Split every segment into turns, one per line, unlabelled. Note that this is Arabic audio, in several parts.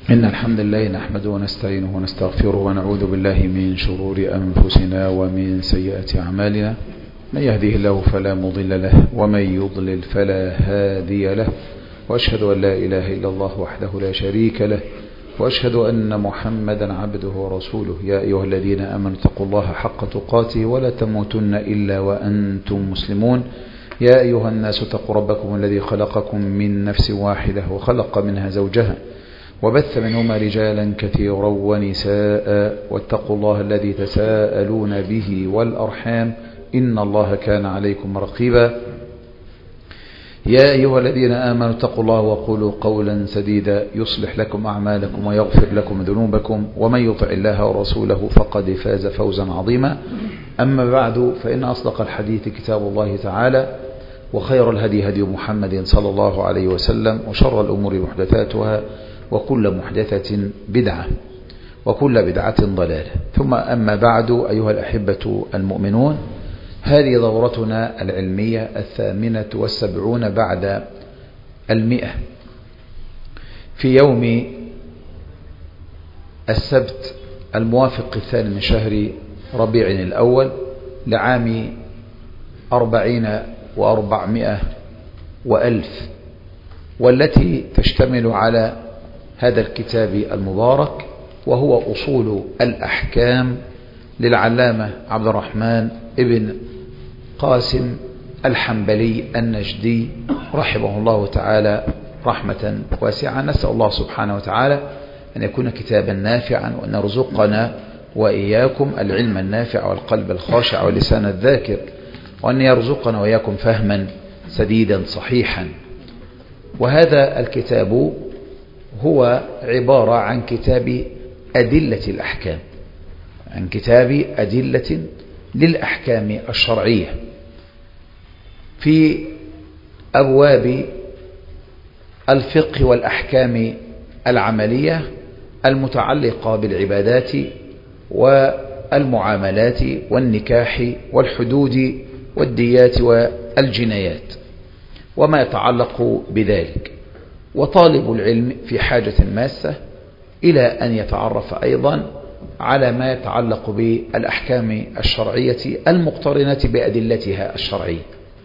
إن الحمد لله نحمده ونستعينه ونستغفره ونعوذ بالله من شرور أنفسنا ومن سيئات أعمالنا. من يهده الله فلا مضل له ومن يضلل فلا هادي له، وأشهد أن لا إله إلا الله وحده لا شريك له، وأشهد أن محمدا عبده ورسوله. يا أيها الذين آمنوا اتقوا الله حق تقاته ولا تموتن إلا وأنتم مسلمون. يا أيها الناس اتقوا ربكم الذي خلقكم من نفس واحدة وخلق منها زوجها وبث منهما رجالا كثيرا ونساء، واتقوا الله الذي تساءلون به والأرحام إن الله كان عليكم رقيبا. يا أيها الذين آمنوا اتقوا الله وقولوا قولا سديدا يصلح لكم أعمالكم ويغفر لكم ذنوبكم، ومن يطع الله ورسوله فقد فاز فوزا عظيما. أما بعد، فإن أصدق الحديث كتاب الله تعالى، وخير الهدي هدي محمد صلى الله عليه وسلم، وشر الأمور محدثاتها، وكل محدثة بدعة، وكل بدعة ضلالة. ثم أما بعد، أيها الأحبة المؤمنون، هذه دورتنا العلمية 78 بعد 100 في يوم السبت الموافق 2 من شهر ربيع الأول لعام 40 و400 وألف، والتي تشتمل على هذا الكتاب المبارك، وهو أصول الأحكام للعلامة عبد الرحمن ابن قاسم الحنبلي النجدي رحمه الله تعالى رحمة واسعة. نسأل الله سبحانه وتعالى أن يكون كتابا نافعا، وأن يرزقنا وإياكم العلم النافع والقلب الخاشع واللسان الذاكر، وأن يرزقنا وإياكم فهما سديدا صحيحا. وهذا الكتاب هو عبارة عن كتاب أدلة الأحكام، عن كتاب أدلة للأحكام الشرعية في أبواب الفقه والأحكام العملية المتعلقة بالعبادات والمعاملات والنكاح والحدود والديات والجنايات وما يتعلق بذلك. وطالب العلم في حاجة ماسة إلى أن يتعرف أيضا على ما يتعلق بالأحكام الشرعية المقترنة بأدلتها الشرعية.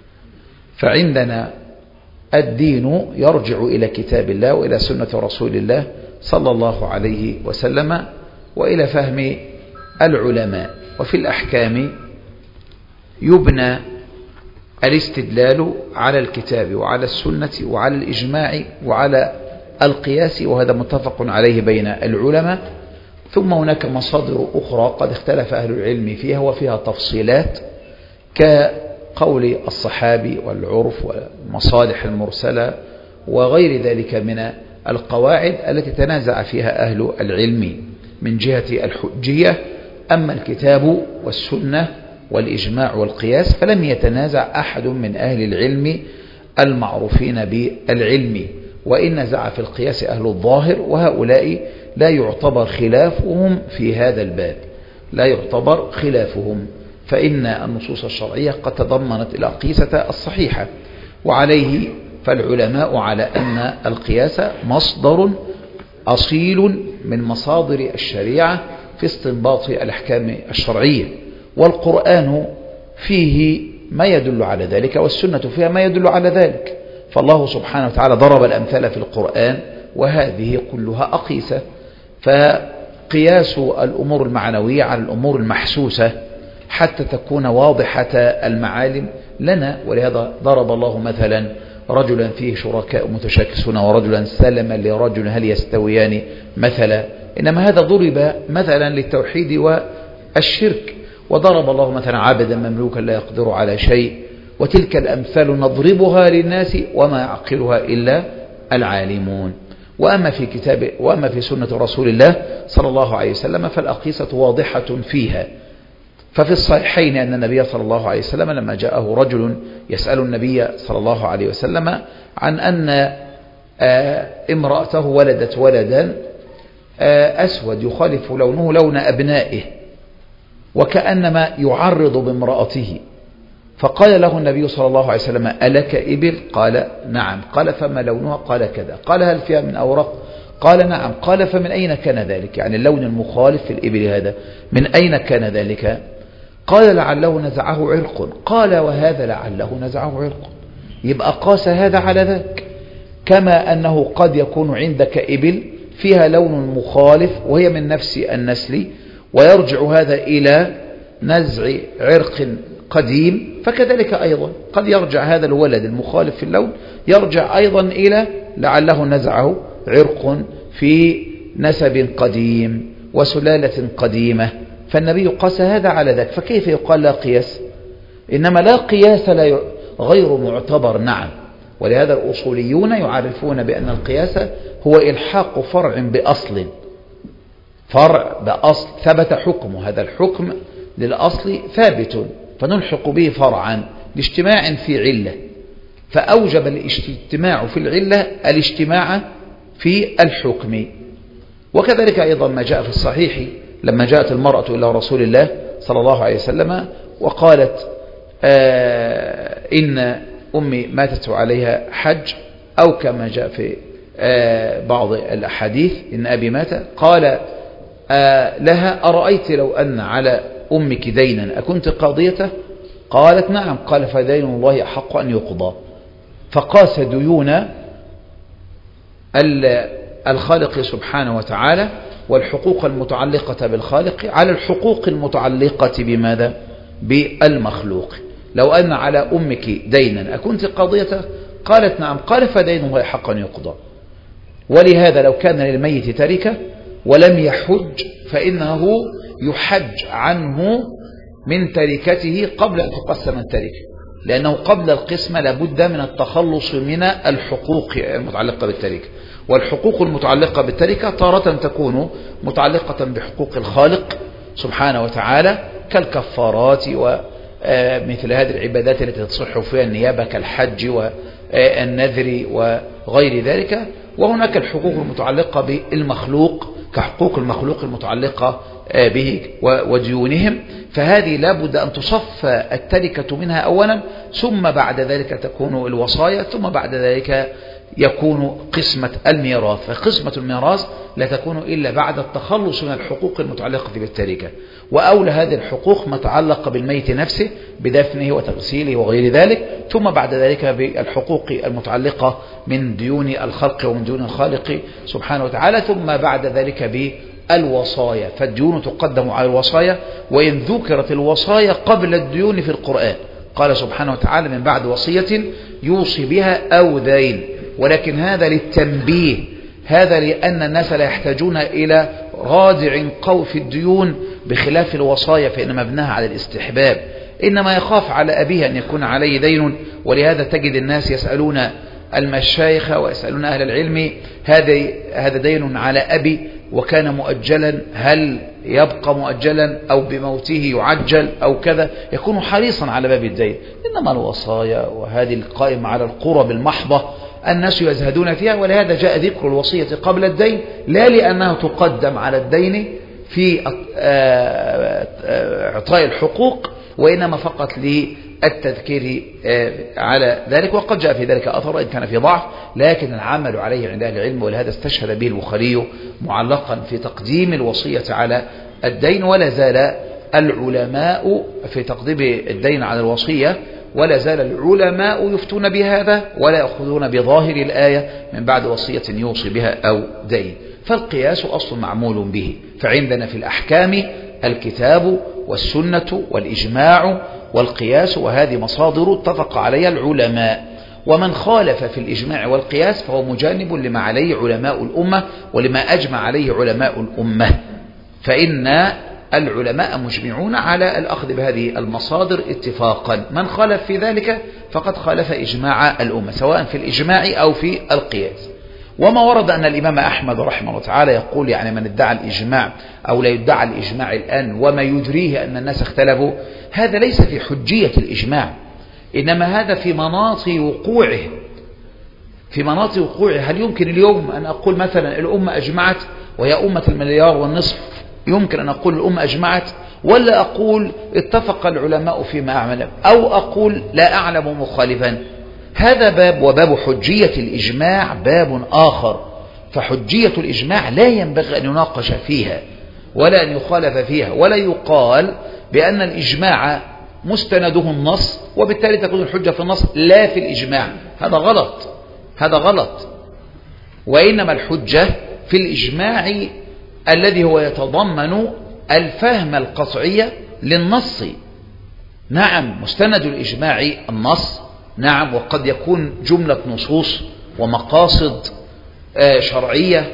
فعندنا الدين يرجع إلى كتاب الله وإلى سنة رسول الله صلى الله عليه وسلم وإلى فهم العلماء. وفي الأحكام يبنى الاستدلال على الكتاب وعلى السنة وعلى الإجماع وعلى القياس، وهذا متفق عليه بين العلماء. ثم هناك مصادر أخرى قد اختلف أهل العلم فيها وفيها تفصيلات، كقول الصحابي والعرف والمصالح المرسلة وغير ذلك من القواعد التي تنازع فيها أهل العلم من جهة الحجية. أما الكتاب والسنة والإجماع والقياس فلم يتنازع أحد من أهل العلم المعروفين بالعلم، وإن نزع في القياس أهل الظاهر، وهؤلاء لا يعتبر خلافهم في هذا الباب، لا يعتبر خلافهم، فإن النصوص الشرعية قد تضمنت الأقيسة الصحيحة. وعليه فالعلماء على أن القياس مصدر أصيل من مصادر الشريعة في استنباط الأحكام الشرعية، والقرآن فيه ما يدل على ذلك، والسنة فيها ما يدل على ذلك. فالله سبحانه وتعالى ضرب الأمثال في القرآن، وهذه كلها أقيسة. فقياس الأمور المعنوية على الأمور المحسوسة حتى تكون واضحة المعالم لنا. ولهذا ضرب الله مثلا رجلا فيه شركاء متشاكسون ورجلا سلما لرجل هل يستويان مثلا، إنما هذا ضرب مثلا للتوحيد والشرك. وضرب الله مثلا عبدا مملوكا لا يقدر على شيء، وتلك الأمثال نضربها للناس وما يعقلها إلا العالمون. وأما في سنة رسول الله صلى الله عليه وسلم فالأقيسة واضحة فيها. ففي الصحيحين أن النبي صلى الله عليه وسلم لما جاءه رجل يسأل النبي صلى الله عليه وسلم عن أن امرأته ولدت ولدا أسود يخالف لونه لون أبنائه، وكأنما يعرض بامرأته، فقال له النبي صلى الله عليه وسلم: ألك إبل؟ قال: نعم. قال: فما لونها؟ قال: كذا. قال: هل فيها من أورق؟ قال نعم. قال فمن أين كان ذلك؟ يعني اللون المخالف في الإبل هذا من أين كان ذلك؟ قال لعله نزعه عرق. قال وهذا لعله نزعه عرق. يبقى قاس هذا على ذاك، كما أنه قد يكون عندك إبل فيها لون مخالف وهي من نفس النسل، ويرجع هذا إلى نزع عرق قديم، فكذلك أيضا قد يرجع هذا الولد المخالف في اللون يرجع أيضا إلى لعله نزعه عرق في نسب قديم وسلالة قديمة. فالنبي قاس هذا على ذاك، فكيف يقال لا قياس؟ إنما لا قياس غير معتبر. نعم. ولهذا الأصوليون يعرفون بأن القياس هو إلحاق فرع بأصل، فرع بأصل ثبت حكمه، هذا الحكم للأصل ثابت فنلحق به فرعا لاجتماع في علة، فأوجب الاجتماع في العلة الاجتماع في الحكم. وكذلك أيضا ما جاء في الصحيح لما جاءت المرأة إلى رسول الله صلى الله عليه وسلم وقالت إن أمي ماتت عليها حج، أو كما جاء في بعض الأحاديث إن أبي مات، قال لها أرأيت لو أن على أمك دينا أكنت قاضيته؟ قالت نعم. قال فدين الله أحق أن يقضى. فقاس ديون الخالق سبحانه وتعالى والحقوق المتعلقة بالخالق على الحقوق المتعلقة بماذا؟ بالمخلوق. لو أن على أمك دينا أكنت قاضيته؟ قالت نعم. قال فدين الله حقا يقضى. ولهذا لو كان للميت تركة ولم يحج فإنه يحج عنه من تركته قبل أن تقسم التركة، لأنه قبل القسمة لابد من التخلص من الحقوق المتعلقة بالتركة. والحقوق المتعلقة بالتركة تارة تكون متعلقة بحقوق الخالق سبحانه وتعالى كالكفارات ومثل هذه العبادات التي تصح فيها النيابة كالحج والنذر وغير ذلك. وهناك الحقوق المتعلقة بالمخلوق كحقوق المخلوق المتعلقة به وديونهم، فهذه لابد أن تصفى التركة منها أولا، ثم بعد ذلك تكون الوصايا، ثم بعد ذلك يكون قسمة الميراث. فقسمة الميراث لا تكون إلا بعد التخلص من الحقوق المتعلقة بالتركة، وأولى هذه الحقوق ما تعلق بالميت نفسه بدفنه وتغسيله وغير ذلك، ثم بعد ذلك بالحقوق المتعلقة من ديون الخلق ومن ديون الخالق سبحانه وتعالى، ثم بعد ذلك بالوصايا. فالديون تقدم على الوصايا، وإن ذكرت الوصايا قبل الديون في القرآن قال سبحانه وتعالى من بعد وصية يوصي بها أو دين، ولكن هذا للتنبيه، هذا لأن الناس لا يحتاجون إلى رادع قوي في الديون بخلاف الوصايا فإن مبناها على الاستحباب، إنما يخاف على أبيه أن يكون عليه دين. ولهذا تجد الناس يسألون المشايخ ويسألون أهل العلم هذا دين على أبي وكان مؤجلا، هل يبقى مؤجلا أو بموته يعجل أو كذا، يكون حريصا على باب الدين. إنما الوصايا وهذه القائمة على القرب المحضة الناس يزهدون فيها، ولهذا جاء ذكر الوصية قبل الدين، لا لأنها تقدم على الدين في إعطاء الحقوق، وإنما فقط للتذكير على ذلك. وقد جاء في ذلك أثر إن كان في ضعف، لكن العمل عليه عند أهل العلم، ولهذا استشهد به البخاري معلقا في تقديم الوصية على الدين. ولا زال العلماء في تقديم الدين على الوصية، ولا زال العلماء يفتون بهذا ولا يأخذون بظاهر الآية من بعد وصية يوصي بها أو دين. فالقياس أصل معمول به. فعندنا في الأحكام الكتاب والسنة والإجماع والقياس، وهذه مصادر اتفق عليها العلماء. ومن خالف في الإجماع والقياس فهو مجانب لما عليه علماء الأمة ولما أجمع عليه علماء الأمة، فإن العلماء مجمعون على الأخذ بهذه المصادر اتفاقا. من خالف في ذلك فقد خالف إجماع الأمة سواء في الإجماع أو في القياس. وما ورد أن الإمام أحمد رحمه الله تعالى يقول يعني من ادعى الإجماع أو لا يدعى الإجماع الآن وما يدريه أن الناس اختلفوا، هذا ليس في حجية الإجماع، إنما هذا في مناط وقوعه. في مناط وقوعه هل يمكن اليوم أن أقول مثلا الأمة أجمعت وهي أمة 1.5 مليار، يمكن أن أقول الأمة أجمعت، ولا أقول اتفق العلماء فيما أعمل، أو أقول لا أعلم مخالفا؟ هذا باب، وباب حجية الإجماع باب آخر. فحجية الإجماع لا ينبغي أن يناقش فيها ولا أن يخالف فيها، ولا يقال بأن الإجماع مستنده النص وبالتالي تكون الحجة في النص لا في الإجماع. هذا غلط، هذا غلط. وإنما الحجة في الإجماع الذي هو يتضمن الفهم القطعي للنص. نعم مستند الإجماع النص، نعم، وقد يكون جملة نصوص ومقاصد شرعية،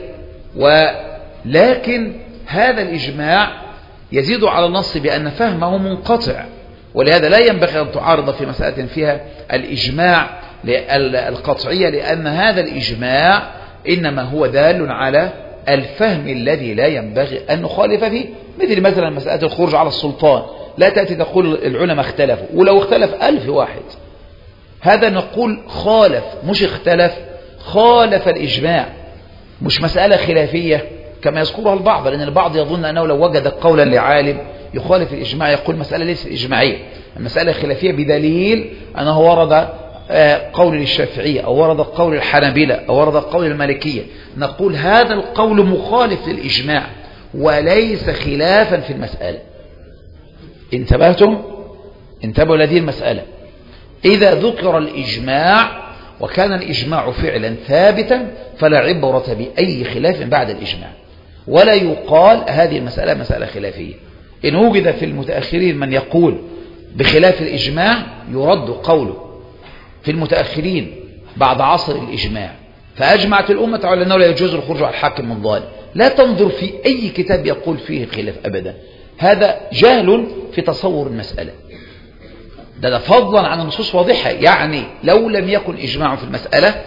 ولكن هذا الإجماع يزيد على النص بأن فهمه منقطع، ولهذا لا ينبغي أن تعارض في مسألة فيها الإجماع القطعية، لأن هذا الإجماع إنما هو دال على الفهم الذي لا ينبغي أن نخالف فيه. مثلا مسألة الخروج على السلطان، لا تأتي تقول العلماء اختلفوا، ولو اختلف 1000 واحد، هذا نقول خالف، مش اختلف، خالف الإجماع، مش مسألة خلافية كما يذكرها البعض، لأن البعض يظن أنه لو وجد قولا لعالم يخالف الإجماع يقول مسألة ليست إجماعية، المسألة خلافية بدليل أنه ورد قول للشافعية أو ورد قول الحنابلة أو ورد قول المالكية، نقول هذا القول مخالف للإجماع وليس خلافا في المسألة. انتبهتم؟ انتبهوا لهذه المسألة. إذا ذكر الإجماع وكان الإجماع فعلا ثابتا فلا عبرة بأي خلاف بعد الإجماع، ولا يقال هذه المسألة مسألة خلافية. إن وجد في المتأخرين من يقول بخلاف الإجماع يرد قوله في المتأخرين بعد عصر الإجماع، فأجمعت الأمة على أنه لا يجوز الخروج على الحاكم من ظالم. لا تنظر في أي كتاب يقول فيه خلاف أبدا، هذا جهل في تصور المسألة. ده فضلا عن النصوص واضحة، يعني لو لم يكن إجماع في المسألة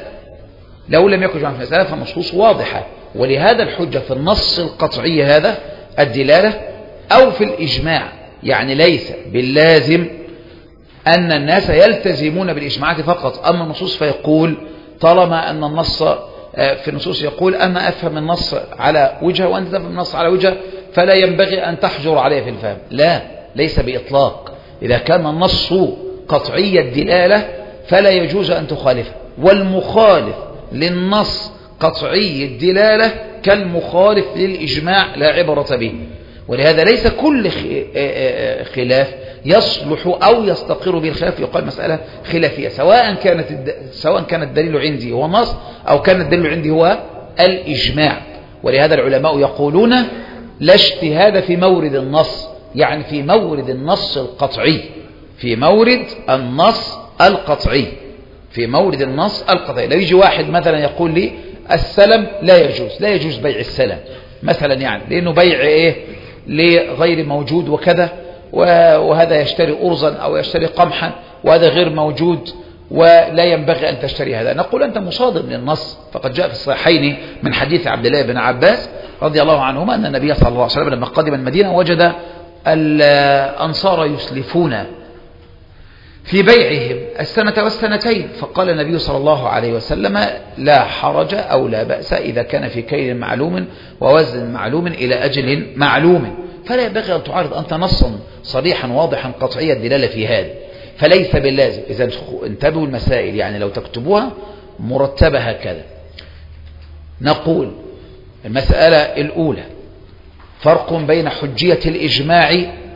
فالنصوص واضحة، ولهذا الحجة في النص القطعي هذا الدلالة أو في الإجماع، يعني ليس باللازم أن الناس يلتزمون بالإجماعات فقط. أما النصوص فيقول طالما أن النص في النصوص يقول أنا أفهم النص على وجهه وأنت تفهم النص على وجهه فلا ينبغي أن تحجر عليه في الفهم، لا، ليس بإطلاق. إذا كان النص قطعي الدلالة فلا يجوز أن تخالفه، والمخالف للنص قطعي الدلالة كالمخالف للإجماع لا عبرة به. ولهذا ليس كل خلاف يصلح أو يستقر به الخلاف يقال مسألة خلافية، سواء كان الدليل عندي هو النص أو كان الدليل عندي هو الإجماع. ولهذا العلماء يقولون لا اجتهاد في مورد النص، يعني في مورد النص القطعي، في مورد النص القطعي، في مورد النص القطعي. لو يجي واحد مثلا يقول لي السلم لا يجوز بيع السلم مثلا، يعني لأنه بيع لغير موجود وكذا، وهذا يشتري أرزا أو يشتري قمحا وهذا غير موجود ولا ينبغي أن تشتري هذا، نقول أنت مصادم للنص. فقد جاء في الصحيحين من حديث عبد الله بن عباس رضي الله عنهما أن النبي صلى الله عليه وسلم لما قدم المدينة وجد الأنصار يسلفون في بيعهم السنة والسنتين، فقال النبي صلى الله عليه وسلم لا حرج أو لا بأس إذا كان في كيل معلوم ووزن معلوم إلى أجل معلوم. فلا ينبغي أن تعارض أنت نصا صريحا واضحا قطعيا الدلالة في هذا، فليس باللازم. إذا انتبهوا المسائل، يعني لو تكتبوها مرتبة هكذا. نقول المسألة الأولى فرق بين حجية الإجماع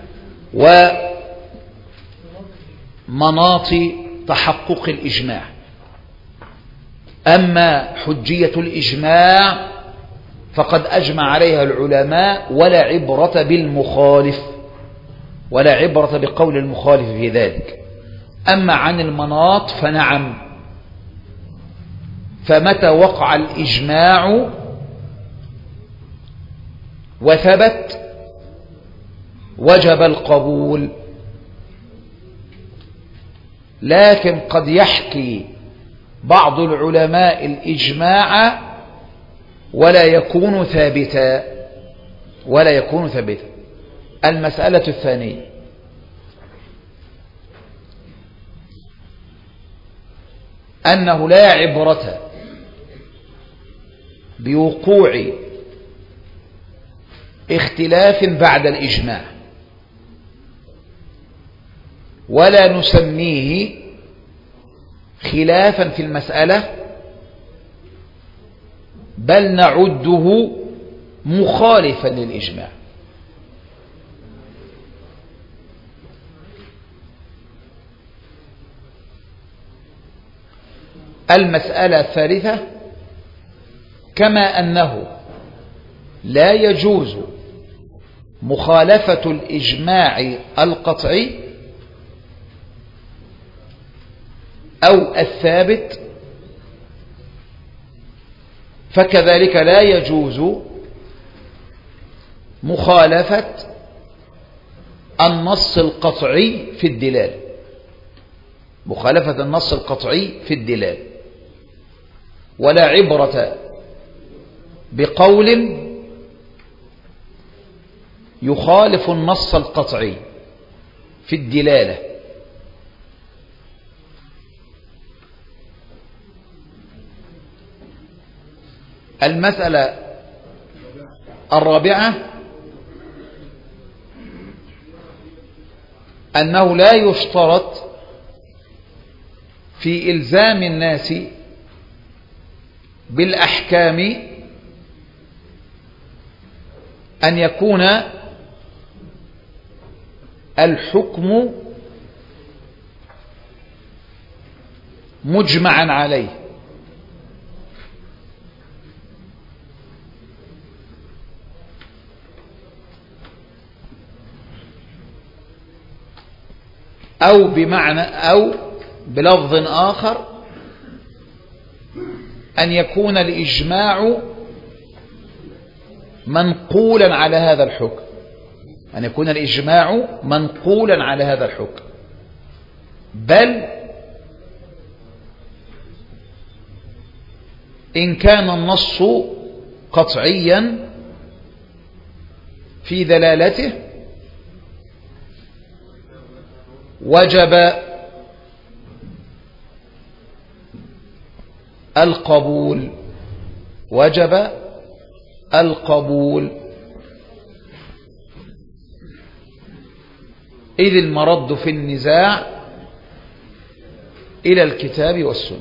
ومناط تحقق الإجماع. أما حجية الإجماع فقد أجمع عليها العلماء ولا عبرة بالمخالف، ولا عبرة بقول المخالف في ذلك. أما عن المناط فنعم، فمتى وقع الإجماع وثبت وجب القبول، لكن قد يحكي بعض العلماء الإجماع ولا يكون ثابتا، المسألة الثانية أنه لا عبرة بوقوع اختلاف بعد الإجماع، ولا نسميه خلافا في المسألة بل نعده مخالفا للإجماع. المسألة الثالثة: كما أنه لا يجوز مخالفة الإجماع القطعي أو الثابت، فكذلك لا يجوز مخالفة النص القطعي في الدلالة، مخالفة النص القطعي في الدلالة. ولا عبرة بقول يخالف النص القطعي في الدلالة. المسألة الرابعة: أنه لا يشترط في إلزام الناس بالأحكام أن يكون الحكم مجمعا عليه، أو بمعنى أو بلفظ آخر أن يكون الإجماع منقولا على هذا الحكم، أن يكون الإجماع منقولا على هذا الحكم، بل إن كان النص قطعيا في دلالته وجب القبول، وجب القبول، إذ المرد في النزاع إلى الكتاب والسنة.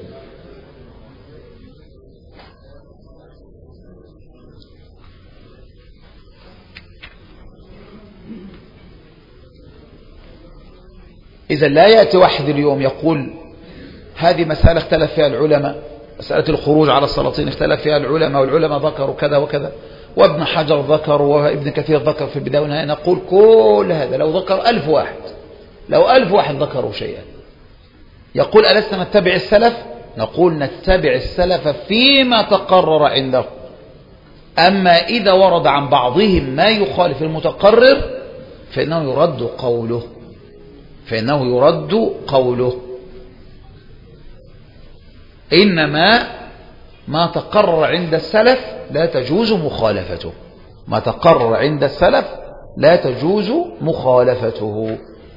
إذا لا يأتي واحد اليوم يقول هذه مسألة اختلف فيها العلماء، مسألة الخروج على السلاطين اختلف فيها العلماء والعلماء ذكروا كذا وكذا، وابن حجر ذكر وابن كثير ذكر في البداية والنهاية. نقول كل هذا لو ذكر 1000 واحد، لو 1000 واحد ذكروا شيئا، يقول ألسنا نتبع السلف؟ نقول نتبع السلف فيما تقرر عنده، أما إذا ورد عن بعضهم ما يخالف المتقرر فإنه يرد قوله، فإنه يرد قوله. إنما ما تقرر عند السلف لا تجوز مخالفته، ما تقرر عند السلف لا تجوز مخالفته.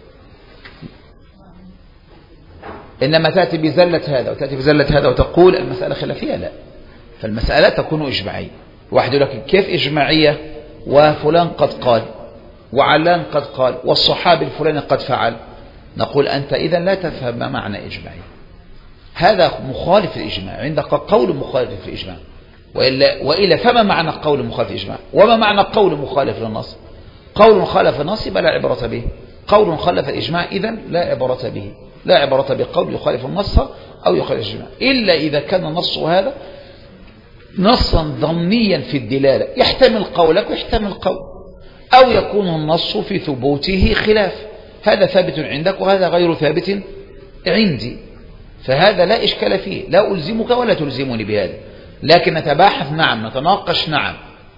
إنما تأتي بزلة هذا وتأتي بزلة هذا وتقول المسألة خلافية، لا، فالمسألة تكون إجماعية. واحد يقول لك كيف إجماعية وفلان قد قال وعلان قد قال والصحابي الفلاني قد فعل؟ نقول أنت إذا لا تفهم ما معنى إجماعي، هذا مخالف الإجماع، عندك قول مخالف في الإجماع، وإلا فما معنى قول مخالف الإجماع؟ وما معنى قول مخالف للنص؟ قول مخالف النص لا عبرة به، قول خالف الإجماع إذن لا عبرة به، لا عبرة بقول يخالف النص أو يخالف الإجماع، إلا إذا كان النص هذا نصا ضمنيا في الدلالة يحتمل قولك ويحتمل قول، أو يكون النص في ثبوته خلاف، هذا ثابت عندك وهذا غير ثابت عندي، فهذا لا إشكال فيه، لا ألزمك ولا تلزمني بهذا، لكن نتباحث نعم، نتناقش نعم،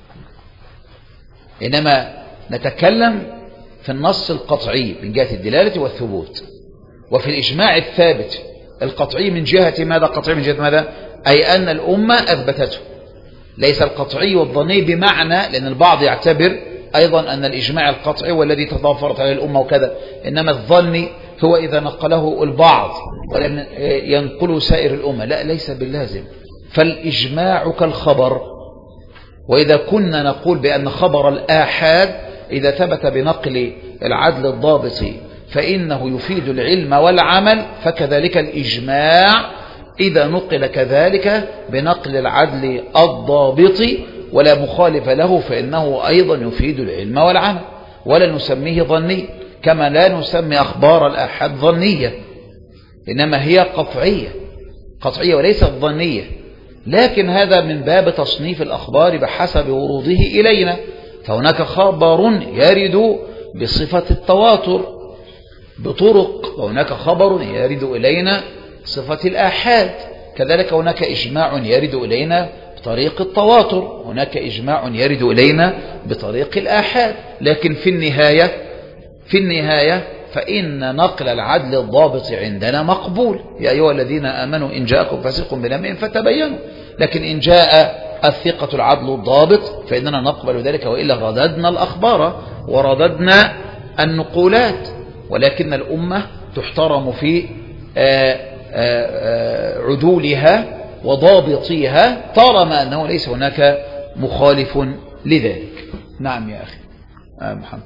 إنما نتكلم في النص القطعي من جهة الدلالة والثبوت، وفي الإجماع الثابت القطعي من جهة ماذا؟ قطعي من جهة ماذا؟ أي أن الأمة أثبتته، ليس القطعي والظني بمعنى، لأن البعض يعتبر أيضا أن الإجماع القطعي والذي تضافرت عليه الأمة وكذا، إنما الظني هو إذا نقله البعض ولم ينقله سائر الأمة، لا، ليس باللازم، فالإجماع كالخبر، وإذا كنا نقول بأن خبر الآحاد إذا ثبت بنقل العدل الضابط فإنه يفيد العلم والعمل، فكذلك الإجماع إذا نقل كذلك بنقل العدل الضابط ولا مخالف له فإنه أيضا يفيد العلم والعمل، ولا نسميه ظني، كما لا نسمي أخبار الآحاد ظنية، إنما هي قطعية وليست ظنية. لكن هذا من باب تصنيف الأخبار بحسب وروده إلينا، فهناك خبر يرد بصفة التواتر بطرق، وهناك خبر يرد إلينا بصفة الآحاد، كذلك هناك إجماع يرد إلينا بطريق التواتر، هناك إجماع يرد إلينا بطريق الآحاد. لكن في النهاية فإن نقل العدل الضابط عندنا مقبول. يا أيها الذين آمنوا إن جاءكم فاسق بنبأ فتبينوا. لكن إن جاء الثقة العدل الضابط فإننا نقبل ذلك، وإلا رددنا الأخبار ورددنا النقولات. ولكن الأمة تحترم في عدولها وضابطيها طالما أنه ليس هناك مخالف لذلك. نعم يا أخي محمد.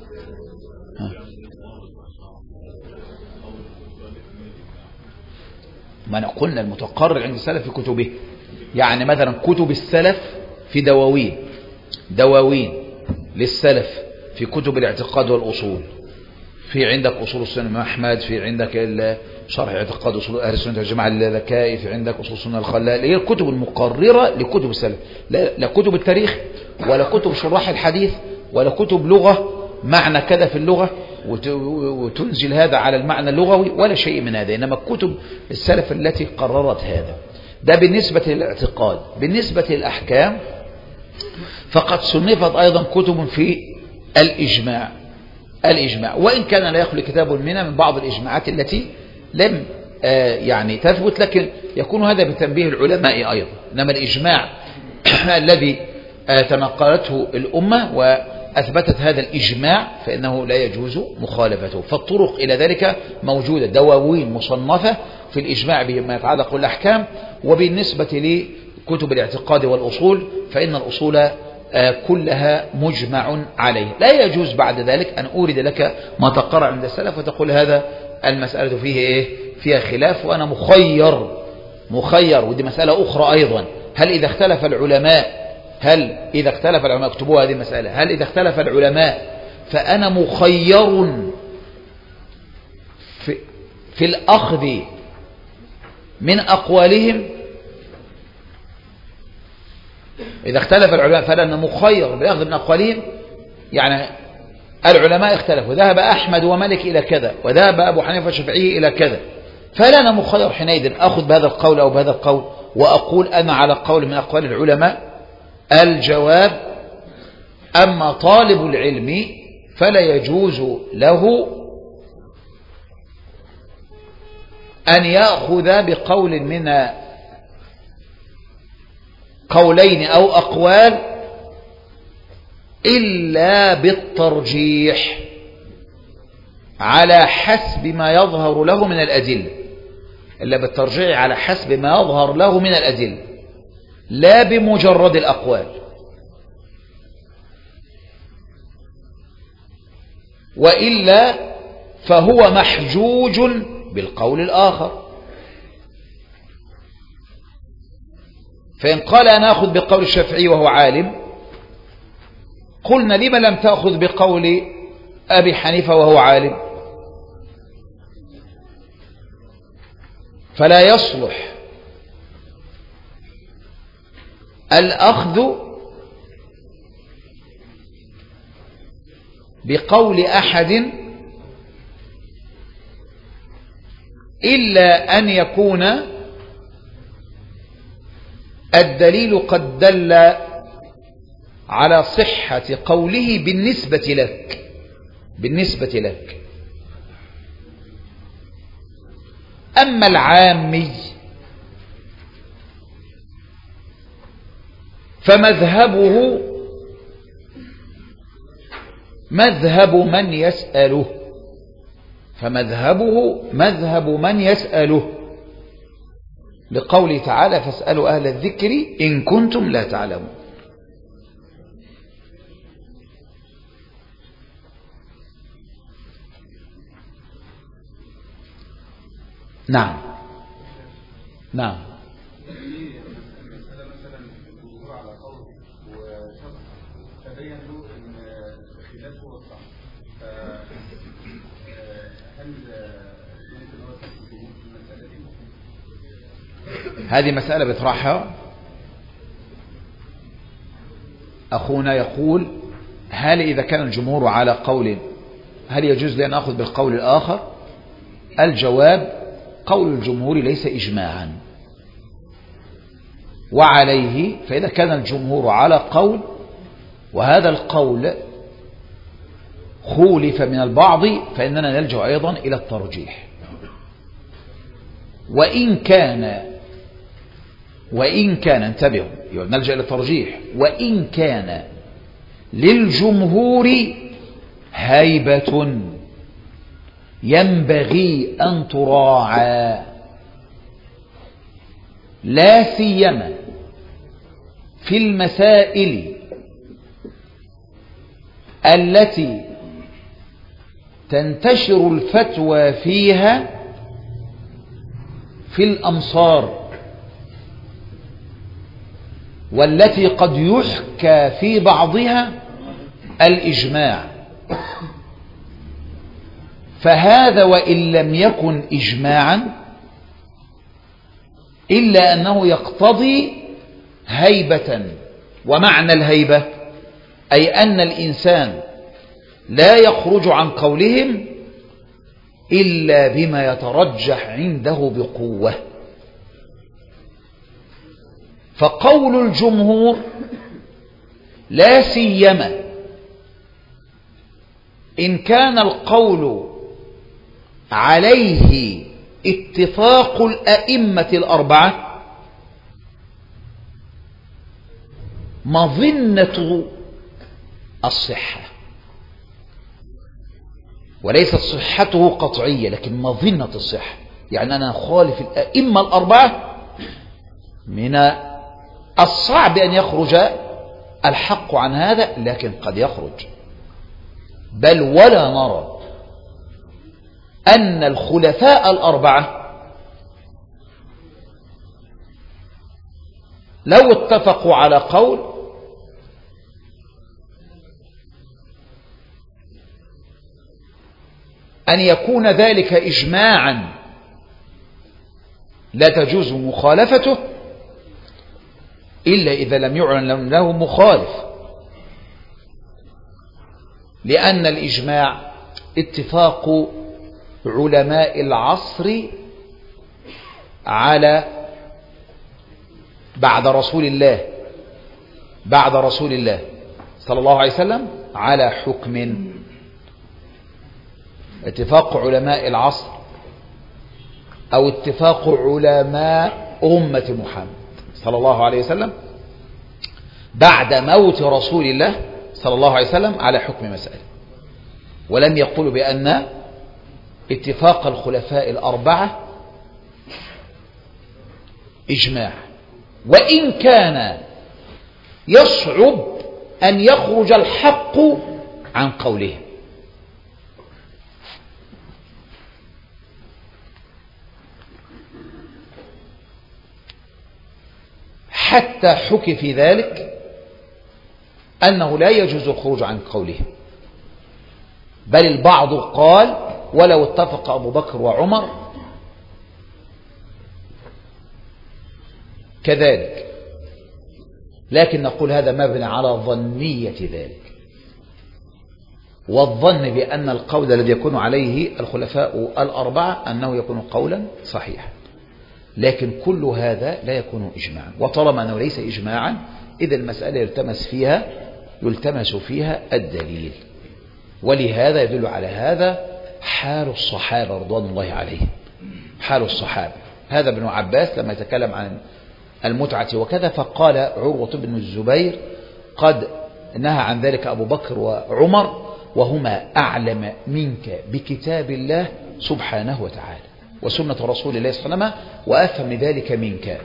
ما قلنا المتقرر عند السلف في كتبه، يعني مثلا كتب السلف في دواوين للسلف في كتب الاعتقاد والأصول، في عندك أصول السنة الإمام أحمد، في عندك شرح اعتقاد أصول أهل السنة والجماعة اللالكائي، في عندك أصول السنة الخلال، هي الكتب المقررة لكتب السلف، لا كتب التاريخ ولا كتب شراح الحديث ولا كتب لغة معنى كذا في اللغة وتنزل هذا على المعنى اللغوي ولا شيء من هذا، إنما كتب السلف التي قررت هذا. ده بالنسبة للاعتقاد. بالنسبة للأحكام فقد صنفت أيضا كتب في الإجماع، وإن كان لا يخلو كتاب منها من بعض الإجماعات التي لم يعني تثبت، لكن يكون هذا بتنبيه العلماء أيضا. إنما الإجماع الذي تنقلته الأمة وأثبتت هذا الإجماع فإنه لا يجوز مخالفته. فالطرق إلى ذلك موجودة، دواوين مصنفة في الإجماع بما يتعلق بالأحكام. وبالنسبة لكتب الاعتقاد والأصول فإن الأصول كلها مجمع عليه. لا يجوز بعد ذلك أن أورد لك ما تقرر عند السلف وتقول هذا المسألة فيه إيه؟ فيها خلاف وأنا مخير. ودي مسألة أخرى أيضا. هل إذا اختلف العلماء اكتبوا هذه المسألة، هل إذا اختلف العلماء فأنا مخير في الأخذ من أقوالهم؟ إذا اختلف العلماء فلنا مخير بالأخذ من أقوالهم، يعني العلماء اختلفوا، ذهب أحمد ومالك إلى كذا وذهب أبو حنيفة والشافعي إلى كذا، فلنا مخير حينئذ أخذ بهذا القول أو بهذا القول وأقول أنا على قول من أقوال العلماء؟ الجواب: أما طالب العلم فلا يجوز له أن يأخذ بقول من قولين أو أقوال إلا بالترجيح على حسب ما يظهر له من الأدلة، إلا بالترجيح على حسب ما يظهر له من الأدلة، لا بمجرد الأقوال. وإلا فهو محجوج بالقول الآخر. فإن قال أنا أخذ بقول الشافعي وهو عالم، قلنا لما لم تأخذ بقول أبي حنيفة وهو عالم؟ فلا يصلح الأخذ بقول أحد إلا أن يكون الدليل قد دل على صحة قوله بالنسبة لك. أما العامي فمذهبه مذهب من يسأله، لقوله تعالى: فاسألوا أهل الذكر إن كنتم لا تعلمون. نعم هذه مسألة بيطرحها أخونا، يقول هل إذا كان الجمهور على قول هل يجوز لي أن أخذ بالقول الآخر؟ الجواب قول الجمهور ليس إجماعا، وعليه فإذا كان الجمهور على قول وهذا القول خولف من البعض فإننا نلجأ أيضا إلى الترجيح. وإن كان انتبهوا، نلجأ إلى الترجيح، وإن كان للجمهور هيبة ينبغي أن تراعى، لا سيما في المسائل التي تنتشر الفتوى فيها في الأمصار، والتي قد يحكى في بعضها الإجماع، فهذا وإن لم يكن إجماعا إلا أنه يقتضي هيبة. ومعنى الهيبة أي أن الإنسان لا يخرج عن قولهم إلا بما يترجح عنده بقوة. فقول الجمهور لا سيما إن كان القول عليه اتفاق الأئمة الأربعة مظنة الصحة، وليست صحته قطعية لكن مظنة الصحة، يعني أنا خالف الأئمة الأربعة من الصعب أن يخرج الحق عن هذا، لكن قد يخرج. بل ولا نرى أن الخلفاء الأربعة لو اتفقوا على قول أن يكون ذلك إجماعا لا تجوز مخالفته إلا إذا لم يعلن له مخالف، لأن الإجماع اتفاق علماء العصر على بعد رسول الله صلى الله عليه وسلم على حكم. اتفاق علماء العصر أو اتفاق علماء أمة محمد صلى الله عليه وسلم بعد موت رسول الله صلى الله عليه وسلم على حكم مسألة، ولم يقولوا بأن اتفاق الخلفاء الأربعة إجماع، وإن كان يصعب أن يخرج الحق عن قولهم. حتى حكي في ذلك أنه لا يجوز الخروج عن قولهم، بل البعض قال ولو اتفق أبو بكر وعمر كذلك، لكن نقول هذا مبني على ظنية ذلك، والظن بأن القول الذي يكون عليه الخلفاء الأربعة أنه يكون قولا صحيحا، لكن كل هذا لا يكون إجماعا. وطالما أنه ليس إجماعا إذا المسألة يلتمس فيها الدليل، ولهذا يدل على هذا حال الصحابة رضوان الله عليهم. حال الصحابة، هذا ابن عباس لما يتكلم عن المتعة وكذا فقال عروة بن الزبير قد نهى عن ذلك أبو بكر وعمر وهما أعلم منك بكتاب الله سبحانه وتعالى وسنة رسول الله صلى الله عليه وسلم وأفهم ذلك منك.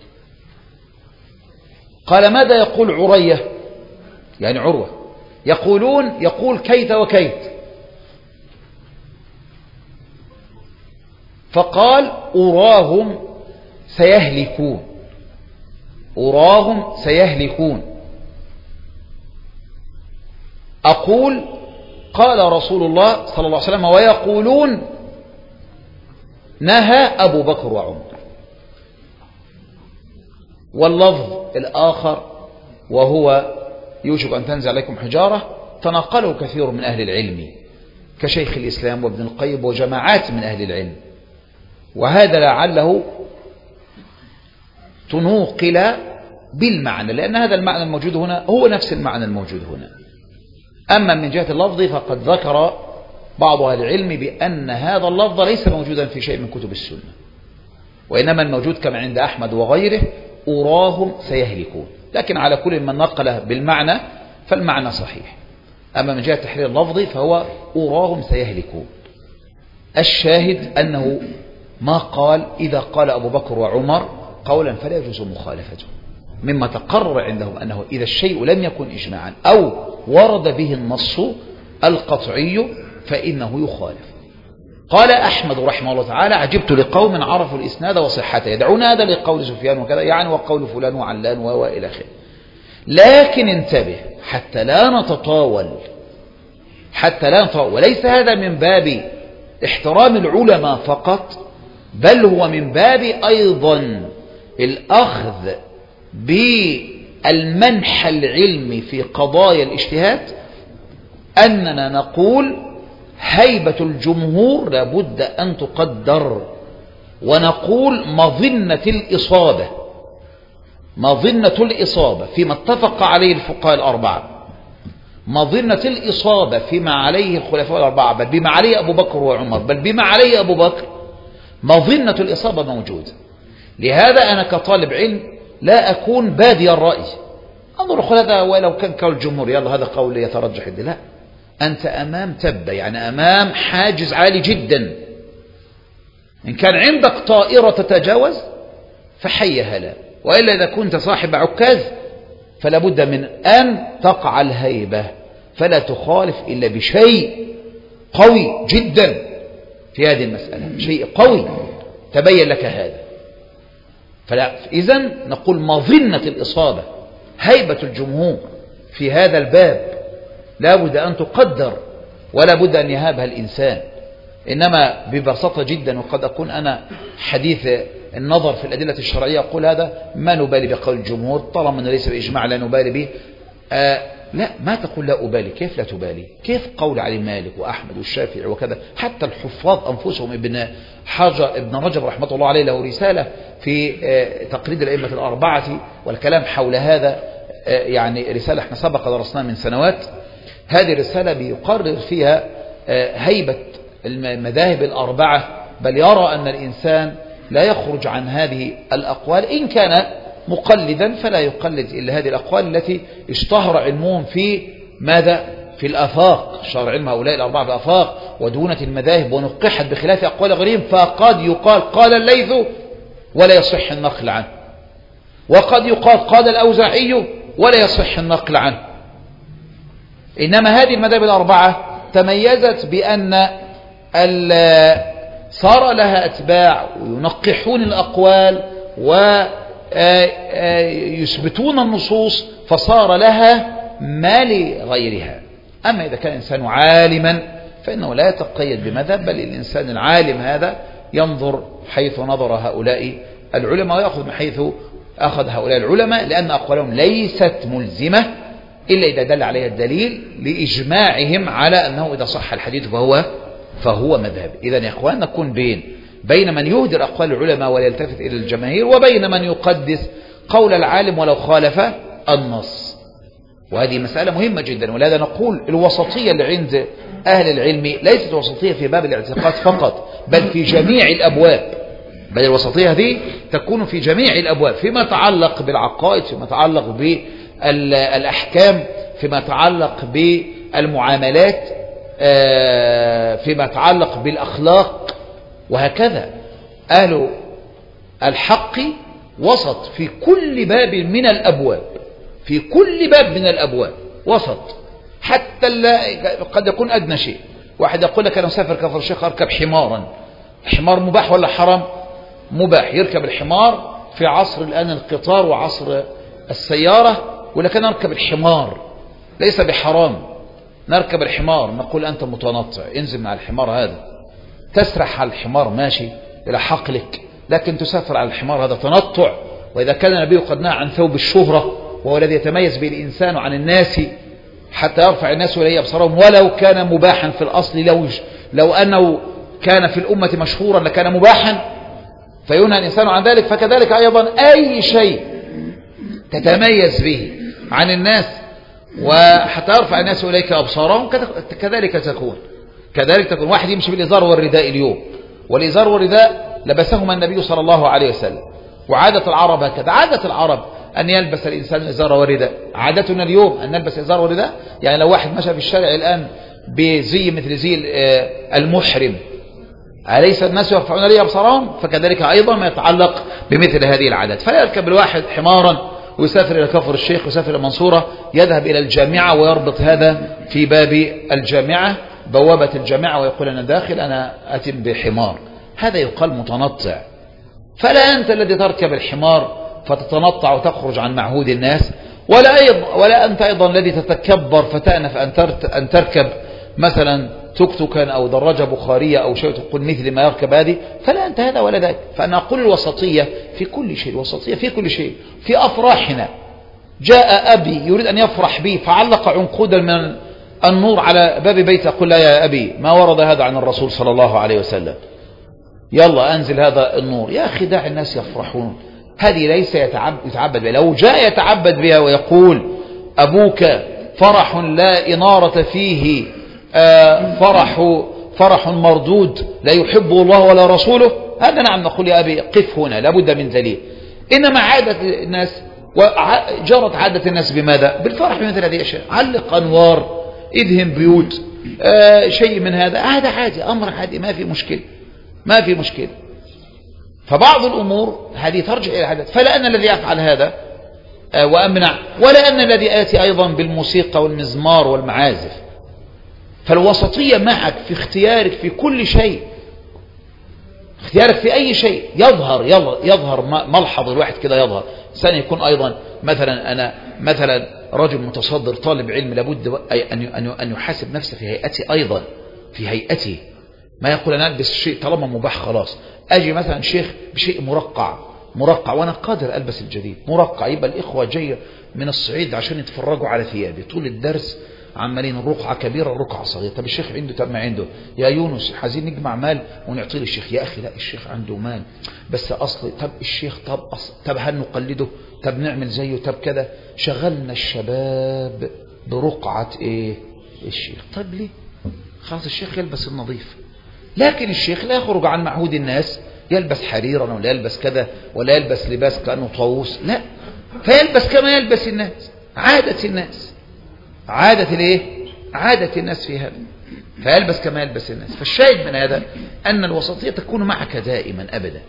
قال ماذا يقول عرية يعني عروة؟ يقول كيت وكيت. فقال أراهم سيهلكون أقول قال رسول الله صلى الله عليه وسلم ويقولون نهى أبو بكر وعمر. واللفظ الآخر وهو يوشك أن تنزل عليكم حجارة تناقله كثير من أهل العلم كشيخ الإسلام وابن القيم وجماعات من أهل العلم، وهذا لعله تنوقل بالمعنى، لأن هذا المعنى الموجود هنا هو نفس المعنى الموجود هنا. أما من جهة اللفظ فقد ذكر بعض أهل العلم بأن هذا اللفظ ليس موجودا في شيء من كتب السنة، وإنما الموجود كما عند أحمد وغيره أراهم سيهلكون. لكن على كل من نقله بالمعنى فالمعنى صحيح. أما من جهة تحرير اللفظ فهو أراهم سيهلكون. الشاهد أنه ما قال إذا قال أبو بكر وعمر قولا فلا يجوز مخالفته، مما تقرر عندهم أنه إذا الشيء لم يكن إجماعا أو ورد به النص القطعي فإنه يخالف. قال أحمد رحمه الله تعالى عجبت لقوم عرفوا الإسناد وصحته يدعون هذا لقول سفيان وكذا، يعني وقول فلان وعلان وإلى آخره. لكن انتبه حتى لا نتطاول، وليس هذا من باب احترام العلماء فقط، بل هو من باب أيضا الأخذ بالمنحى العلمي في قضايا الاجتهاد، أننا نقول هيبة الجمهور لابد أن تقدر، ونقول مظنة الإصابة فيما اتفق عليه الفقهاء الأربعة، مظنة الإصابة فيما عليه الخلفاء الأربعة، بل بما عليه أبو بكر وعمر، بل بما عليه أبو بكر، مظنة الإصابة موجودة. لهذا أنا كطالب علم لا أكون بادي الرأي أنظر هذا ولو كان قول الجمهور يلا هذا قول يترجح، لا، أنت أمام تبة، يعني أمام حاجز عالي جدا. إن كان عندك طائرة تتجاوز فحي هلا، وإلا إذا كنت صاحب عكاز فلا بد من أن تقع الهيبة، فلا تخالف إلا بشيء قوي جدا في هذه المسألة، شيء قوي تبين لك هذا. إذن نقول مظنة الإصابة هيبة الجمهور في هذا الباب لا بد أن تقدر ولا بد أن يهابها الإنسان، إنما ببساطة جدا. وقد أكون أنا حديث النظر في الأدلة الشرعية أقول هذا ما نبالي بقول الجمهور طالما أنه ليس بإجماع لا نبالي به. لا، ما تقول لا أبالي، كيف لا تبالي؟ كيف قول علي مالك وأحمد والشافعي وكذا؟ حتى الحفاظ أنفسهم ابن رجب رحمة الله عليه له رسالة في تقليد الأئمة الأربعة والكلام حول هذا، يعني رسالة احنا سبق درسناها من سنوات. هذه الرسالة بيقرر فيها هيبة المذاهب الأربعة، بل يرى أن الإنسان لا يخرج عن هذه الأقوال، إن كان مقلدا فلا يقلد إلا هذه الأقوال التي اشتهر علمهم في ماذا؟ في الآفاق، اشتهر علم هؤلاء الأربعة في الآفاق ودونة المذاهب ونقحت بخلاف أقوال غيرهم، فقد يقال قال الليث ولا يصح النقل عنه، وقد يقال قال الأوزاعي ولا يصح النقل عنه. إنما هذه المذاهب الأربعة تميزت بأن صار لها أتباع وينقحون الأقوال ويثبتون النصوص، فصار لها ما لغيرها. أما إذا كان الإنسان عالما فإنه لا يتقيد بمذهب، بل الإنسان العالم هذا ينظر حيث نظر هؤلاء العلماء ويأخذ من حيث أخذ هؤلاء العلماء، لأن أقوالهم ليست ملزمة إلا إذا دل عليها الدليل لإجماعهم على أنه إذا صح الحديث فهو مذهب. إذن يا إخوان نكون بين من يهدر أقوال العلماء ولا يلتفت إلى الجماهير، وبين من يقدس قول العالم ولو خالف النص. وهذه مسألة مهمة جدا، ولهذا نقول الوسطية اللي عند أهل العلم ليست وسطية في باب الاعتقاد فقط، بل في جميع الأبواب. بل الوسطية هذه تكون في جميع الأبواب، فيما يتعلق بالعقائد، فيما يتعلق بالأحكام، فيما يتعلق بالمعاملات، فيما يتعلق بالأخلاق، وهكذا. أهل الحق وسط في كل باب من الأبواب، في كل باب من الأبواب وسط، حتى قد يكون أدنى شيء. واحد يقول لك أنا مسافر كفر الشيخ أركب حمارا، الحمار مباح ولا حرام؟ مباح. يركب الحمار في عصر الآن القطار وعصر السيارة، ولكن أركب الحمار ليس بحرام. نركب الحمار نقول أنت متنطع، انزل مع الحمار هذا. تسرح على الحمار ماشي إلى حقلك، لكن تسافر على الحمار هذا تنطع. وإذا كان النبي قد نهى عن ثوب الشهرة وهو الذي يتميز به الإنسان عن الناس حتى يرفع الناس إليه أبصارهم، ولو كان مباحا في الأصل، لو أنه كان في الأمة مشهورا لكان مباحا، فينهى الإنسان عن ذلك. فكذلك أيضا أي شيء تتميز به عن الناس وحتى يرفع الناس إليك أبصارهم كذلك تكون. واحد يمشي بالإزار والرداء اليوم، والإزار والرداء لبسهما النبي صلى الله عليه وسلم، وعادة العرب هكذا. عادة العرب أن يلبس الإنسان الإزار والرداء. عادتنا اليوم أن نلبس الإزار والرداء. يعني لو واحد مشى في الشارع الآن بزي مثل زي المحرم، أليس الناس يرفعون إليه أبصارهم؟ فكذلك أيضا ما يتعلق بمثل هذه العادات. فلا يركب الواحد حمارا ويسافر إلى كفر الشيخ ويسافر إلى المنصورة، يذهب إلى الجامعة ويربط هذا في باب الجامعة، بوابة الجامعة، ويقول أنا داخل، أنا أتم بحمار. هذا يقال متنطع. فلا أنت الذي تركب الحمار فتتنطع وتخرج عن معهود الناس، ولا أنت أيضا الذي تتكبر فتأنف أن تركب مثلا توك-توكا أو دراجة بخارية أو شيء تقول مثل ما يركب هذه. فلا أنت هذا ولا ذاك. فأنا أقول الوسطية في كل شيء، الوسطية في كل شيء. في أفراحنا جاء أبي يريد أن يفرح بي فعلق عنقودا من النور على باب بيت، أقول لا يا أبي، ما ورد هذا عن الرسول صلى الله عليه وسلم، يلا أنزل هذا النور. يا أخي دع الناس يفرحون، هذه ليس يتعبد بها. لو جاء يتعبد بها ويقول أبوك فرح لا إنارة فيه، فرح مردود لا يحبه الله ولا رسوله، هذا نعم نقول يا أبي قف هنا، لابد من دليل. إنما عادة الناس وجرت عادة الناس بماذا؟ بالفرح بمثل هذه الأشياء. علق أنوار، ادهن بيوت، شيء من هذا عادي، أمر عادي، ما في مشكلة. فبعض الأمور هذه ترجع إلى العادات. فلا أن الذي يفعل هذا وأمنع، ولا أن الذي آتي أيضا بالموسيقى والمزمار والمعازف. فالوسطية معك في اختيارك في كل شيء، اختيارك في أي شيء يظهر ملحظ الواحد كده يظهر. إنسان يكون أيضا أنا مثلا رجل متصدر طالب علم، لابد أن يحاسب نفسه في هيئته أيضا، في هيئته. ما يقول أنا ألبس الشيء طالما مباح خلاص. أجي مثلا شيخ بشيء مرقع وأنا قادر ألبس الجديد مرقع، يبقى الإخوة جاية من الصعيد عشان يتفرجوا على ثيابي طول الدرس، عمالين رقعة كبيرة رقعة صغيرة. طب الشيخ عنده، طب ما عنده. يا يونس عايزين نجمع مال ونعطيه للشيخ. يا أخي لا، الشيخ عنده مال بس أصلي. طب الشيخ طب هل نقلده؟ طب نعمل زيه؟ طب كذا. شغلنا الشباب برقعة الشيخ. طب ليه؟ خلاص الشيخ يلبس النظيف، لكن الشيخ لا يخرج عن معهود الناس، يلبس حريرا ولا يلبس كذا ولا يلبس لباس كأنه طاووس، لا، فيلبس كما يلبس الناس. عادة الناس، عادة الناس في هذا، فيلبس كما يلبس الناس. فالشاهد من هذا أن الوسطية تكون معك دائما أبدا.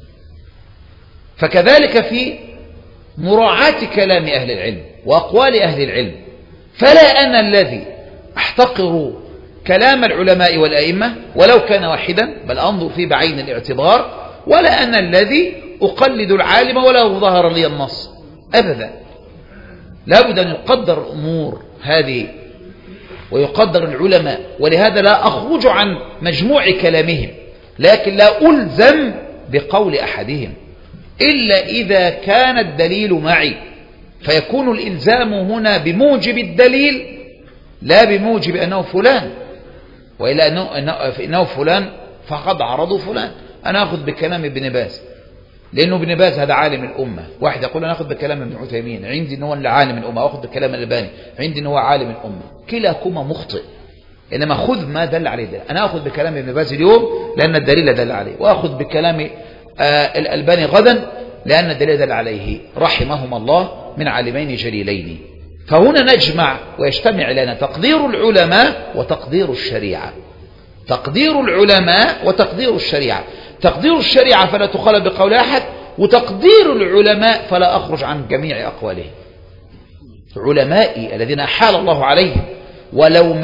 فكذلك في مراعاة كلام أهل العلم وأقوال أهل العلم. فلا أنا الذي أحتقر كلام العلماء والأئمة ولو كان واحدا، بل أنظر فيه بعين الاعتبار، ولا أنا الذي أقلد العالم ولو ظهر لي النص أبدا. لابد أن يقدر الأمور هذه ويقدر العلماء، ولهذا لا أخرج عن مجموع كلامهم، لكن لا ألزم بقول أحدهم إلا إذا كان الدليل معي، فيكون الإلزام هنا بموجب الدليل لا بموجب أنه فلان، وإلا أنه فلان فقد عرضوا فلان. أنا أخذ بكلام ابن باز لأنه ابن باز هذا عالم الأمة. واحد يقول أنا أخذ بكلام ابن عثيمين، عندي أنه عالم الأمة، أخذ بكلام الألباني، عندي أنه عالم الأمة. كلاكما مخطئ، إنما خذ ما دل عليه دل. أنا أخذ بكلام ابن باز اليوم لأن الدليل دل عليه، وأخذ بكلام الألباني غدا لأن الدليل دل عليه، رحمهما الله من عالمين جليلين. فهنا نجمع ويجتمع لنا تقدير العلماء وتقدير الشريعة. تقدير العلماء وتقدير الشريعة. تقدير الشريعة فلا تخالف بقول أحد، وتقدير العلماء فلا أخرج عن جميع أقوالهم. علمائي الذين أحال الله عليهم ولو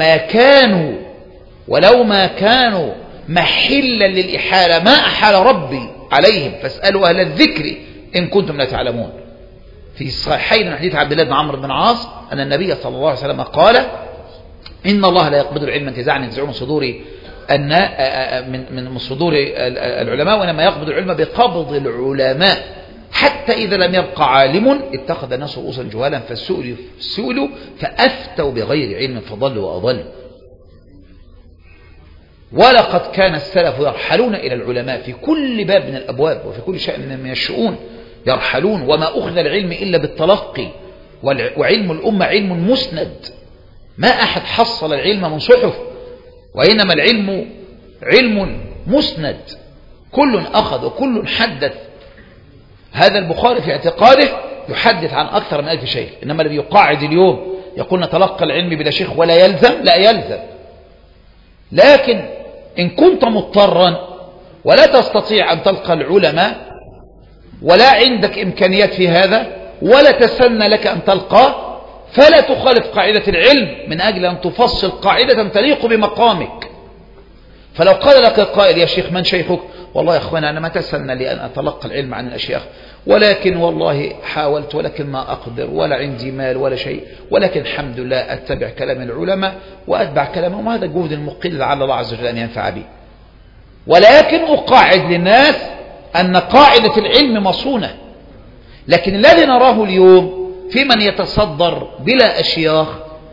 ما كانوا محلا للإحالة ما أحال ربي عليهم، فاسألوا أهل الذكر إن كنتم لا تعلمون. في الصحيحين من حديث عبد الله بن عمرو بن العاص أن النبي صلى الله عليه وسلم قال إن الله لا يقبض العلم انتزاعا ينتزعه من صدور من صدور العلماء، وإنما يقبض العلم بقبض العلماء حتى إذا لم يبقى عالم اتخذ الناس رؤوسا جهالا فسئلوا فأفتوا بغير علم فضلوا وأضلوا. ولقد كان السلف يرحلون إلى العلماء في كل باب من الأبواب وفي كل شيء من الشؤون يرحلون، وما أخذ العلم إلا بالتلقي، وعلم الأمة علم مسند، ما أحد حصل العلم من صحف، وإنما العلم علم مسند، كل أخذ وكل حدث. هذا البخاري في اعتقاده يحدث عن أكثر من 1000 شيخ، إنما الذي يقاعد اليوم يقول نتلقى العلم بلا شيخ ولا يلزم، لا يلزم. لكن إن كنت مضطرا ولا تستطيع أن تلقى العلماء ولا عندك إمكانيات في هذا ولا تسنى لك أن تلقى، فلا تخالف قاعدة العلم من أجل أن تفصل قاعدة تليق بمقامك. فلو قال لك القائل يا شيخ من شيخك؟ والله يا أخوانا أنا ما تسنى لي أن أتلقى العلم عن الأشياخ، ولكن والله حاولت ولكن ما أقدر ولا عندي مال ولا شيء، ولكن الحمد لله أتبع كلام العلماء وأتبع كلامهم، وهذا جهد المقل لعل الله عز وجل أن ينفع به. ولكن أقاعد للناس أن قاعدة العلم مصونة. لكن الذي نراه اليوم في من يتصدر بلا أشياخ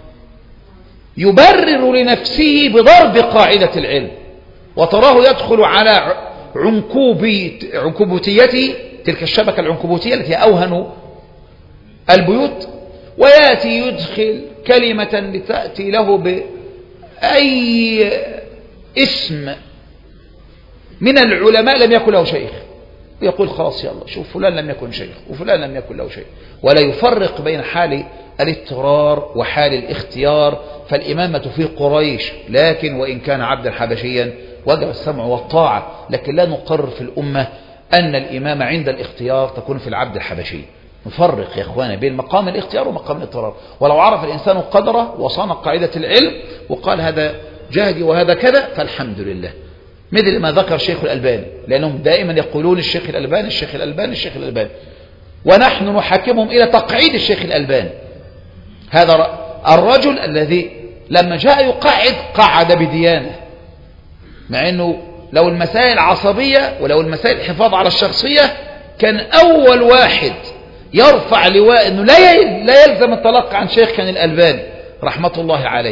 يبرر لنفسه بضرب قاعدة العلم، وتراه يدخل على عنكبوتيته، تلك الشبكة العنكبوتية التي أوهن البيوت، ويأتي يدخل كلمة لتأتي له بأي اسم من العلماء لم يكن له شيخ، يقول خلاص يلا شوف فلان لم يكن شيخ وفلان لم يكن له شيخ، ولا يفرق بين حال الاضطرار وحال الاختيار. فالإمامة في قريش، لكن وإن كان عبدا حبشيا وجب السمع والطاعة، لكن لا نقرر في الأمة أن الإمامة عند الاختيار تكون في العبد الحبشي. نفرق يا إخوانا بين مقام الاختيار ومقام الاضطرار. ولو عرف الإنسان قدره وصان قاعدة العلم وقال هذا جهدي وهذا كذا فالحمد لله، مثل ما ذكر الشيخ الألباني، لأنهم دائما يقولون الشيخ الألباني الشيخ الألباني الشيخ الألباني، ونحن نحاكمهم إلى تقعيد الشيخ الألباني. هذا الرجل الذي لما جاء يقعد قعد بديانة، مع أنه لو المسائل عصبية ولو المسائل حفاظ على الشخصية كان أول واحد يرفع لواء أنه لا يلزم التلقي عن شيخ كان الألباني رحمة الله عليه،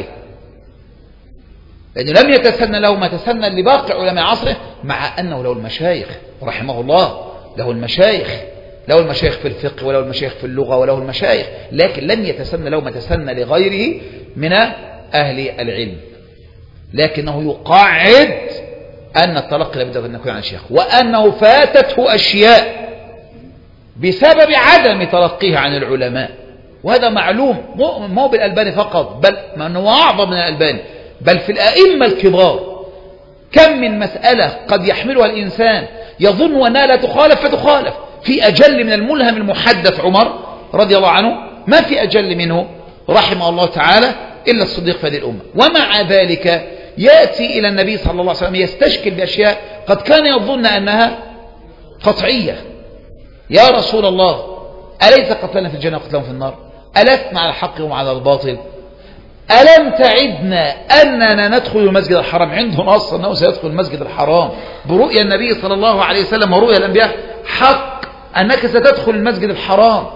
لأنه لم يتسنى له ما تسنى لباقي علماء عصره، مع أنه له المشايخ رحمه الله، له المشايخ في الفقه وله المشايخ في اللغة وله المشايخ، لكن لم يتسنى له ما تسنى لغيره من أهل العلم. لكنه يقاعد أن التلقي لابد أن يكون عن الشيخ، وأنه فاتته أشياء بسبب عدم تلقيه عن العلماء، وهذا معلوم مو بالألباني فقط، بل أنه أعظم من الألباني، بل في الأئمة الكبار. كم من مسألة قد يحملها الإنسان يظن أنها لا تخالف فتخالف، في أجل من الملهم المحدث عمر رضي الله عنه، ما في أجل منه رحمه الله تعالى إلا الصديق في هذه الأمة، ومع ذلك يأتي إلى النبي صلى الله عليه وسلم يستشكل بأشياء قد كان يظن أنها قطعية. يا رسول الله أليس قتلنا في الجنة وقتلهم في النار؟ ألسنا على الحق وعلى الباطل؟ ألم تعدنا أننا ندخل المسجد الحرام؟ عندهم أصلا أنه سيدخل المسجد الحرام برؤيا النبي صلى الله عليه وسلم ورؤيا الأنبياء حق، أنك ستدخل المسجد الحرام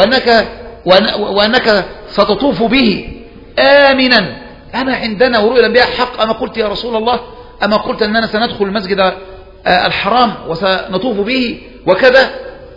وأنك ستطوف به آمنا. أنا عندنا ورؤيا الأنبياء حق، أما قلت يا رسول الله أما قلت أننا سندخل المسجد الحرام وسنطوف به وكذا؟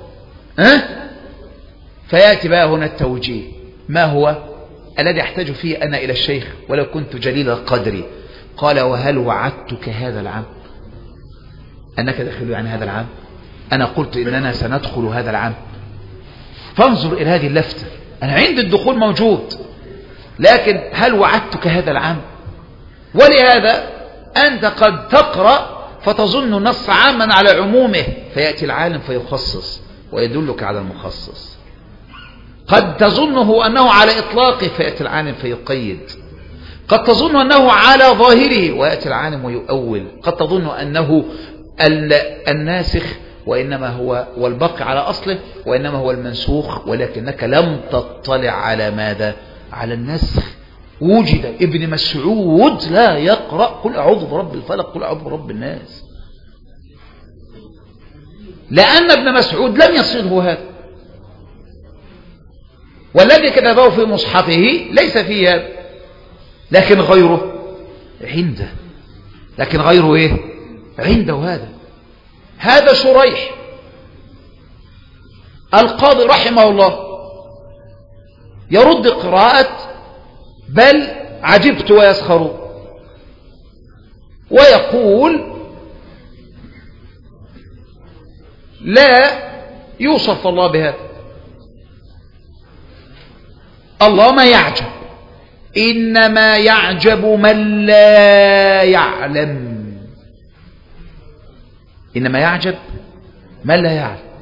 فيأتي بقى هنا التوجيه، ما هو الذي أحتاج فيه أنا إلى الشيخ ولو كنت جليل القدر؟ قال وهل وعدتك هذا العام أنك دخل عن هذا العام؟ أنا قلت إننا سندخل هذا العام. فانظر إلى هذه اللفتة، أنا عند الدخول موجود، لكن هل وعدتك هذا العام؟ ولهذا أنت قد تقرأ فتظن النص عاما على عمومه، فيأتي العالم فيخصص ويدلك على المخصص. قد تظنه أنه على إطلاقه فيأتي العالم فيقيد، قد تظن أنه على ظاهره ويأتي العالم ويؤول، قد تظن أنه الناسخ وإنما هو والباقي على أصله وإنما هو المنسوخ، ولكنك لم تطلع على ماذا؟ على النسخ. وجد ابن مسعود لا يقرأ قل أعوذ برب الفلق قل أعوذ برب الناس، لأن ابن مسعود لم يصله هذا، والذي كتبه في مصحفه ليس فيه هذا، لكن غيره عنده، لكن غيره ايه عنده هذا شريح القاضي رحمه الله يرد قراءة بل عجبت ويسخرون، ويقول لا يوصف الله بهذا، الله ما يعجب، إنما يعجب من لا يعلم، إنما يعجب من لا يعلم.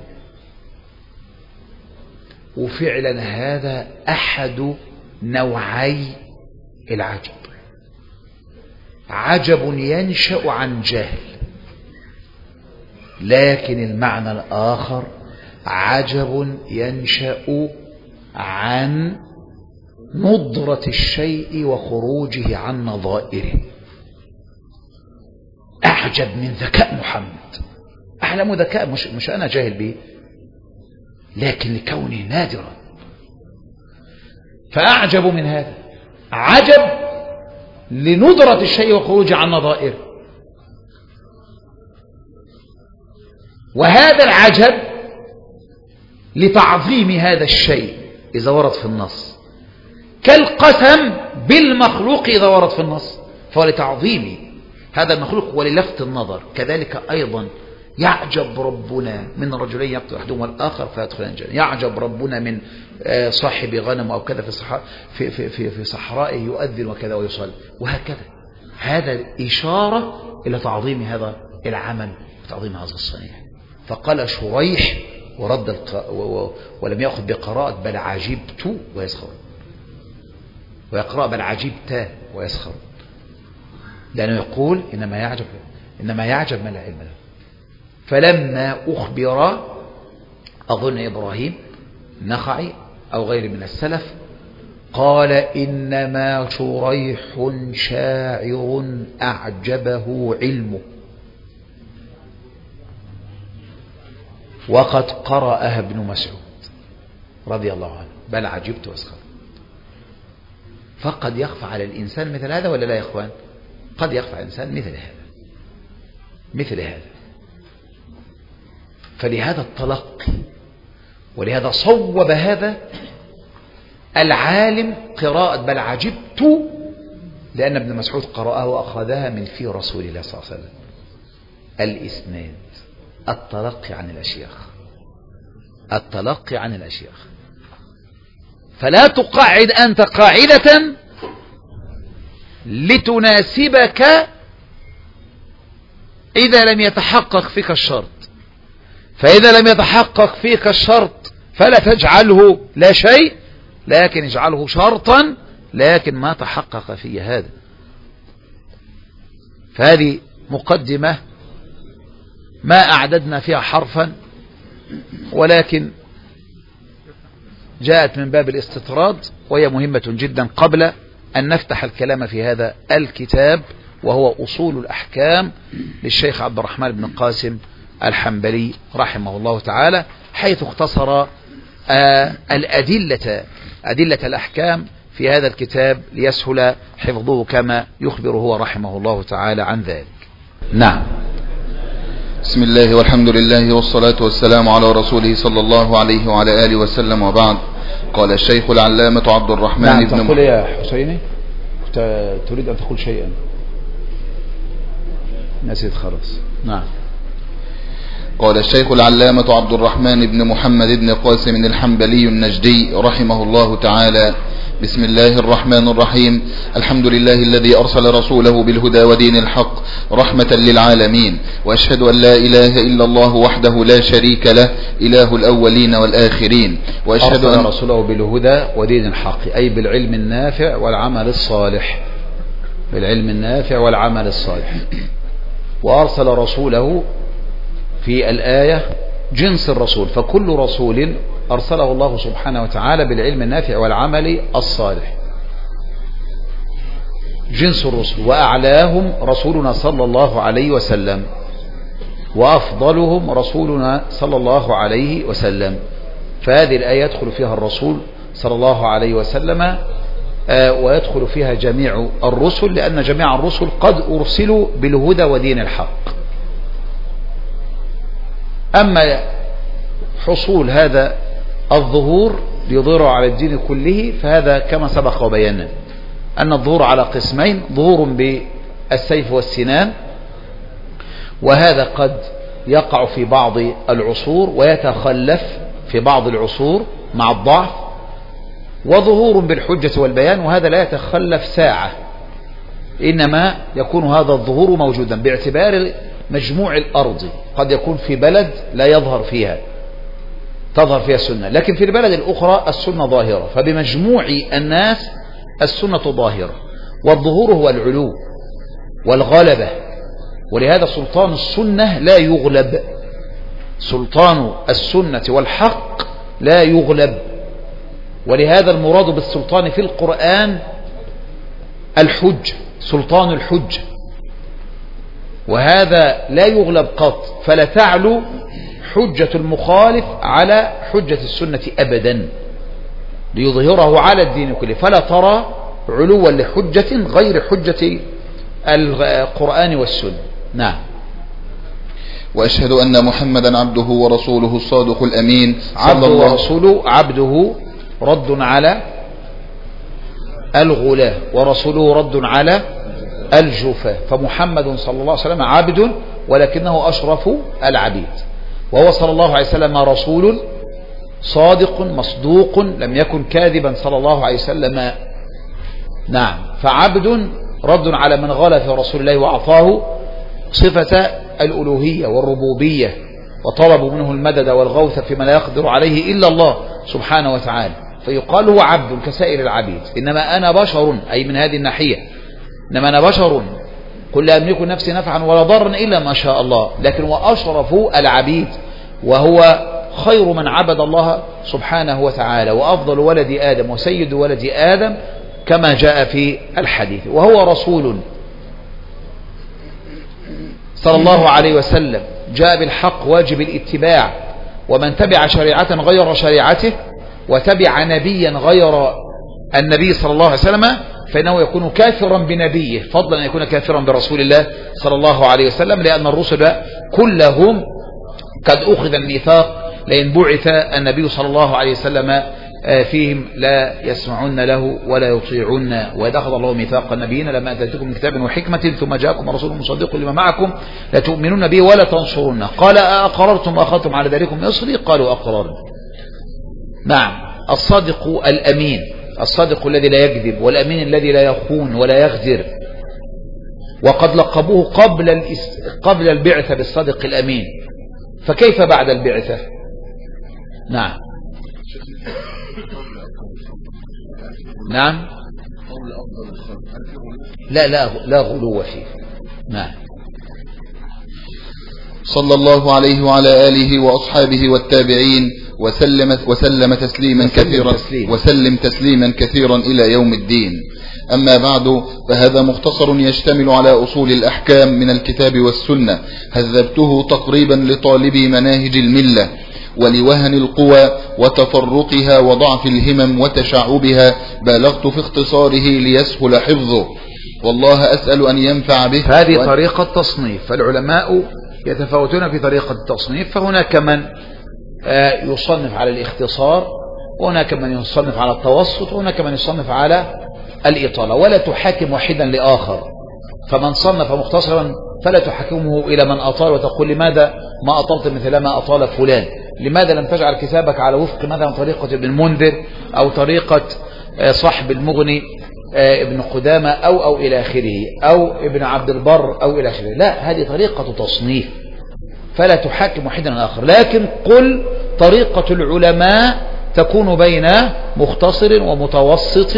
وفعلا هذا أحد نوعي العجب، عجب ينشأ عن جهل، لكن المعنى الآخر عجب ينشأ عن ندرة الشيء وخروجه عن نظائره. أعجب من ذكاء محمد، أعلم ذكاء مش أنا جاهل به، لكن لكونه نادرا، فأعجب من هذا عجب لندرة الشيء وخروجه عن نظائره. وهذا العجب لتعظيم هذا الشيء إذا ورد في النص، كالقسم بالمخلوق إذا ورد في النص، فهو لتعظيم هذا المخلوق وللفت النظر. كذلك أيضا يعجب ربنا من رجلين يقتل أحدهما الآخر فيدخلان الجنة، يعجب ربنا من صاحب غنم أو كذا في صحرائه يؤذن وكذا ويصلي، وهكذا. هذا إشارة إلى تعظيم هذا العمل وتعظيم هذا الصنيع. فقال شريح ورد ولم يأخذ بقراءة بل عجبت ويسخرون، ويقرأ بل عجبت ويسخرون، لأنه يقول إنما يعجب من لا علم له. فلما أخبر أظن إبراهيم نخعي أو غير من السلف قال إنما شريح شاعر أعجبه علمه، وقد قرأها ابن مسعود رضي الله عنه بل عجبت واسخرت. فقد يخفى على الإنسان مثل هذا ولا لا يا إخوان؟ قد يخفى على الإنسان مثل هذا. فلهذا التلقي ولهذا صوب هذا العالم قراءة بل عجبت، لأن ابن مسعود قرأها وأخذها من في رسول الله صلى الله عليه وسلم. الإسناد، التلقي عن الأشياخ، فلا تقعد أنت قاعدة لتناسبك إذا لم يتحقق فيك الشرط، فإذا لم يتحقق فيك الشرط فلا تجعله لا شيء، لكن اجعله شرطا لكن ما تحقق فيه هذا. فهذه مقدمة ما أعددنا فيها حرفا، ولكن جاءت من باب الاستطراد، وهي مهمة جدا قبل أن نفتح الكلام في هذا الكتاب، وهو أصول الأحكام للشيخ عبد الرحمن بن قاسم الحنبلي رحمه الله تعالى، حيث اختصر أدلة الأحكام في هذا الكتاب ليسهل حفظه كما يخبر هو رحمه الله تعالى عن ذلك. نعم.
بسم الله والحمد لله والصلاة والسلام على رسوله صلى الله عليه وعلى آله وسلم، وبعد. قال الشيخ العلامة عبد الرحمن
نعم
بن
تقول يا حسيني، تريد أن تقول شيئا؟ نسيت خلاص. نعم.
قال الشيخ العلامة عبد الرحمن بن محمد بن قاسم الحنبلي النجدي رحمه الله تعالى: بسم الله الرحمن الرحيم. الحمد لله الذي أرسل رسوله بالهدى ودين الحق رحمة للعالمين، وأشهد أن لا إله إلا الله وحده لا شريك له إله الأولين والآخرين، وأشهد
أرسل رسوله بالهدى ودين الحق أي بالعلم النافع والعمل الصالح، بالعلم النافع والعمل الصالح. وأرسل رسوله في الآية جنس الرسول، فكل رسول أرسله الله سبحانه وتعالى بالعلم النافع والعمل الصالح. جنس الرسل، وأعلاهم رسولنا صلى الله عليه وسلم، وأفضلهم رسولنا صلى الله عليه وسلم. فهذه الآية يدخل فيها الرسول صلى الله عليه وسلم، ويدخل فيها جميع الرسل، لأن جميع الرسل قد أرسلوا بالهدى ودين الحق. أما حصول هذا الظهور ليظهره على الدين كله، فهذا كما سبق وبينا أن الظهور على قسمين: ظهور بالسيف والسنان، وهذا قد يقع في بعض العصور ويتخلف في بعض العصور مع الضعف، وظهور بالحجة والبيان، وهذا لا يتخلف ساعة، إنما يكون هذا الظهور موجودا باعتبار مجموع الأرض. قد يكون في بلد لا يظهر فيها، تظهر فيها السنة، لكن في البلد الأخرى السنة ظاهرة، فبمجموع الناس السنة ظاهرة. والظهور هو العلو والغلبة، ولهذا سلطان السنة لا يغلب، سلطان السنة والحق لا يغلب. ولهذا المراد بالسلطان في القرآن الحج، سلطان الحج، وهذا لا يغلب قط، فلا تعلو حجة المخالف على حجة السنة أبدا، ليظهره على الدين كله، فلا ترى علوا لحجة غير حجة القرآن والسنة. نعم.
وأشهد أن محمدا عبده ورسوله الصادق الأمين.
عبده ورسوله، عبده رد على الغلاة، ورسوله رد على الجفاة، فمحمد صلى الله عليه وسلم عبد ولكنه أشرف العبيد، وهو صلى الله عليه وسلم رسول صادق مصدوق لم يكن كاذبا صلى الله عليه وسلم. نعم. فعبد رد على من غلا في رسول الله وأعطاه صفة الألوهية والربوبية، وطلبوا منه المدد والغوث فيما لا يقدر عليه إلا الله سبحانه وتعالى، فيقال هو عبد كسائر العبيد. إنما أنا بشر، أي من هذه الناحية، إنما أنا بشر قل لا أملك نفسي نفعا ولا ضرا إلا ما شاء الله، لكن وأشرف العبيد، وهو خير من عبد الله سبحانه وتعالى، وأفضل ولد آدم وسيد ولد آدم كما جاء في الحديث. وهو رسول صلى الله عليه وسلم جاء بالحق واجب الاتباع، ومن تبع شريعة غير شريعته وتبع نبيا غير النبي صلى الله عليه وسلم فإنه يكون كافرا بنبيه، فضلا أن يكون كافرا برسول الله صلى الله عليه وسلم، لأن الرسل كلهم قد أخذ الميثاق لئن بعث النبي صلى الله عليه وسلم فيهم لا يسمعون له ولا يطيعون، وإذا أخذ الله ميثاق النبيين لما أتيتكم من كتاب وحكمة ثم جاءكم رسول مصدق لما معكم لتؤمنون به ولا تنصرونه، قال أقررتم وأخذتم على ذلكم إصري قالوا أقررنا. نعم. الصادق الأمين، الصادق الذي لا يكذب، والأمين الذي لا يخون ولا يغدر، وقد لقبوه قبل البعثة بالصادق الأمين، فكيف بعد البعثة؟ نعم. نعم. لا غلو فيه. نعم.
صلى الله عليه وعلى آله وأصحابه والتابعين وسلم تسليما كثيرا إلى يوم الدين. أما بعد، فهذا مختصر يشتمل على أصول الأحكام من الكتاب والسنة، هذبته تقريبا لطالبي مناهج الملة، ولوهن القوى وتفرقها وضعف الهمم وتشعبها بالغت في اختصاره ليسهل حفظه، والله أسأل أن ينفع به.
هذه طريقة تصنيف، فالعلماء يتفاوتون في طريقة التصنيف، فهناك من يصنف على الاختصار، وهناك من يصنف على التوسط، وهناك من يصنف على الإطالة، ولا تحاكم واحدا لآخر. فمن صنف مختصرا فلا تحاكمه إلى من أطال وتقول لماذا ما أطلت مثل ما أطال فلان، لماذا لم تجعل كتابك على وفق مثلا طريقة ابن المنذر أو طريقة صاحب المغني ابن قدامة أو إلى آخره، أو ابن عبد البر أو إلى آخره. لا، هذه طريقة تصنيف، فلا تحاكم واحدا آخر، لكن قل طريقة العلماء تكون بين مختصر ومتوسط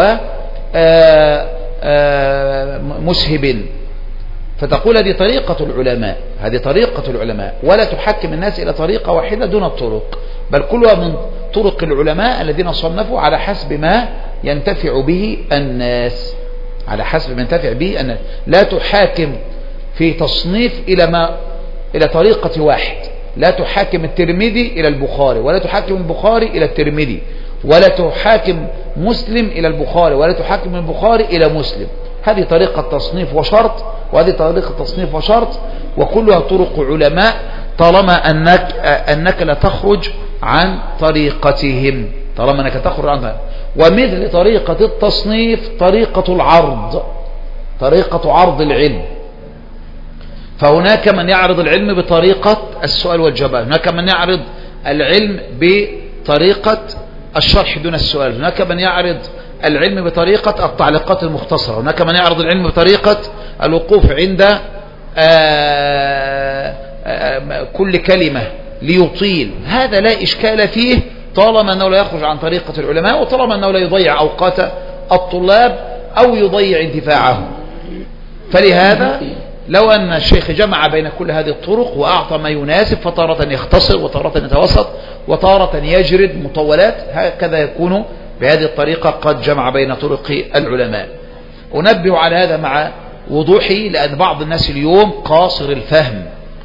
ومسهب، فتقول هذه طريقة العلماء، هذه طريقة العلماء، ولا تحكم الناس إلى طريقة واحدة دون الطرق، بل كلها من طرق العلماء الذين صنفوا على حسب ما ينتفع به الناس، على حسب ما ينتفع به، أن لا تحاكم في تصنيف إلى طريقة واحد. لا تحاكم الترمذي إلى البخاري، ولا تحاكم البخاري إلى الترمذي، ولا تحاكم مسلم إلى البخاري، ولا تحاكم البخاري إلى مسلم. هذه طريقة تصنيف وشرط، وهذه طريقة تصنيف وشرط، وكلها طرق علماء طالما أنك لا تخرج عن طريقتهم، طالما أنك تخرج عنها. ومثل طريقة التصنيف طريقة العرض، طريقة عرض العلم. فهناك من يعرض العلم بطريقة السؤال والجواب، هناك من يعرض العلم بطريقة الشرح دون السؤال، هناك من يعرض العلم بطريقة التعليقات المختصرة، هناك من يعرض العلم بطريقة الوقوف عند كل كلمة ليطيل. هذا لا إشكال فيه طالما أنه لا يخرج عن طريقة العلماء، وطالما أنه لا يضيع أوقات الطلاب أو يضيع انتفاعهم. فلهذا لو أن الشيخ جمع بين كل هذه الطرق وأعطى ما يناسب، فطارة يختصر وطارة يتوسط وطارة يجرد مطولات، هكذا يكون بهذه الطريقة قد جمع بين طرق العلماء. أنبه على هذا مع وضوحي، لأن بعض الناس اليوم قاصر الفهم،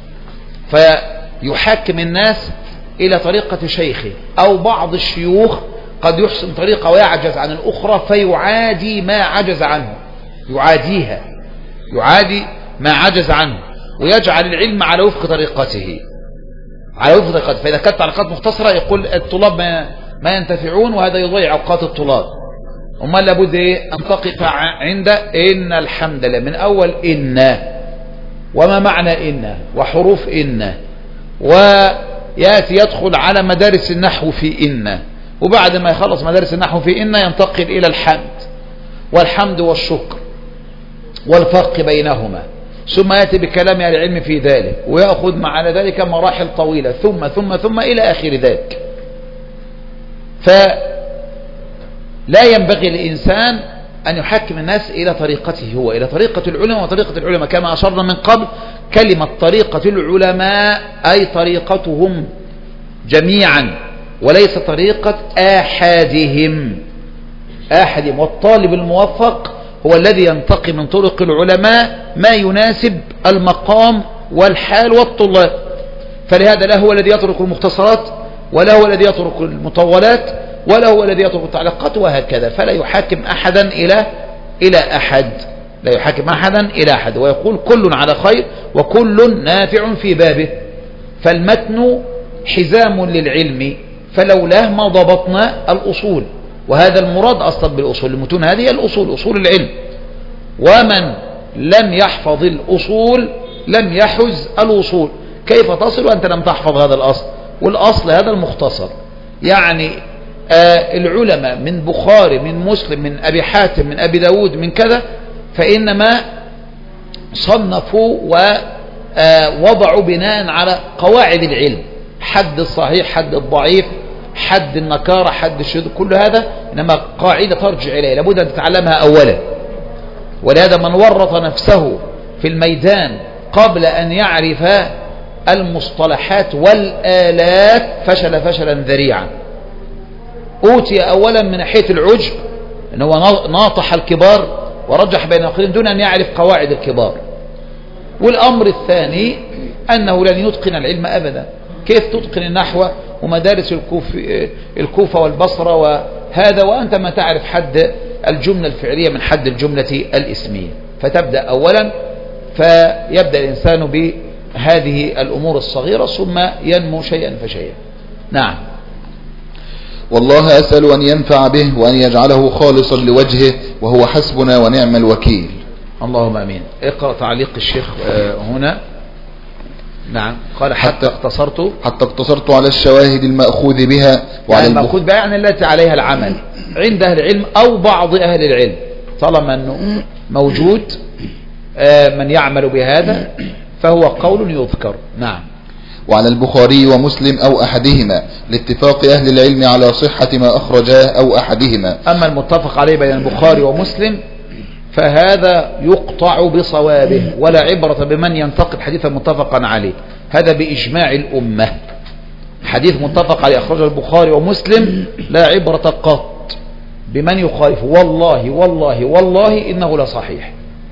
فيحاكم الناس إلى طريقة شيخه، أو بعض الشيوخ قد يحسن طريقة ويعجز عن الأخرى فيعادي ما عجز عنه، يعاديها، يعادي ما عجز عنه، ويجعل العلم على وفق طريقته، على وفق طريقته. فإذا كانت تعليقات مختصرة يقول الطلاب ما ينتفعون، وهذا يضيع أوقات الطلاب. وما لابد أن تقف عند إن الحمد لله، من أول إن، وما معنى إن، وحروف إن، ويأتي يدخل على مدارس النحو في إن، وبعد ما يخلص مدارس النحو في إن ينتقل إلى الحمد والحمد والشكر والفرق بينهما، ثم يأتي بكلام أهل العلم في ذلك، ويأخذ مع ذلك مراحل طويلة ثم ثم ثم إلى آخر ذلك. فلا ينبغي للإنسان أن يحكم الناس إلى طريقته هو، إلى طريقة العلماء. وطريقة العلماء كما أشرنا من قبل، كلمة طريقة العلماء أي طريقتهم جميعا، وليس طريقة آحادهم. والطالب الموفق هو الذي ينتقي من طرق العلماء ما يناسب المقام والحال والطلاب. فلهذا لا هو الذي يترك المختصرات، ولا هو الذي يترك المطولات، ولا هو الذي يترك التعليقات، وهكذا. فلا يحاكم أحدا إلى أحد، لا يحاكم أحدا إلى أحد، ويقول كل على خير وكل نافع في بابه. فالمتن حزام للعلم، فلولاه ما ضبطنا الأصول، وهذا المراد أصلا بالأصول. المتون هذه الأصول، أصول العلم. ومن لم يحفظ الأصول لم يحز الوصول. كيف تصل وأنت لم تحفظ هذا الأصل؟ والأصل هذا المختصر. يعني العلماء من بخاري، من مسلم، من أبي حاتم، من أبي داود، من كذا، فإنما صنفوا ووضعوا بناء على قواعد العلم، حد الصحيح، حد الضعيف، حد النكارة، حد الشذوذ، كل هذا إنما قاعدة ترجع إليه، لابد أن تتعلمها أولا. ولهذا من ورط نفسه في الميدان قبل أن يعرف المصطلحات والآلات فشل فشلا ذريعا. أوتي أولا من ناحية العجب، أنه ناطح الكبار ورجح بين الآخرين دون أن يعرف قواعد الكبار. والأمر الثاني أنه لن يتقن العلم أبدا. كيف تتقن النحو ومدارس الكوفة والبصرة وهذا وأنت ما تعرف حد الجملة الفعلية من حد الجملة الاسمية؟ فتبدأ أولا، فيبدأ الإنسان بهذه الأمور الصغيرة ثم ينمو شيئا فشيئا. نعم.
والله أسأل أن ينفع به وأن يجعله خالصا لوجهه، وهو حسبنا ونعم الوكيل.
اللهم أمين. اقرأ تعليق الشيخ هنا. نعم. قال حتى اقتصرت على الشواهد المأخوذ بها وعلى المأخوذ بها يعني التي عليها العمل عند أهل العلم أو بعض أهل العلم، طالما أنه موجود من يعمل بهذا فهو قول يذكر. نعم.
وعلى البخاري ومسلم أو أحدهما لاتفاق أهل العلم على صحة ما أخرجاه أو أحدهما.
أما المتفق عليه بين البخاري ومسلم فهذا يقطع بصوابه، ولا عبرة بمن ينتقد حديثا متفقا عليه. هذا بإجماع الأمة. حديث متفق عليه أخرجه البخاري ومسلم لا عبرة قط بمن يخالف والله والله والله إنه لصحيح.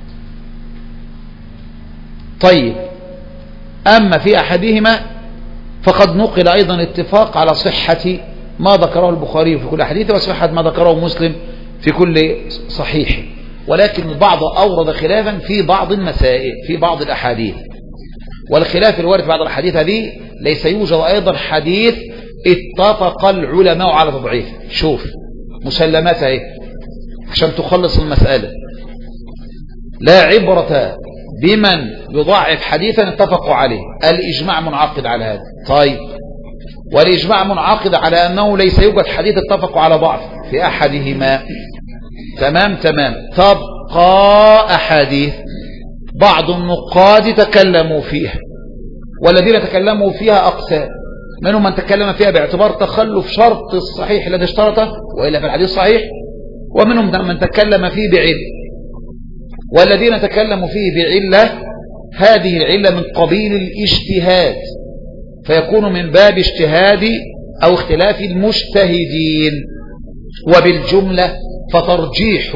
طيب أما في أحدهما فقد نقل أيضا اتفاق على صحة ما ذكره البخاري في كل حديث وصحة ما ذكره مسلم في كل صحيح، ولكن البعض أورد خلافا في بعض المسائل في بعض الأحاديث، والخلاف الوارد في بعض الحديث هذه ليس يوجد أيضا حديث اتفق العلماء على تضعيف. شوف مسلماتها ايه عشان تخلص المسألة. لا عبرة بمن يضعف حديثا اتفقوا عليه، الإجماع منعقد على هذا. طيب والإجماع منعقد على أنه ليس يوجد حديث اتفقوا على ضعف في أحدهما. تمام. تبقى أحاديث بعض النقاد تكلموا فيها، والذين تكلموا فيها أقسام، منهم من تكلم فيها باعتبار تخلف شرط الصحيح الذي اشترطه وإلا في الحديث صحيح، ومنهم من تكلم فيه بعلة، والذين تكلموا فيه بعلة هذه العلة من قبيل الاجتهاد، فيكون من باب اجتهاد أو اختلاف المجتهدين. وبالجملة فترجيح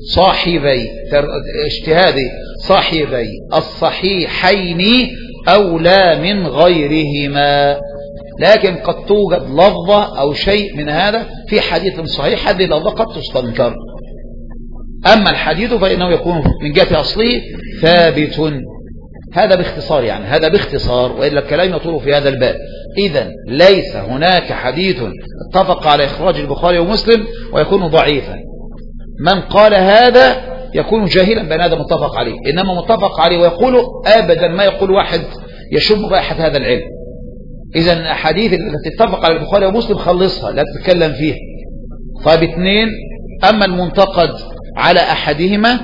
اجتهاد صاحبي الصحيحين أولى من غيرهما، لكن قد توجد لفظة أو شيء من هذا في حديث صحيح، هذه اللفظة قد تستنكر. أما الحديث فإنه يكون من جهة أصله ثابت. هذا باختصار، يعني هذا باختصار، وإلا الكلام يطول في هذا الباب. إذن ليس هناك حديث اتفق على إخراج البخاري ومسلم ويكون ضعيفا. من قال هذا يكون جاهلا بأن هذا متفق عليه، إنما متفق عليه ويقول أبدا ما يقول واحد يشم رائحة هذا العلم. إذن الأحاديث التي اتفق على البخاري ومسلم خلصها، لا تتكلم فيها. طيب اثنين، أما المنتقد على أحدهما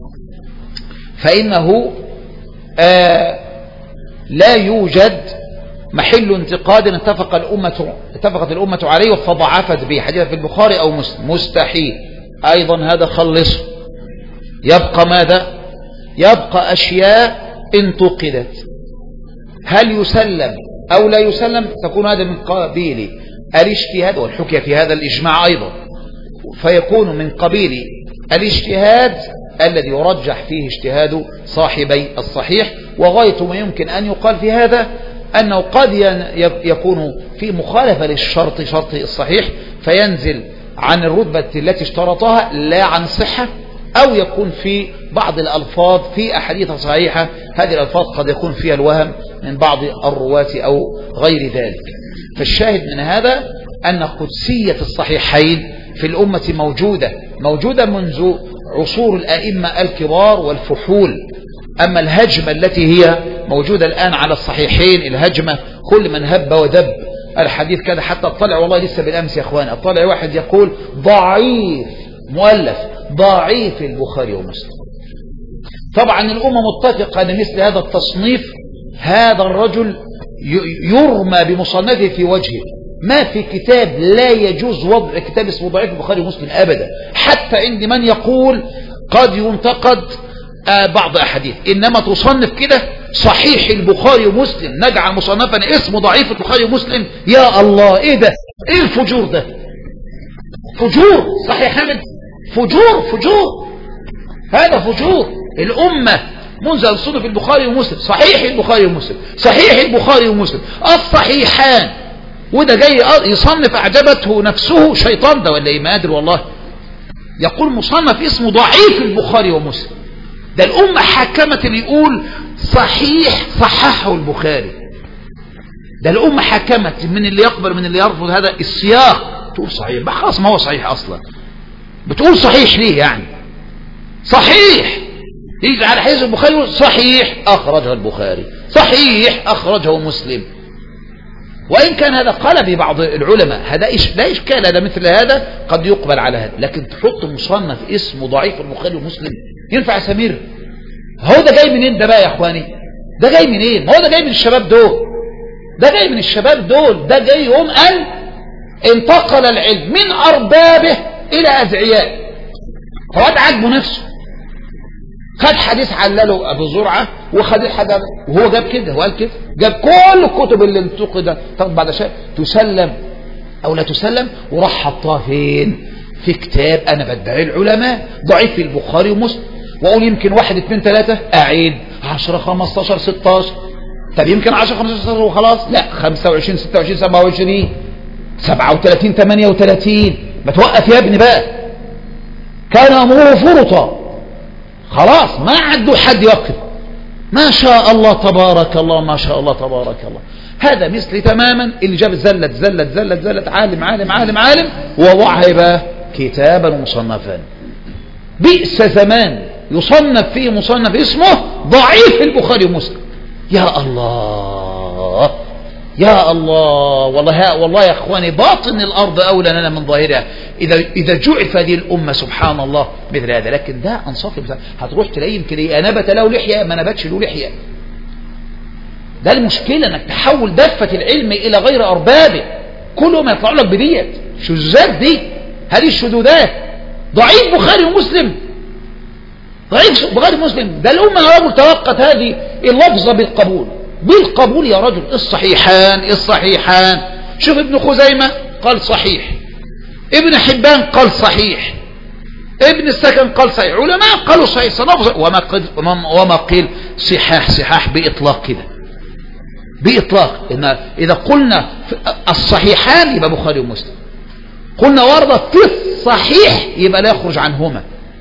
فإنه لا يوجد محل انتقاد اتفقت الأمة عليه فضعفت به، حديث في البخاري أو مسلم، مستحيل. أيضا هذا خلصه. يبقى ماذا؟ يبقى أشياء انتقدت، هل يسلم أو لا يسلم؟ تكون هذا من قبيل الاجتهاد، والحكي في هذا الإجماع أيضا، فيكون من قبيل الاجتهاد الذي يرجح فيه اجتهاد صاحبي الصحيح. وغاية ما يمكن أن يقال في هذا أنه قد يكون في مخالفة للشرط، شرط الصحيح، فينزل عن الرتبة التي اشترطها لا عن الصحة، أو يكون في بعض الألفاظ في أحاديث صحيحة هذه الألفاظ قد يكون فيها الوهم من بعض الرواة أو غير ذلك. فالشاهد من هذا أن قدسية الصحيحين في الأمة موجودة منذ عصور الأئمة الكبار والفحول. أما الهجمة التي هي موجودة الآن على الصحيحين، الهجمة كل من هب ودب الحديث كذا، حتى اطلع والله لسه بالأمس يا أخوان اطلع واحد يقول ضعيف مؤلف ضعيف البخاري ومسلم. طبعا الأمة متفقة أن مثل هذا التصنيف هذا الرجل يرمى بمصنفه في وجهه. ما في كتاب لا يجوز وضع كتاب اسمه ضعيف البخاري ومسلم أبدا، حتى عند من يقول قد ينتقد بعض أحاديث، إنما تصنف كده صحيح البخاري ومسلم، نجعل مصنفا اسمه ضعيف البخاري ومسلم. يا الله ايه ده؟ ايه الفجور ده؟ فجور صحيح حمد، فجور هذا فجور. الأمة منذ أن صنف البخاري ومسلم، صحيح البخاري ومسلم، صحيح البخاري ومسلم، الصحيحان، وده جاي يصنف أعجبته نفسه شيطان ده ولا ايه ما أدري والله، يقول مصنف اسمه ضعيف البخاري ومسلم. ده الأمة حكمت اللي يقول صحيح صححه البخاري، ده الأمة حكمت من اللي يقبل من اللي يرفض هذا السياق. تقول صحيح بقى خلاص، ما هو صحيح أصلا، بتقول صحيح ليه يعني؟ صحيح يجي على حديث البخاري صحيح أخرجه البخاري، صحيح أخرجه مسلم. وإن كان هذا قال به بعض العلماء هذا لا إشكال، هذا مثل هذا قد يقبل على هذا، لكن تحط مصنف اسمه ضعيف البخاري ومسلم ينفع سمير؟ هو ده جاي منين ده بقى يا اخواني؟ ده جاي منين؟ هو ده جاي من الشباب دول، ده جاي من الشباب دول، ده جاي يوم أن انتقل العلم من أربابه إلى أدعياء، فواد عجبه نفسه، خد حديث علله أبو زرعة وخد حديث وهو جاب كده، هو قال كده، جاب كل الكتب اللي انتقدت. طب بعد شيء تسلم أو لا تسلم، وراح حطها فين؟ في كتاب أنا بدعي العلماء ضعيف في البخاري ومسلم، وأقول يمكن 1 2 3 أعيد 10 15 16. طب يمكن 10 15 وخلاص؟ لا، 25 26 27 37 38. ما توقف يا ابني بقى، كان أمره فرطا، خلاص ما عدوا حد يوقف. ما شاء الله تبارك الله، ما شاء الله تبارك الله. هذا مثل تماما اللي جاب زلت عالم عالم عالم عالم ووضعها بقى كتابا ومصنفا. بئس زمان يصنف فيه مصنف اسمه ضعيف البخاري ومسلم. يا الله يا الله، والله يا اخواني باطن الارض اولى لنا من ظاهرها اذا جعف هذه الامه سبحان الله مثل هذا. لكن ده انصاف، هتروح تلاقي يمكن نبت له لحيه ما نبتش له لحيه. ده المشكله، انك تحول دفه العلم الى غير اربابه، كله ما يطلع لك بديت شذوذات. دي هذه الشذوذات. ضعيف بخاري ومسلم، ضعيف بخاري ومسلم. ده الامه يا رجل توقت هذه اللفظه بالقبول يا رجل. الصحيحان. شوف ابن خزيمة قال صحيح، ابن حبان قال صحيح، ابن السكن قال صحيح، علماء قالوا صحيح صنف. وما قيل صحاح بإطلاق كده، بإطلاق. إن إذا قلنا الصحيحان يبقى بخاري ومسلم، قلنا ورد في الصحيح يبقى لا يخرج عنهما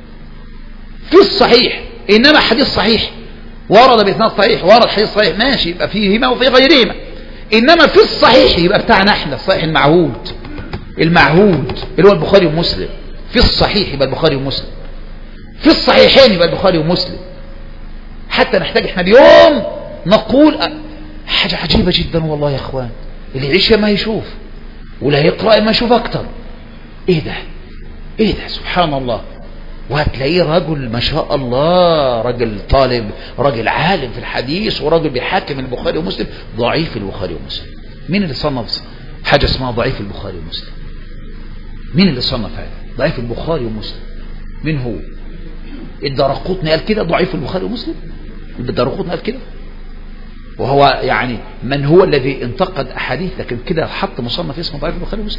في الصحيح. إنما حديث صحيح ورد بإسناد صحيح، ورد حديث صحيح، ماشي، يبقى فيهما وفي غيرهما. إنما في الصحيح يبقى بتاعنا احنا الصحيح المعهود اللي هو البخاري ومسلم. في الصحيح يبقى البخاري ومسلم، في الصحيحين يبقى البخاري ومسلم. حتى نحتاج احنا اليوم نقول حاجة عجيبة جدا والله يا اخوان، اللي يعيش ما يشوف ولا يقرأ ما يشوف اكتر. ايه ده سبحان الله. وهتلاقيه رجل ما شاء الله، رجل طالب، رجل عالم في الحديث، ورجل بيحاكم البخاري ومسلم. ضعيف البخاري ومسلم. مين اللي صنف حاجة اسمها ضعيف البخاري ومسلم؟ مين اللي صنف هذا ضعيف البخاري ومسلم؟ مين هو؟ الدارقطني قال كده ضعيف البخاري ومسلم؟ الدارقطني قال كده؟ وهو يعني من هو الذي انتقد احاديث لكن كده حط مصنف اسمه ضعيف البخاري ومسلم؟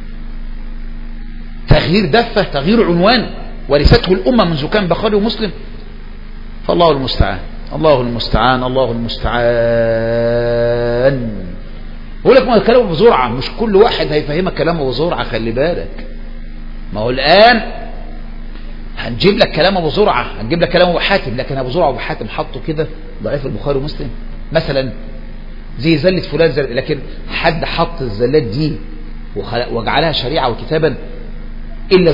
تغيير دفة، تغيير عنوان ورثته الأمة منذ كان بخاري ومسلم. فالله المستعان، الله المستعان، الله المستعان. بقول لك ما كلامه بزرعة، مش كل واحد هيفهمك كلامه بزرعة، خلي بالك. ما هو الآن هنجيب لك كلامه بزرعة، هنجيب لك كلامه بحاتم، لكن أبو زرعة وحاتم حطوا كده ضعيف البخاري ومسلم مثلا زي زلة فلان لكن حد حط الزلات دي وجعلها شريعة وكتابا إلا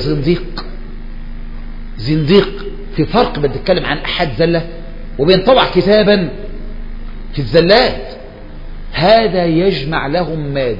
زنديق. في فرق بنتكلم عن أحد زلة وبين طبع كتابا في الزلات. هذا يجمع لهم ماد.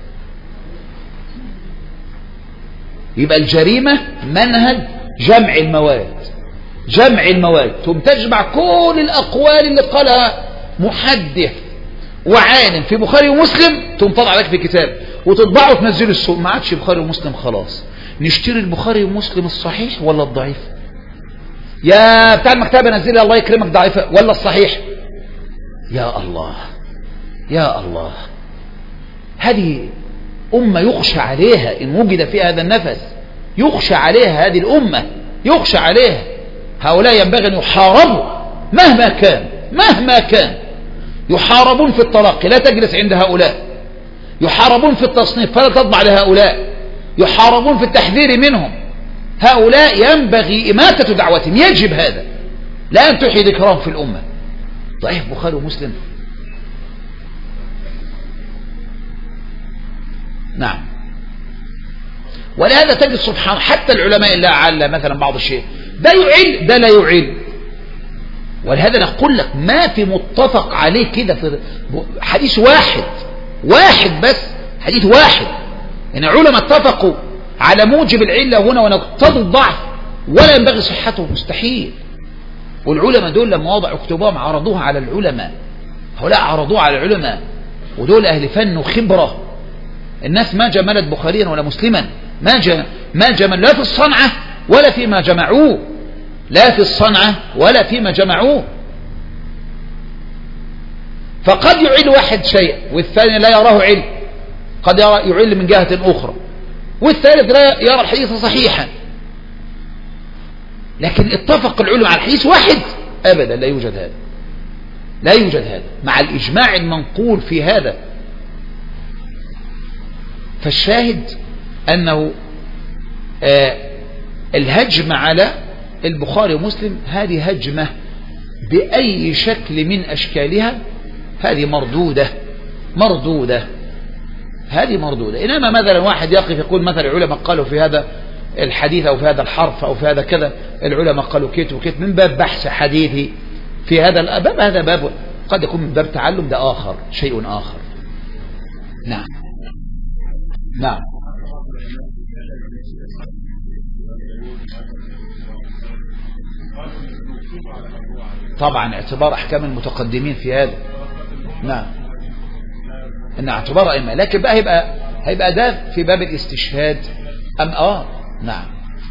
يبقى الجريمة منهج جمع المواد ثم تجمع كل الأقوال اللي قالها محدث وعالم في بخاري ومسلم ثم طبع لك في كتاب وتطبعه وتنزله السوق. ما عادش بخاري ومسلم خلاص. نشتري البخاري ومسلم الصحيح ولا الضعيف؟ يا بتاع المكتبة نزلها الله يكرمك ضعيفة ولا الصحيح؟ يا الله يا الله. هذه أمة يخشى عليها إن وجد فيها هذا النفس، يخشى عليها هذه الأمة، يخشى عليها. هؤلاء ينبغي أن يحاربوا مهما كان. يحاربون في الطلاق لا تجلس عند هؤلاء، يحاربون في التصنيف فلا تطبع لهؤلاء، يحاربون في التحذير منهم. هؤلاء ينبغي إماتة دعوتهم، يجب هذا، لا أن تحيي ذكرهم في الأمة. ضعيف بخاري ومسلم. نعم. ولهذا تجد سبحان حتى العلماء اللي أعلى مثلا بعض الشيء ده يعل ده لا يعل. ولهذا نقول لك ما في متفق عليه كده في حديث واحد بس، حديث واحد إن علماء اتفقوا على موجب العلة هنا ونقتضوا الضعف ولا ينبغي صحته، مستحيل. والعلماء دول لما وضعوا كتبهم عرضوها على العلماء، هؤلاء عرضوها على العلماء ودول أهل فن وخبرة. الناس ما جملت بخاريا ولا مسلما، ما جمل لا في الصنعة ولا فيما جمعوه، لا في الصنعة ولا فيما جمعوه. فقد يعل واحد شيء والثاني لا يراه علم، قد يعل من جهة أخرى. والثالث لا يرى الحديث صحيحا. لكن اتفق العلماء على الحديث واحد؟ أبدا، لا يوجد هذا، لا يوجد هذا مع الإجماع المنقول في هذا. فالشاهد أنه الهجم على البخاري ومسلم هذه هجمة بأي شكل من أشكالها، هذه مردودة، هذه مردودة. إنما مثلا واحد يقف يقول مثلا العلماء قالوا في هذا الحديث أو في هذا الحرف أو في هذا كذا، العلماء قالوا كيت وكيت، من باب بحث حديثي في هذا الباب، هذا باب قد يكون من باب تعلم، ده آخر، شيء آخر. نعم نعم. طبعا اعتبار أحكام المتقدمين في هذا. نعم إن اعتبار أئمة، لكن بقى هيبقى ده في باب الاستشهاد أم نعم.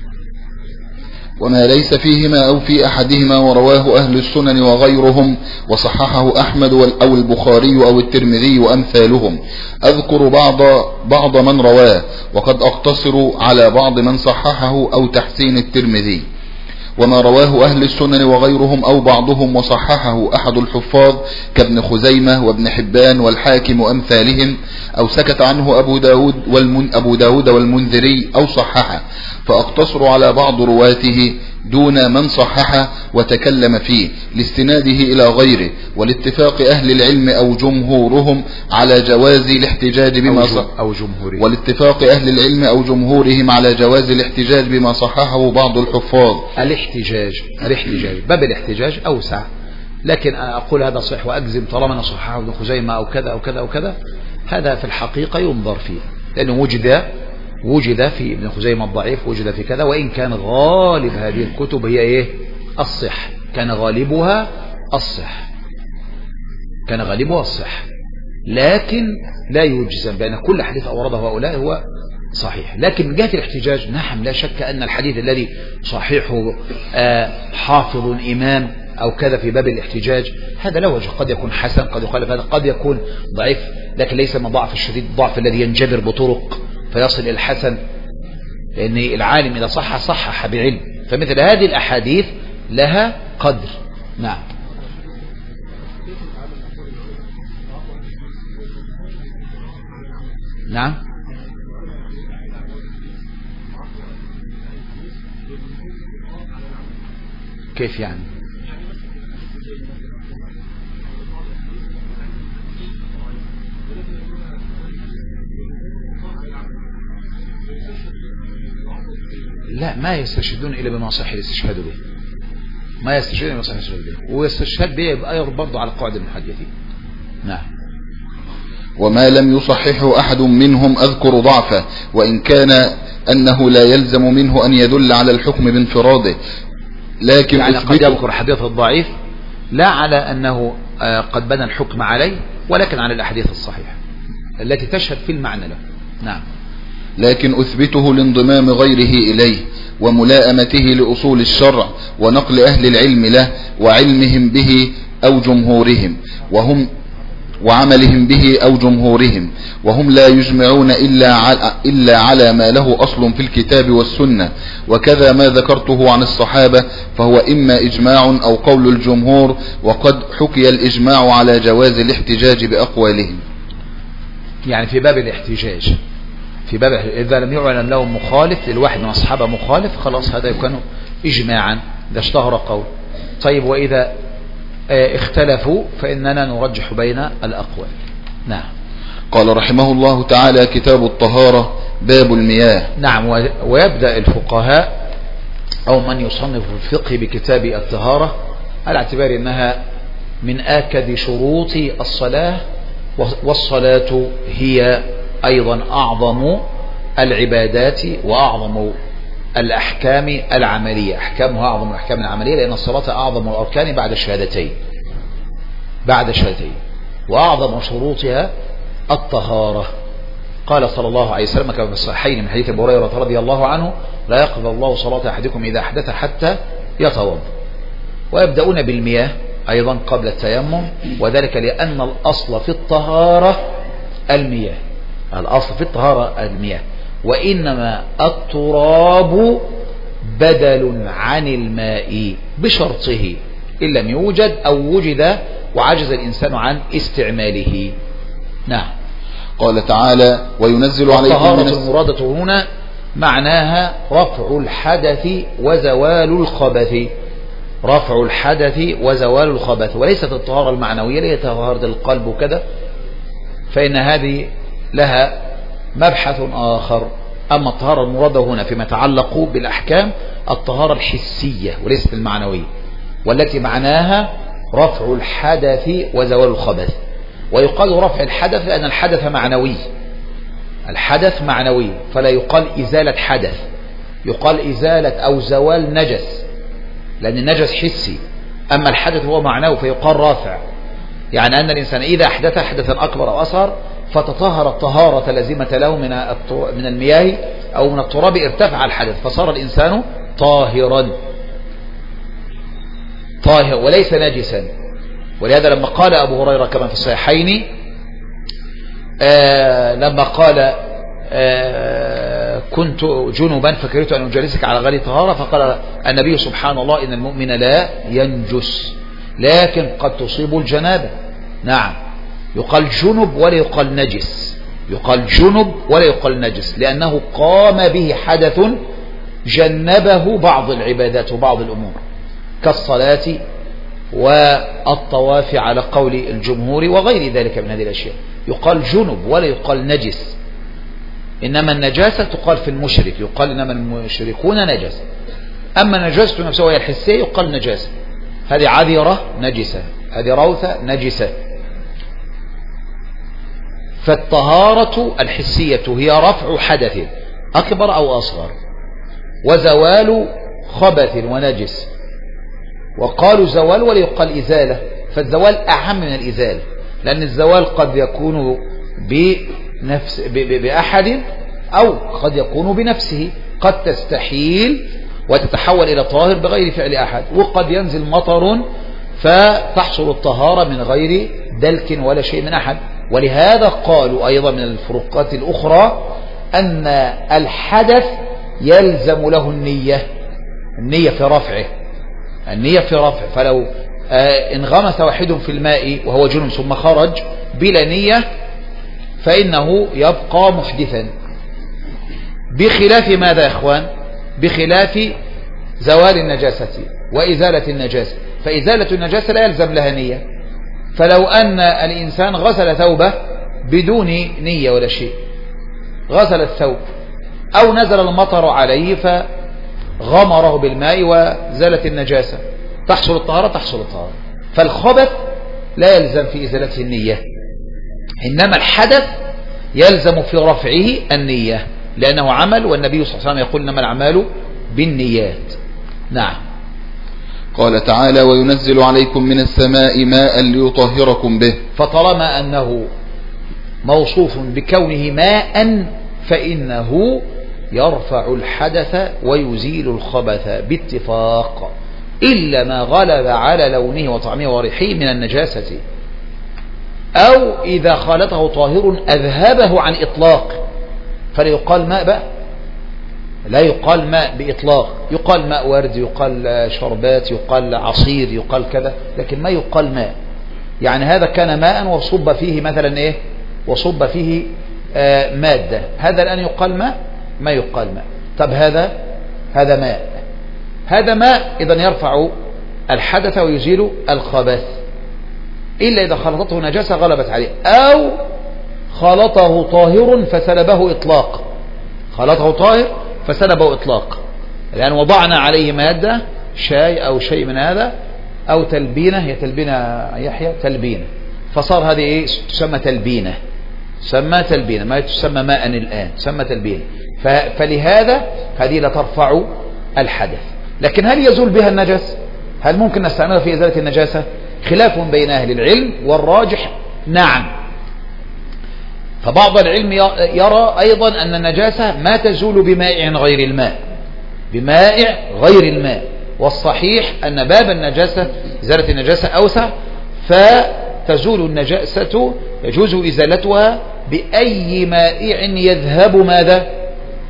وما ليس فيهما أو في أحدهما ورواه أهل السنن وغيرهم وصححه أحمد أو البخاري أو الترمذي وأمثالهم. أذكر بعض من رواه، وقد أقتصر على بعض من صححه أو تحسين الترمذي. وما رواه أهل السنن وغيرهم أو بعضهم وصححه أحد الحفاظ كابن خزيمة وابن حبان والحاكم وأمثالهم، أو سكت عنه أبو داود والمنذري أو صححه، فأقتصر على بعض رواته دون من صححه وتكلم فيه لاستناده إلى غيره، والاتفاق أهل العلم أو جمهورهم على جواز الاحتجاج والاتفاق أهل العلم أو جمهورهم على جواز الاحتجاج بما صححه بعض الحفاظ.
الاحتجاج باب الاحتجاج أوسع، لكن أنا أقول هذا صح وأجزم طالما صححه ابن خزيمة أو كذا أو كذا أو كذا، هذا في الحقيقة ينظر فيه، لأنه وجد في ابن خزيمة الضعيف، وجد في كذا، وإن كان غالب هذه الكتب هي الصح، كان غالبها الصح، لكن لا يجزم بأن كل حديث أورده هؤلاء هو صحيح. لكن من جهة الاحتجاج نعم، لا شك أن الحديث الذي صحيحه حافظ إمام أو كذا في باب الاحتجاج هذا له وجه، قد يكون حسن، قد يخالف هذا، قد يكون ضعيف، لكن ليس من ضعف الشديد، الضعف الذي ينجبر بطرق فيصل إلى الحسن، لأن العالم إذا صحح بعلم، فمثل هذه الأحاديث لها قدر. نعم نعم. كيف يعني؟ لا، ما يستشهدون إلا بما صح الاستشهاد به، والاستشهاد به يبقى برضه على قواعد المحدثين. نعم.
وما لم يصححه أحد منهم أذكر ضعفه، وإن كان أنه لا يلزم منه أن يدل على الحكم بانفراده، لكن
يعني قد يذكر حديث الضعيف لا على أنه قد بنى الحكم عليه، ولكن على الأحاديث الصحيحة التي تشهد في المعنى له. نعم.
لكن أثبته لانضمام غيره إليه وملاءمته لأصول الشرع ونقل أهل العلم له وعلمهم به أو جمهورهم وعملهم به أو جمهورهم، وهم لا يجمعون إلا على ما له أصل في الكتاب والسنة. وكذا ما ذكرته عن الصحابة فهو إما إجماع أو قول الجمهور، وقد حكي الإجماع على جواز الاحتجاج بأقوالهم.
يعني في باب الاحتجاج، إذا لم يعلن له مخالف للواحد من الصحابة مخالف، خلاص هذا يكون إجماعا إذا اشتهر قول. طيب وإذا اختلفوا فإننا نرجح بين الأقوال. نعم.
قال رحمه الله تعالى: كتاب الطهارة، باب المياه.
نعم. ويبدأ الفقهاء أو من يصنف في الفقه بكتاب الطهارة على اعتبار أنها من آكد شروط الصلاة، والصلاة هي أيضا أعظم العبادات وأعظم الأحكام العملية، أحكامها أعظم الأحكام العملية، لأن الصلاة أعظم الأركان بعد الشهادتين، وأعظم شروطها الطهارة. قال صلى الله عليه وسلم كما في الصحيحين من حديث أبي هريرة رضي الله عنه: لا يقبل الله صلاة أحدكم إذا أحدث حتى يتوضأ. ويبدأون بالمياه أيضا قبل التيمم، وذلك لأن الأصل في الطهارة المياه، الأصل في الطهارة المياه. وإنما التراب بدل عن الماء بشرطه إن لم يوجد أو وجد وعجز الإنسان عن استعماله. نعم.
قال تعالى وينزل عليكم
الطهارة المرادة هنا معناها رفع الحدث وزوال الخبث، رفع الحدث وزوال الخبث، وليست الطهارة المعنوية اللي هي طهارة القلب وكذا، فإن هذه لها مبحث آخر. أما الطهارة المرادة هنا فيما يتعلق بالأحكام الطهارة الحسية وليست المعنوية، والتي معناها رفع الحدث وزوال الخبث. ويقال رفع الحدث لأن الحدث معنوي، الحدث معنوي، فلا يقال إزالة حدث، يقال إزالة أو زوال نجس، لأن النجس حسي، أما الحدث هو معنوي فيقال رافع. يعني أن الإنسان إذا أحدث حدثا أكبر أو أصغر فتطهر الطهارة لازمة له من المياه أو من التراب ارتفع الحدث فصار الإنسان طاهرا طاهر وليس نجسا. ولهذا لما قال أبو هريرة كما في الصحيحين لما قال كنت جنبا فكرهت أن أجالسك على غير طهارة، فقال النبي سبحان الله إن المؤمن لا ينجس لكن قد تصيب الجنابة. نعم، يقال جنب ولا يقال نجس، يقال جنب ولا يقال نجس، لأنه قام به حدث جنبه بعض العبادات وبعض الأمور كالصلاة والطواف على قول الجمهور وغير ذلك من هذه الأشياء. يقال جنب ولا يقال نجس. إنما النجاسة تقال في المشرك، يقال إنما المشركون نجس. أما النجاسة نفسها وهي الحسية يقال نجاسة، هذه عذرة نجسة، هذه روثة نجسة. فالطهارة الحسية هي رفع حدث أكبر أو أصغر وزوال خبث ونجس. وقالوا زوال ولا يقال إزالة، فالزوال أعم من الإزالة، لأن الزوال قد يكون بأحد أو قد يكون بنفسه، قد تستحيل وتتحول إلى طاهر بغير فعل أحد، وقد ينزل مطر فتحصل الطهارة من غير دلك ولا شيء من أحد. ولهذا قالوا أيضا من الفروقات الأخرى أن الحدث يلزم له النية، النية في رفعه، النية في رفع. فلو انغمس واحد في الماء وهو جنب ثم خرج بلا نية فإنه يبقى محدثا، بخلاف ماذا يا إخوان؟ بخلاف زوال النجاسة وإزالة النجاسة، فإزالة النجاسة لا يلزم لها نية. فلو أن الإنسان غسل ثوبه بدون نية ولا شيء، غسل الثوب أو نزل المطر عليه فغمره بالماء وزالت النجاسة، تحصل الطهارة؟ تحصل الطهارة. فالخبث لا يلزم في إزالته النية، إنما الحدث يلزم في رفعه النية لأنه عمل، والنبي صلى الله عليه وسلم يقول إنما الأعمال بالنيات. نعم.
قال تعالى وينزل عليكم من السماء ماء ليطهركم به.
فطالما أنه موصوف بكونه ماء فإنه يرفع الحدث ويزيل الخبث باتفاق، إلا ما غلب على لونه وطعمه وريحه من النجاسة، أو إذا خالطه طاهر أذهبه عن إطلاق، فلا يقال ماء بقى، لا يقال ماء بإطلاق، يقال ماء ورد، يقال شربات، يقال عصير، يقال كذا، لكن ما يقال ماء. يعني هذا كان ماء وصب فيه مثلا إيه، وصب فيه مادة، هذا الآن يقال ماء؟ ما يقال ماء. طب هذا ماء، هذا ماء إذن يرفع الحدث ويزيل الخبث، إلا إذا خلطته نجاسة غلبت عليه، أو خلطه طاهر فسلبه إطلاق، خلطه طاهر فسلبه إطلاق، لأن وضعنا عليه مادة شاي أو شيء من هذا أو تلبينة، هي تلبينة يحيى تلبينة، فصار هذه إيه؟ تسمى تلبينة، تسمى تلبينة، ما تسمى ماء الآن، تسمى تلبينة. فلهذا هذه لا ترفع الحدث. لكن هل يزول بها النجس؟ هل ممكن نستعملها في إزالة النجاسة؟ خلاف بين أهل العلم، والراجح نعم. فبعض العلم يرى أيضا أن النجاسة ما تزول بمائع غير الماء، بمائع غير الماء، والصحيح أن باب النجاسة إزالة النجاسة أوسع، فتزول النجاسة يجوز إزالتها بأي مائع يذهب ماذا؟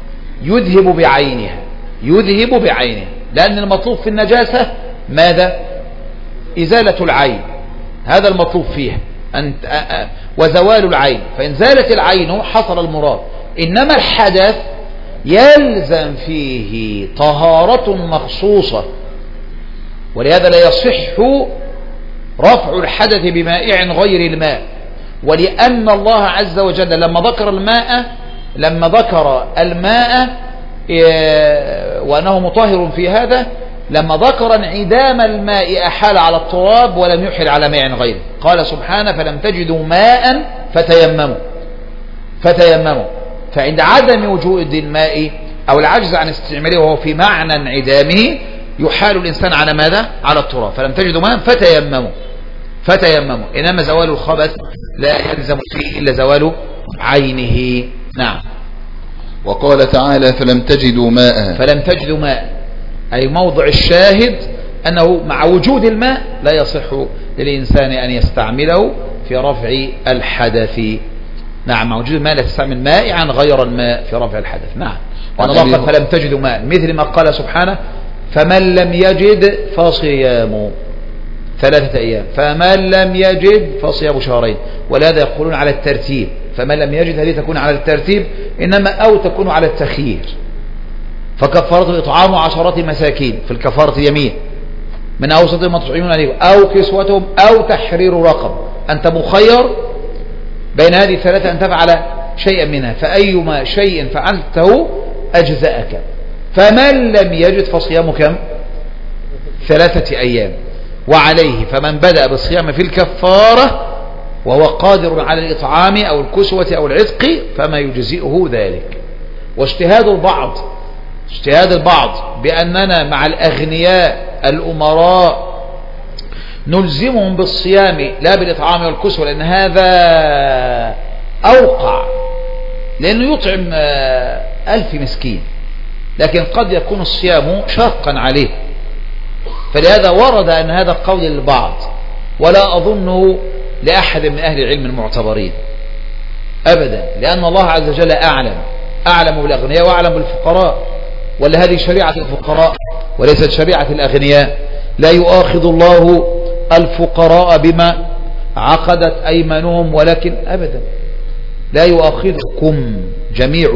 يذهب بعينها، يذهب بعينها، لأن المطلوب في النجاسة ماذا؟ إزالة العين، هذا المطلوب فيها وزوال العين، فإن زالت العين حصل المراد. إنما الحدث يلزم فيه طهارة مخصوصة، ولهذا لا يصح رفع الحدث بمائع غير الماء. ولأن الله عز وجل لما ذكر الماء وأنه مطهر في هذا، لما ذكر انعدام الماء أحال على التراب ولم يحل على ماء غيره. قال سبحانه فلم تجدوا ماء فتيمموا. فعند عدم وجود الماء أو العجز عن استعماله وهو في معنى انعدامه يحال الإنسان على ماذا؟ على التراب. فلم تجدوا ماء فتيمموا. إنما زوال الخبث لا يلزم فيه إلا زوال عينه. نعم.
وقال تعالى فلم تجدوا ماء، أي موضع الشاهد أنه مع وجود الماء لا يصح للإنسان أن يستعمله في رفع الحدث. نعم، مع وجود الماء لا تستعمل مائعا غير الماء في رفع الحدث. نعم. وأن الله قال فلم تجدوا ماء، مثل ما قال سبحانه فمن لم يجد فصيام 3 أيام، فمن لم يجد فصيام شهرين. ولهذا يقولون على الترتيب، فمن لم يجد هذه تكون على الترتيب إنما أو تكون على التخيير. فكفارة إطعام 10 مساكين في الكفارة يمين من أوسط ما تطعمون عليه أو كسوتهم أو تحرير رقب. أنت مخير بين هذه الثلاثة أن تفعل شيئا منها، فأيما شيء فعلته أجزأك. فمن لم يجد فصيام كم؟ 3 أيام. وعليه فمن بدأ بالصيام في الكفارة وهو قادر على الإطعام أو الكسوة أو العتق فما يجزئه ذلك. واجتهاد البعض بأننا مع الأغنياء الأمراء نلزمهم بالصيام لا بالإطعام والكسوة، لأن هذا أوقع، لأنه يطعم 1000 مسكين، لكن قد يكون الصيام شاقا عليه. فلهذا ورد أن هذا قول للبعض، ولا أظنه لأحد من أهل العلم المعتبرين أبدا، لأن الله عز وجل أعلم بالأغنياء وأعلم بالفقراء، ولا هذه شريعة الفقراء وليست شريعة الأغنياء. لا يؤاخذ الله الفقراء بما عقدت أيمانهم، ولكن أبدا لا يؤاخذكم جميع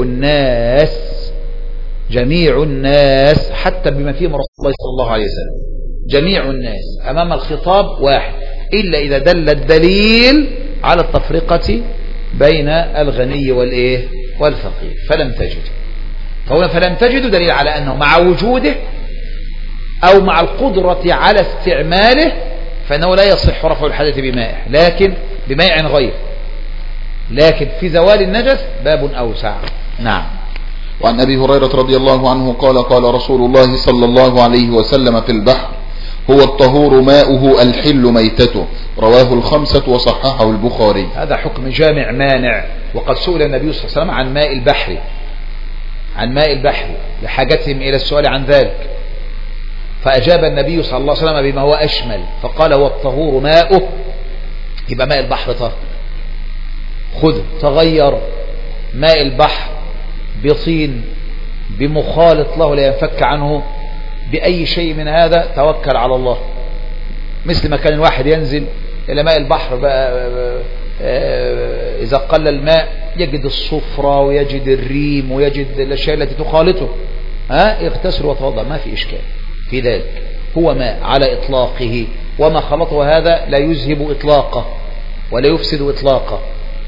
الناس حتى بما فيهم رسول الله صلى الله عليه وسلم. جميع الناس أمام الخطاب واحد، إلا إذا دل الدليل على التفرقة بين الغني والفقير. فلم تجدوا دليل على أنه مع وجوده أو مع القدرة على استعماله فإنه لا يصح رفع الحدث بمائع، لكن بمائع غير، لكن في زوال النجس باب أوسع. نعم. وعن أبي هريرة رضي الله عنه قال رسول الله صلى الله عليه وسلم في البحر هو الطهور ماؤه الحل ميتته، رواه 5 وصححه البخاري.
هذا حكم جامع مانع. وقد سئل النبي صلى الله عليه وسلم عن ماء البحر لحاجتهم إلى السؤال عن ذلك، فأجاب النبي صلى الله عليه وسلم بما هو أشمل، فقال هو الطهور ماؤه، يبقى ماء البحر طهر. خذ تغير ماء البحر بطين بمخالط له لا ينفك عنه بأي شيء من هذا، توكل على الله. مثل ما كان الواحد ينزل إلى ماء البحر إذا قل الماء يجد الصفرة ويجد الريم ويجد الأشياء التي تخالطه، يغتسل وتوضأ، ما في إشكال في ذلك. هو ماء على إطلاقه، وما خلطه هذا لا يذهب إطلاقه ولا يفسد إطلاقه.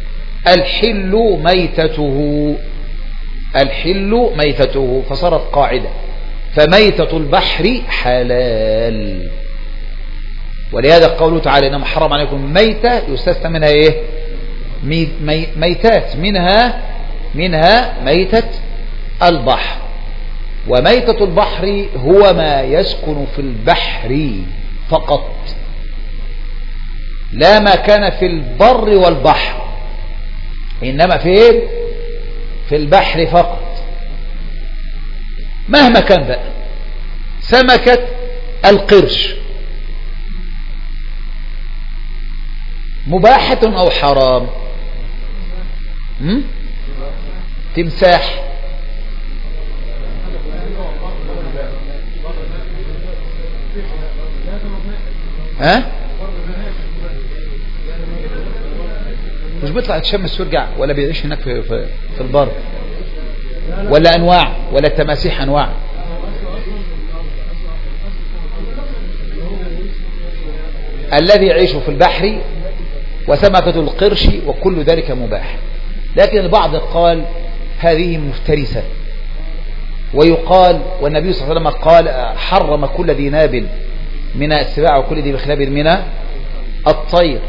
الحل ميتته فصارت قاعدة، فميتة البحر حلال. ولهذا قوله تعالى إنما حرم عليكم ميتة، يستثنى منها ميتات، منها ميتة البحر. وميتة البحر هو ما يسكن في البحر فقط، لا ما كان في البر والبحر، إنما في البحر فقط. مهما كان بقى، سمكة القرش مباحة أو حرام؟ تمساح ها مش بيطلع يتشمس ويرجع ولا بيعيش هناك في البر ولا انواع ولا التماسيح انواع؟ الذي يعيش في البحر وسمكة القرش وكل ذلك مباح. لكن البعض قال هذه مفترسة، ويقال والنبي صلى الله عليه وسلم قال حرم كل ذي ناب من السباع وكل ذي مخلب من الطير.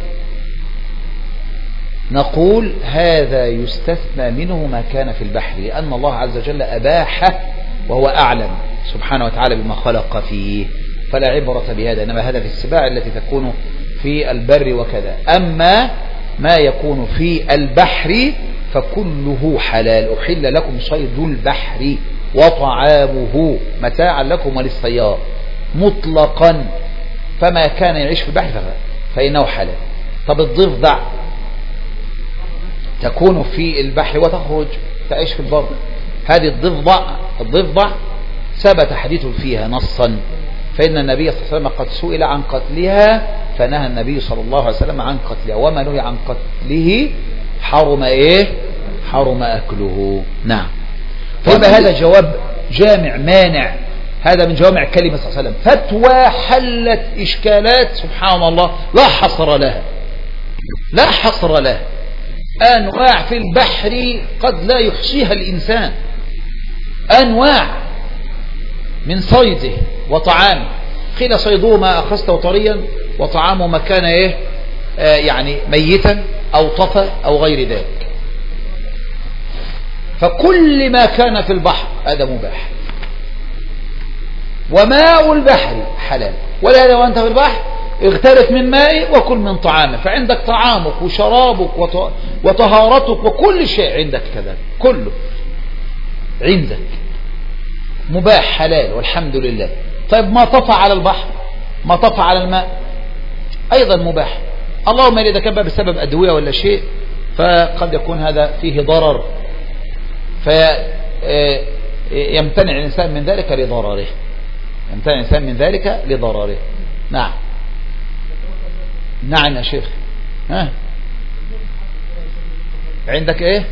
نقول هذا يستثنى منه ما كان في البحر، لأن الله عز وجل أباحه وهو أعلم سبحانه وتعالى بما خلق فيه، فلا عبرة بهذا. إنما هذا في السباع التي تكون في البر وكذا. أما ما يكون في البحر فكله حلال. أحل لكم صيد البحر وطعامه متاعا لكم وللسيارة مطلقا، فما كان يعيش في البحر فإنه حلال. طب الضفدع تكون في البحر وتخرج تعيش في البر. هذه الضفدع ثبت حديث فيها نصا، فإن النبي صلى الله عليه وسلم قد سئل عن قتلها فنهى النبي صلى الله عليه وسلم عن قتلها، وما نهي عن قتله حرم حرم أكله. نعم. فيبقى هذا جواب جامع مانع، هذا من جوامع كلمة صلى الله عليه وسلم. فتوى حلت إشكالات سبحان الله لا حصر لها، لا حصر لها. أنواع في البحر قد لا يحصيها الإنسان، أنواع من صيده وطعامه. قيل صيده ما أخذته طريا وطعامه ما كان يعني ميتا أو طفى أو غير ذلك. فكل ما كان في البحر هذا مباح، وماء البحر حلال. ولهذا وأنت في البحر اغترف من ماء وكل من طعامه، فعندك طعامك وشرابك وطهارتك وكل شيء عندك كذلك، كله عندك مباح حلال والحمد لله. طيب ما طفى على البحر، ما طفى على الماء أيضا مباح. اللهم إذا كان بسبب أدوية ولا شيء فقد يكون هذا فيه ضرر، فيمتنع الإنسان من ذلك لضرره، يمتنع الإنسان من ذلك لضرره. نعم. نعم يا شيخ. ها عندك ايه؟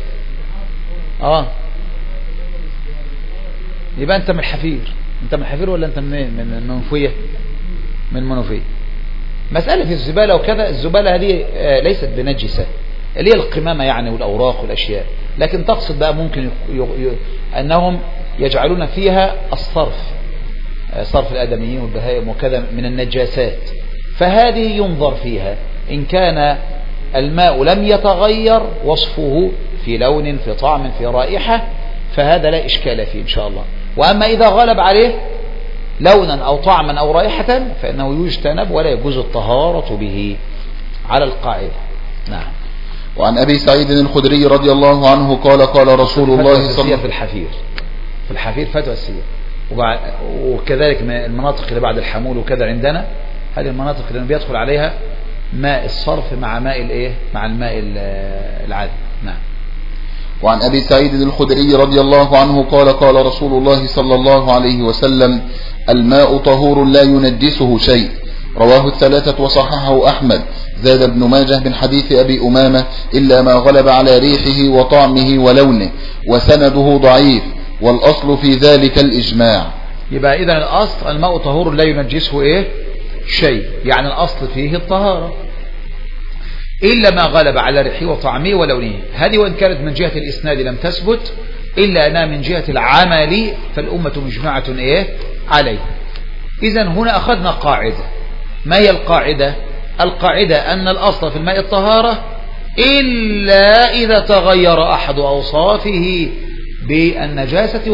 يبقى انت من الحفير. انت من الحفير ولا انت من المنوفية؟ من المنوفية. مسألة الزبالة وكذا، الزبالة هذه ليست بنجسة، اللي هي القمامة يعني والأوراق والأشياء، لكن تقصد بقى ممكن أنهم يجعلون فيها صرف الآدميين والبهائم وكذا من النجاسات، فهذه ينظر فيها إن كان الماء لم يتغير وصفه في لون في طعم في رائحة فهذا لا إشكال فيه إن شاء الله. وأما إذا غلب عليه لونا أو طعما أو رائحة فإنه يجتنب ولا يجوز الطهارة به على القاعدة. نعم.
وعن أبي سعيد الخدري رضي الله عنه قال قال رسول الله صلى الله عليه وسلم
في الحفير فتوى السير، وكذلك المناطق اللي بعد الحمول وكذا عندنا، هذه المناطق اللي بيدخل عليها ماء الصرف مع ماء مع الماء العادي. نعم.
وعن أبي سعيد الخدري رضي الله عنه قال قال رسول الله صلى الله عليه وسلم الماء طهور لا ينجسه شيء، رواه الثلاثة وصححه أحمد. زاد ابن ماجه من حديث أبي أمامة إلا ما غلب على ريحه وطعمه ولونه، وسنده ضعيف، والأصل في ذلك الإجماع.
يبقى إذن الأصل الماء طهور لا ينجسه شيء، يعني الأصل فيه الطهارة إلا ما غلب على ريحه وطعمه ولونه. هذه وإن كانت من جهة الإسناد لم تثبت، إلا أنها من جهة العمل فالأمة مجمعة عليه. إذن هنا أخذنا قاعدة. ما هي القاعدة؟ القاعدة أن الأصل في الماء الطهارة إلا إذا تغير أحد أوصافه بالنجاسة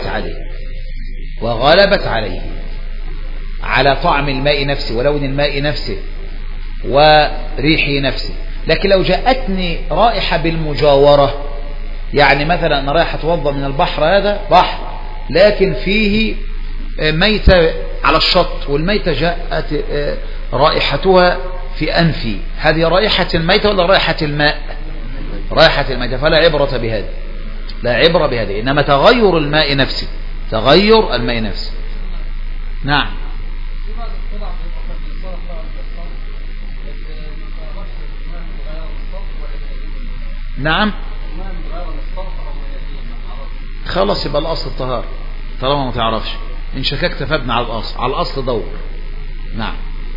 وغلبت عليه على طعم الماء نفسه ولون الماء نفسه وريحه نفسه. لكن لو جاءتني رائحة بالمجاورة، يعني مثلا أنا رايح أتوضأ من البحر، هذا بحر لكن فيه ميتة على الشط، والميتة جاءت رائحتها في أنفي، هذه رائحة الميتة ولا رائحة الماء؟ رائحة الميتة، فلا عبرة بهذا، لا عبرة بهذا، إنما تغير الماء نفسه، تغير الماء نفسه. نعم. نعم خلاص يبقى الأصل الطهارة طالما ما تعرفش. إن شككت فابن على الأصل، على الأصل دور. نعم.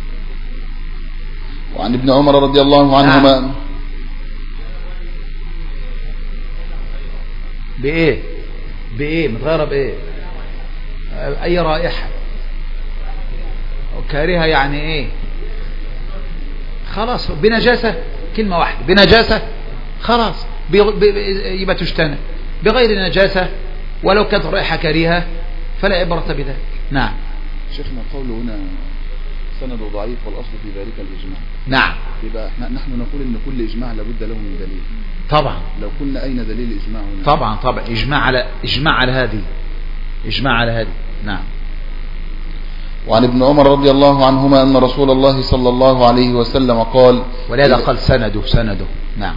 وعن ابن عمر رضي الله عنهما.
نعم. بإيه متغيرة بإيه؟ أي رائحة وكارهة يعني إيه؟ خلاص بنجاسة، كلمة واحدة بنجاسة خلاص يبقى تجتنب. بغير نجاسة ولو كانت رائحة كريهة فلا عبرة بذلك. نعم.
شيخنا قوله هنا سند ضعيف والأصل في ذلك الإجماع.
نعم.
يبقى نحن نقول إن كل إجماع لابد له من دليل.
طبعا.
لو قلنا أين دليل الإجماع هنا؟
طبعا إجماع على هذه. نعم.
وعن ابن عمر رضي الله عنهما أن رسول الله صلى الله عليه وسلم قال،
ولهذا قال سنده. نعم.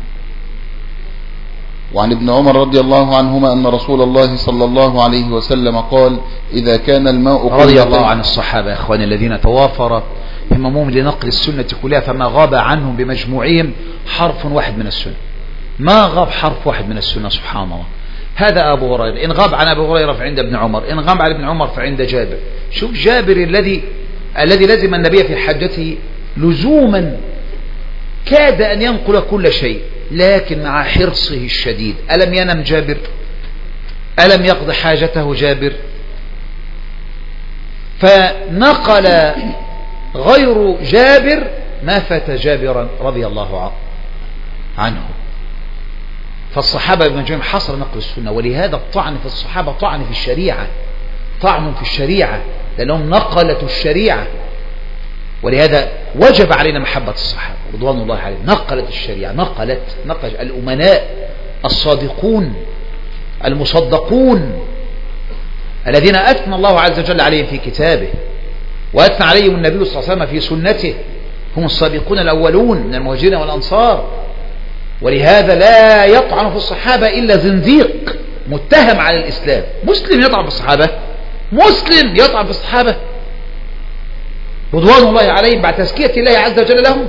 وعن ابن عمر رضي الله عنهما أن رسول الله صلى الله عليه وسلم قال: إذا كان الماء
رضي الله عن الصحابة يا إخواني الذين توافرت هممهم لنقل السنة كلها، فما غاب عنهم بمجموعهم حرف واحد من السنة، ما غاب حرف واحد من السنة سبحان الله. هذا أبو هريرة، إن غاب عن أبي هريرة فعند ابن عمر، إن غاب عن ابن عمر فعند جابر. شوف جابر الذي لزم النبي في حجته لزوما كاد أن ينقل كل شيء، لكن مع حرصه الشديد. ألم ينم جابر؟ ألم يقض حاجته جابر؟ فنقل غير جابر ما فات جابرا رضي الله عنه. فالصحابة بمجموعهم حصر نقل السنة، ولهذا الطعن في الصحابة طعن في الشريعة، طعن في الشريعة لأنهم نقلت الشريعة، ولهذا وجب علينا محبة الصحابة رضوان الله عليهم. نقلت الشريعة، نقلت الأمناء الصادقون المصدقون الذين أثنى الله عز وجل عليهم في كتابه وأثنى عليهم النبي صلى الله عليه وسلم في سنته، هم السابقون الأولون من المهاجرين والأنصار. ولهذا لا يطعن في الصحابة إلا زنديق متهم على الإسلام. مسلم يطعن في الصحابة، مسلم يطعن في الصحابة رضوان الله عليهم بعد تزكية الله عز وجل لهم.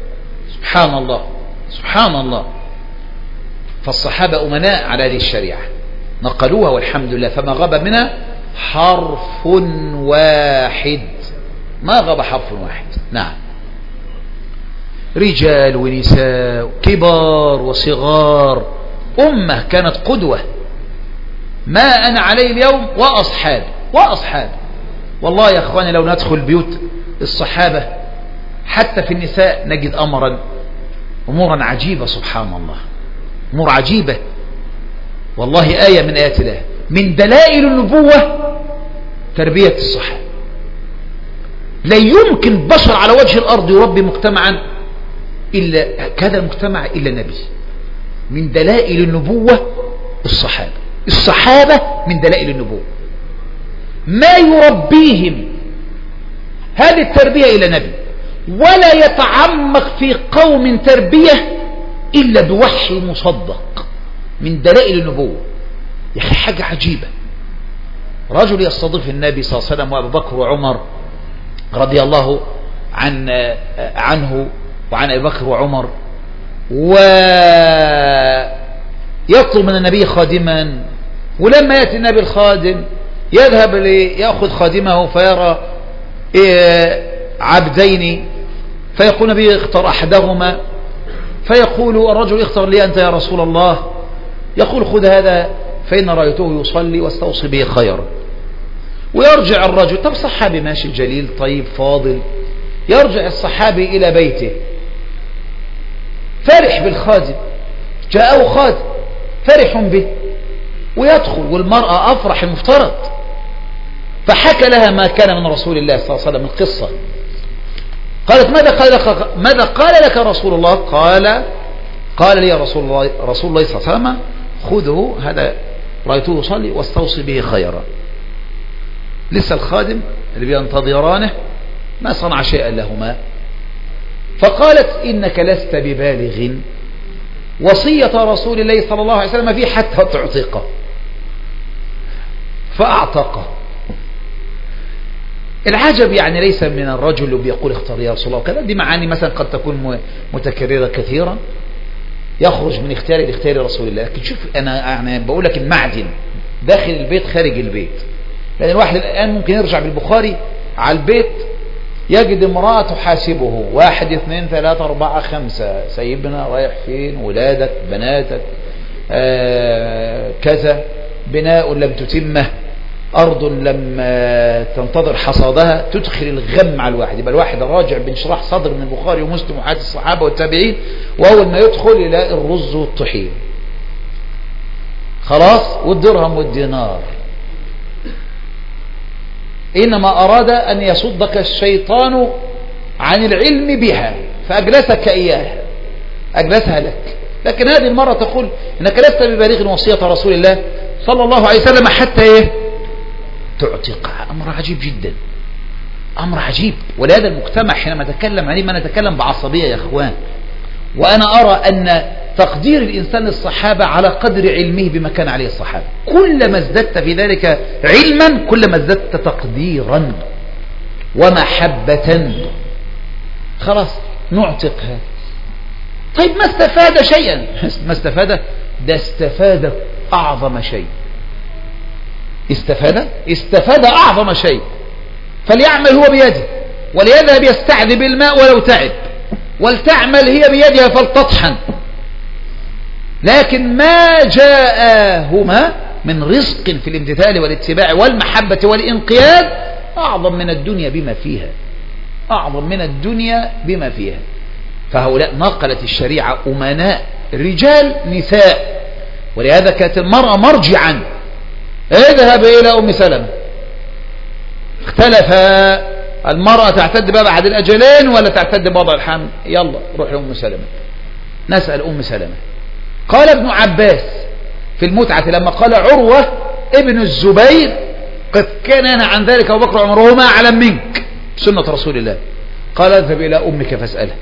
سبحان الله. فالصحابة أمناء على هذه الشريعة، نقلوها والحمد لله، فما غاب منها حرف واحد، ما غاب حرف واحد. نعم. رجال ونساء كبار وصغار، أمة كانت قدوة. ما أنا عليه اليوم وأصحاب. والله يا أخواني لو ندخل بيوت الصحابة حتى في النساء نجد أمورا عجيبة سبحان الله، أمور عجيبة والله. آية من آيات الله، من دلائل النبوة تربية الصحابة. لا يمكن بشر على وجه الأرض يربي مجتمعا إلا كذا المجتمع إلا النبي. من دلائل النبوة الصحابة من دلائل النبوة، ما يربيهم هذه التربية إلا نبي، ولا يتعمق في قوم تربية إلا بوحي مصدق. من دلائل النبوة يا أخي حاجة عجيبة. رجل يستضيف النبي صلى الله عليه وسلم وأبو بكر وعمر رضي الله عنه وعن أبي بكر وعمر، ويطلب من النبي خادما، ولما يأتي النبي الخادم يذهب ليأخذ خادمه فيرى عبدين، فيقول النبي اختر أحدهما، فيقول الرجل اختر لي أنت يا رسول الله، يقول خذ هذا فإن رأيته يصلي واستوصي به خيرا. ويرجع الرجل، طب صحابي ماشي جليل طيب فاضل، يرجع الصحابي إلى بيته فرح بالخادم، جاءه خادم فرح به، ويدخل والمرأة أفرح المفترض. فحكى لها ما كان من رسول الله صلى الله عليه وسلم القصة. قالت ماذا قال لك رسول الله؟ قال لي رسول الله صلى الله عليه وسلم خذه هذا رأيته يصلي واستوصي به خيرا. لسه الخادم اللي بينتظرانه ما صنع شيئا لهما. فقالت إنك لست ببالغ وصية رسول الله صلى الله عليه وسلم فيه حتى تعتقه، فأعتقه. العجب يعني ليس من الرجل اللي بيقول اختار يا رسول الله وكذا، دي معاني مثلا قد تكون متكررة كثيرا، يخرج من اختياري لاختيار رسول الله. لكن شوف أنا يعني بقول لك المعدن داخل البيت خارج البيت. لأن الواحد الآن ممكن يرجع بالبخاري على البيت يجد امرأة تحاسبه 1 2 3 4 5 سيبنا رايح فين، ولادك بناتك كذا، بناء لم تتمه، أرض لم تنتظر حصادها، تدخل الغم على الواحد. يبقى الواحد راجع بانشراح صدر من البخاري ومسلم وحديث الصحابة والتابعين، وأول ما يدخل يلاقي الرز والطحين خلاص والدرهم والدينار. إنما أراد أن يصدك الشيطان عن العلم بها فأجلسك إياها، أجلسها لك. لكن هذه المرة تقول إنك لست ببالغ وصية رسول الله صلى الله عليه وسلم حتى إيه تعتقها. أمر عجيب جدا، أمر عجيب. ولهذا المجتمع حينما نتكلم عليه ما نتكلم بعصبية يا أخوان. وأنا أرى أن تقدير الإنسان للصحابة على قدر علمه بما كان عليه الصحابة. كلما ازددت في ذلك علما كلما ازددت تقديرا ومحبة. خلاص نعتقها. طيب ما استفاد شيئا؟ ما استفاد؟ ده استفاد أعظم شيء. استفاد أعظم شيء. فليعمل هو بيده وليذهب يستعذب الماء ولو تعب، ولتعمل هي بيدها فلتطحن. لكن ما جاءهما من رزق في الامتثال والاتباع والمحبة والانقياد أعظم من الدنيا بما فيها، أعظم من الدنيا بما فيها. فهؤلاء نقلت الشريعة أمناء رجال نساء. ولهذا كانت المرأة مرجعا. اذهب إلى أم سلمة. اختلف المرأة تعتد بقى بعد الأجلين ولا تعتد بوضع الحمل؟ يلا روح لأم سلمة. نسأل أم سلمة. قال ابن عباس في المتعة لما قال عروة ابن الزبير قد كان ينهى عن ذلك أبو بكر وعمر وهما أعلم منك سنة رسول الله، قال اذهب إلى أمك فاسألها.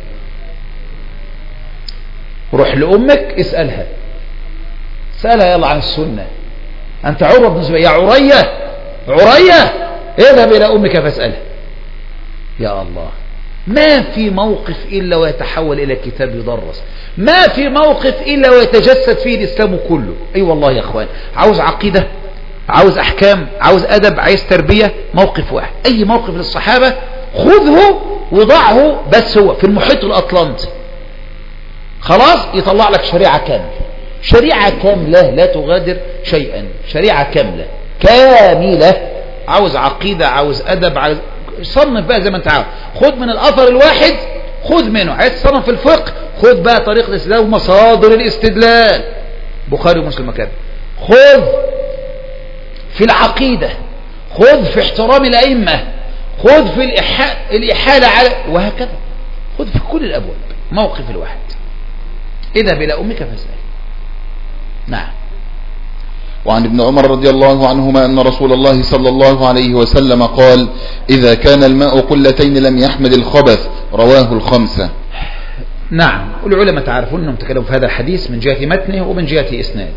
روح لأمك اسألها، سألها يلا عن السنة. أنت عروة بن الزبير يا عرية اذهب إلى أمك فاسألها. يا الله، ما في موقف إلا ويتحول إلى كتاب يدرس، ما في موقف إلا ويتجسد فيه الإسلام كله. أي والله يا أخوان، عاوز عقيدة، عاوز أحكام، عاوز أدب، عايز تربية، موقف واحد. أي موقف للصحابة خذه وضعه، بس هو في المحيط الأطلنطي خلاص يطلع لك شريعة كاملة، شريعة كاملة لا تغادر شيئا، شريعة كاملة كاملة. عاوز عقيدة، عاوز أدب، عاوز صنف بقى زي ما انت عاوز. خذ من الأثر الواحد خذ منه. عايز تصنف في الفقه خذ بقى طريق الاستدلال ومصادر الاستدلال، بخاري ومسلم مكان. خذ في العقيدة، خذ في احترام الأئمة، خذ في الإحالة على، وهكذا خذ في كل الأبواب. موقف الواحد اذهب إلى أمك فاسأل. نعم.
وعن ابن عمر رضي الله عنهما أن رسول الله صلى الله عليه وسلم قال إذا كان الماء قلتين لم يحمل الخبث، رواه الخمسة.
نعم. والعلماء تعرفون أنهم تكلموا في هذا الحديث من جهة متنه ومن جهة إسناد.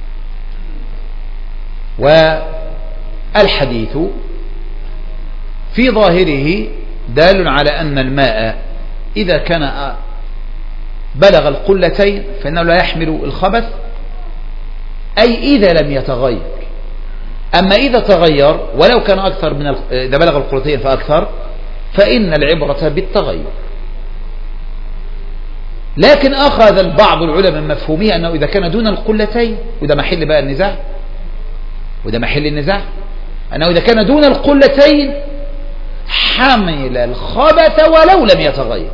والحديث في ظاهره دال على أن الماء إذا كان بلغ القلتين فإنه لا يحمل الخبث، أي إذا لم يتغير. أما إذا تغير ولو كان أكثر من إذا بلغ القلتين فأكثر فإن العبرة بالتغير. لكن أخذ البعض العلماء من مفهومه أنه إذا كان دون القلتين، وده محل بقى النزاع، وده محل النزاع، أنه إذا كان دون القلتين حمل الخبث ولو لم يتغير.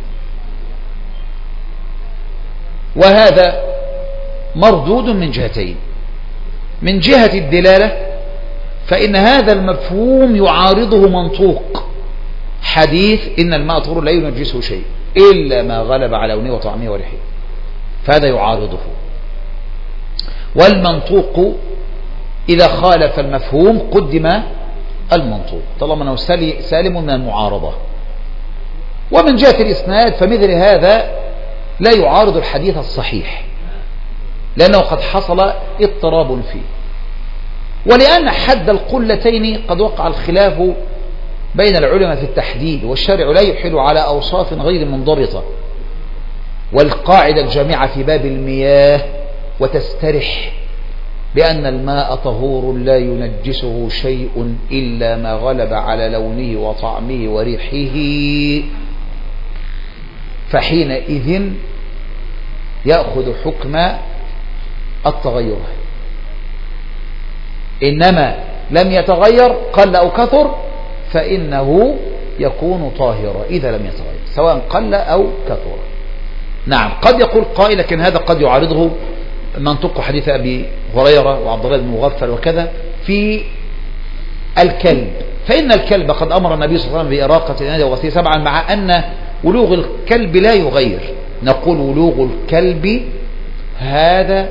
وهذا مردود من جهتين. من جهة الدلالة فإن هذا المفهوم يعارضه منطوق حديث إن الماء طهور لا ينجسه شيء إلا ما غلب على لونه وطعمه وريحه، فهذا يعارضه. والمنطوق إذا خالف المفهوم قدم المنطوق طالما أنه سالم من المعارضة. ومن جهة الإسناد فمثل هذا لا يعارض الحديث الصحيح لأنه قد حصل اضطراب فيه. ولأن حد القلتين قد وقع الخلاف بين العلماء في التحديد، والشارع لا يحيل على أوصاف غير منضبطة. والقاعدة الجامعة في باب المياه وتسترح بأن الماء طهور لا ينجسه شيء إلا ما غلب على لونه وطعمه وريحه، فحينئذ يأخذ حكم التغير. إنما لم يتغير قل أو كثر فإنه يكون طاهرا إذا لم يتغير سواء قل أو كثر. نعم، قد يقول قائل لكن هذا قد يعارضه منطق حديث أبي هريرة وعبد الله بن مغفل وكذا في الكلب، فإن الكلب قد أمر النبي صلى الله عليه وسلم بإراقة الإناء وغسله سبعا، مع أن ولوغ الكلب لا يغير. نقول ولوغ الكلب هذا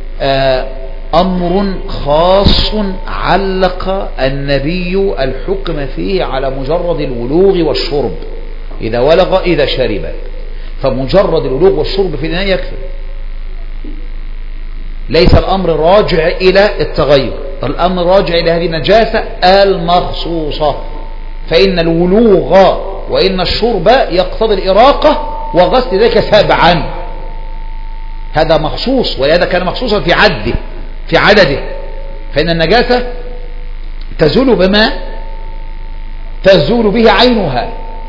أمر خاص علق النبي الحكم فيه على مجرد الولوغ والشرب، إذا ولغ إذا شرب، فمجرد الولوغ والشرب في الإناء يكفي، ليس الأمر راجع إلى التغير، الأمر راجع إلى هذه النجاسة المخصوصة. فإن الولوغ وإن الشرب يقتضي الإراقة وغسل ذلك سبعا، هذا مخصوص، ولهذا كان مخصوصا في عدده. فإن النجاسة تزول بما تزول به عينها.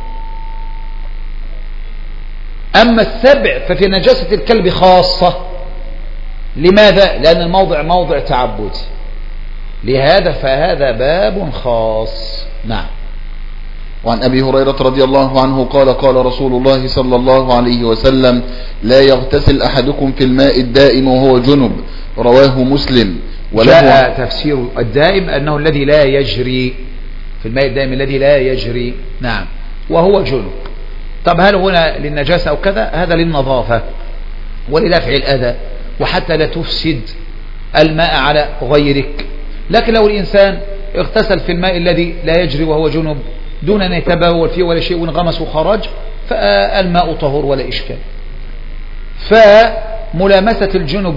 أما السبع ففي نجاسة الكلب خاصة. لماذا؟ لأن الموضع موضع تعبدي، لهذا فهذا باب خاص. نعم.
وعن أبي هريرة رضي الله عنه قال قال رسول الله صلى الله عليه وسلم: لا يغتسل أحدكم في الماء الدائم وهو جنب، رواه مسلم.
جاء تفسير الدائم أنه الذي لا يجري، في الماء الدائم الذي لا يجري. نعم، وهو جنب. طب هل هنا للنجاسة أو كذا؟ هذا للنظافة ولدفع الأذى وحتى لا تفسد الماء على غيرك. لكن لو الإنسان اغتسل في الماء الذي لا يجري وهو جنب دون أن يتبول فيه ولا شيء وانغمس وخرج فالماء طهور ولا إشكال. فملامسة الجنب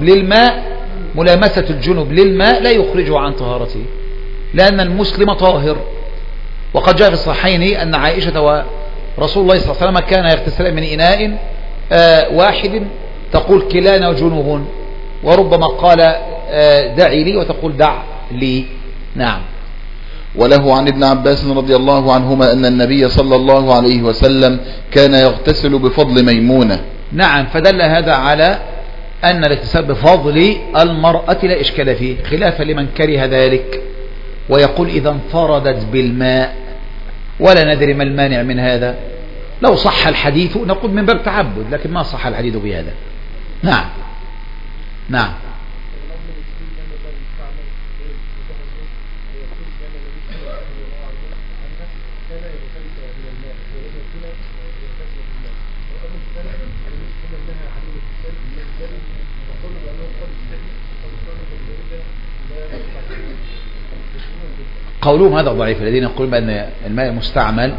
للماء لا يخرجه عن طهارته، لأن المسلم طاهر. وقد جاء في الصحيحين أن عائشة ورسول الله صلى الله عليه وسلم كان يغتسلان من إناء واحد، تقول كلانا جنوب، وربما قال دعي لي وتقول دع لي. نعم.
وله عن ابن عباس رضي الله عنهما أن النبي صلى الله عليه وسلم كان يغتسل بفضل ميمونة.
نعم، فدل هذا على أن الاغتسال بفضل المرأة لا إشكال فيه، خلافا لمن كره ذلك ويقول إذا انفردت بالماء، ولا ندري ما المانع من هذا. لو صح الحديث نقول من باب تعبد، لكن ما صح الحديث بهذا. نعم. نعم. قولهم هذا ضعيف، الذين يقولون بأن الماء المستعمل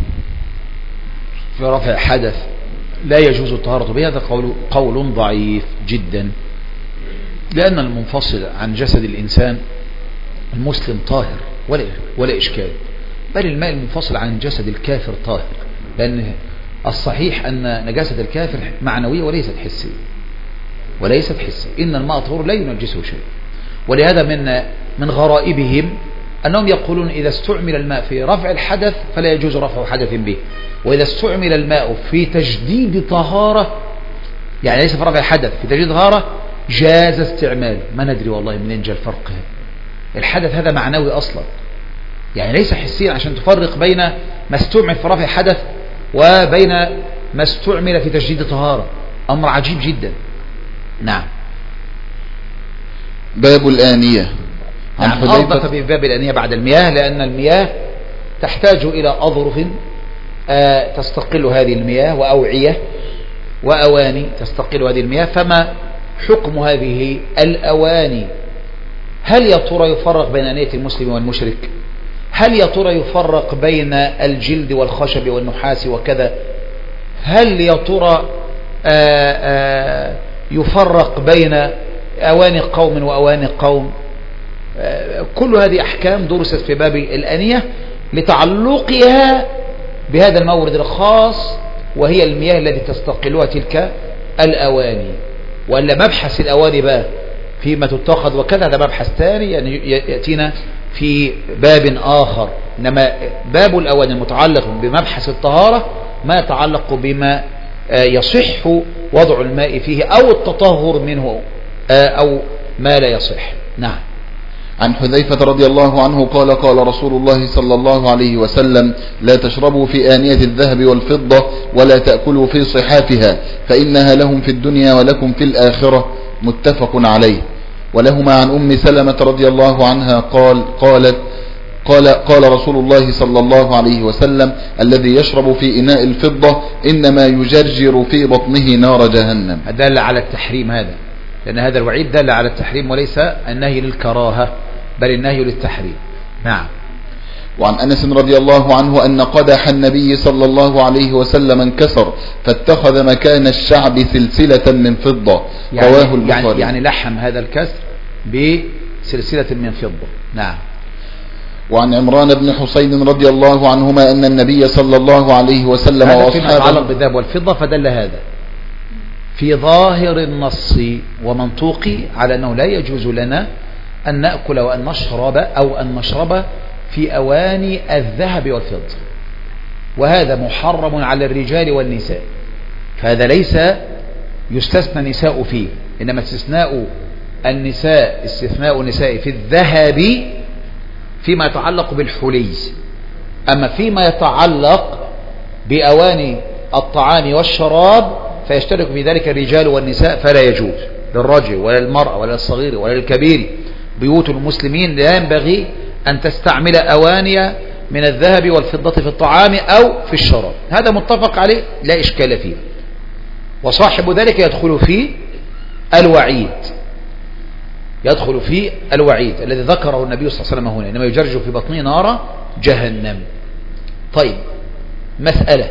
في رفع حدث لا يجوز الطهارة به، هذا قول ضعيف جدا، لأن المنفصل عن جسد الإنسان المسلم طاهر ولا إشكال، بل الماء المنفصل عن جسد الكافر طاهر، لأن الصحيح أن نجاسة الكافر معنوية وليست حسية. إن الماء طهور لا ينجسه شيء. ولهذا من غرائبهم أنهم يقولون إذا استعمل الماء في رفع الحدث فلا يجوز رفع حدث به، وإذا استعمل الماء في تجديد طهارة، يعني ليس في رفع الحدث، في تجديد طهارة، جاز استعماله. ما ندري والله منين جاء الفرق هذا. الحدث هذا معنوي أصلا، يعني ليس حسيا، عشان تفرق بين ما استعمل في رفع حدث وبين ما استعمل في تجديد طهارة، أمر عجيب جدا. نعم.
باب الآنية.
نعم، أربط في باب الآنية بعد المياه، لأن المياه تحتاج إلى أظرف تستقل هذه المياه، وأوعية وأواني تستقل هذه المياه. فما حكم هذه الأواني؟ هل يا ترى يفرق بين آنية المسلم والمشرك؟ هل يا ترى يفرق بين الجلد والخشب والنحاس وكذا؟ هل يا ترى يفرق بين أواني قوم وأواني قوم؟ كل هذه أحكام درست في باب الآنية لتعلقها بهذا المورد الخاص، وهي المياه التي تستقلها تلك الأواني، ولا مبحث الأواني بقى فيما تتخذ وكذا، ده مبحث ثاني يعني يأتينا في باب آخر. إنما باب الأواني المتعلق بمبحث الطهارة ما يتعلق بما يصح وضع الماء فيه أو التطهر منه أو ما لا يصح. نعم.
عن حذيفة رضي الله عنه قال قال رسول الله صلى الله عليه وسلم لا تشربوا في آنية الذهب والفضة ولا تأكلوا في صحافها فإنها لهم في الدنيا ولكم في الآخرة، متفق عليه. ولهما عن أم سلمة رضي الله عنها قال رسول الله صلى الله عليه وسلم الذي يشرب في إناء الفضة إنما يجرجر في بطنه نار جهنم.
دل على التحريم هذا، لأن هذا الوعيد دل على التحريم وليس النهي للكراهة بل النهي للتحريم. نعم.
وعن أنس رضي الله عنه أن قدح النبي صلى الله عليه وسلم انكسر فاتخذ مكان الشعب سلسلة من فضة، رواه البخاري.
يعني لحم هذا الكسر بسلسلة من فضة. نعم.
وعن عمران بن حسين رضي الله عنهما أن النبي صلى الله عليه وسلم
هذا فيما يتعلق بالذهب والفضة، فدل هذا في ظاهر النص ومنطوقي على أنه لا يجوز لنا أن نأكل وأن نشرب أو أن نشرب في أواني الذهب والفضة، وهذا محرم على الرجال والنساء. فهذا ليس يستثنى نساء فيه، إنما استثناء النساء في الذهب فيما يتعلق بالحلي. أما فيما يتعلق بأواني الطعام والشراب فيشترك في ذلك الرجال والنساء، فلا يجوز للرجل ولا للمرأة ولا للصغير ولا للكبير. بيوت المسلمين لا ينبغي أن تستعمل أواني من الذهب والفضة في الطعام أو في الشراب، هذا متفق عليه لا إشكال فيه. وصاحب ذلك يدخل في الوعيد الذي ذكره النبي صلى الله عليه وسلم هنا، إنما يجرج في بطنه نار جهنم. طيب، مسألة: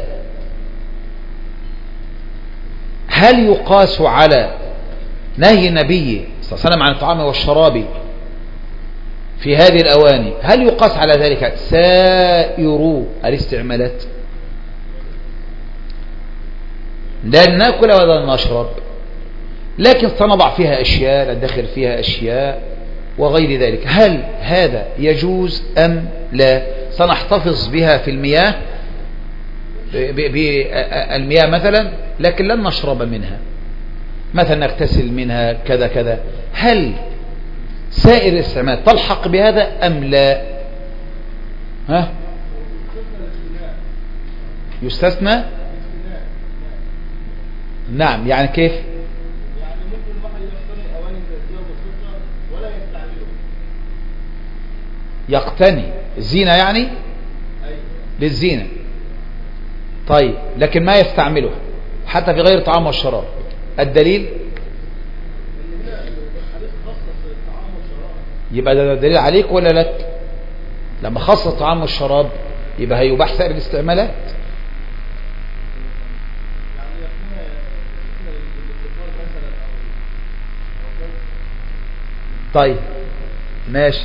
هل يقاس على نهي النبي صلى الله عليه وسلم عن الطعام والشراب في هذه الأواني، هل يقاس على ذلك سائر الاستعمالات؟ لا نأكل ولا نشرب، لكن سنضع فيها أشياء، ندخل فيها أشياء وغير ذلك. هل هذا يجوز أم لا؟ سنحتفظ بها في المياه، بالمياه مثلا، لكن لن نشرب منها، مثلا نغتسل منها كذا كذا. هل سائر الاستعمال تلحق بهذا أم لا؟ يستثنى. نعم. يعني كيف؟
يعني ممكن الواحد يقتني أواني الذهب والفضة ولا يستعمله.
يقتني الزينة يعني؟
أيوة.
للزينة. طيب، لكن ما يستعمله حتى في غير الطعام والشراب. الدليل؟ يبقى ده دليل عليك ولا لك؟ لما خصص الطعام والشراب يبقى هيباح سائر الاستعمالات. طيب ماشي.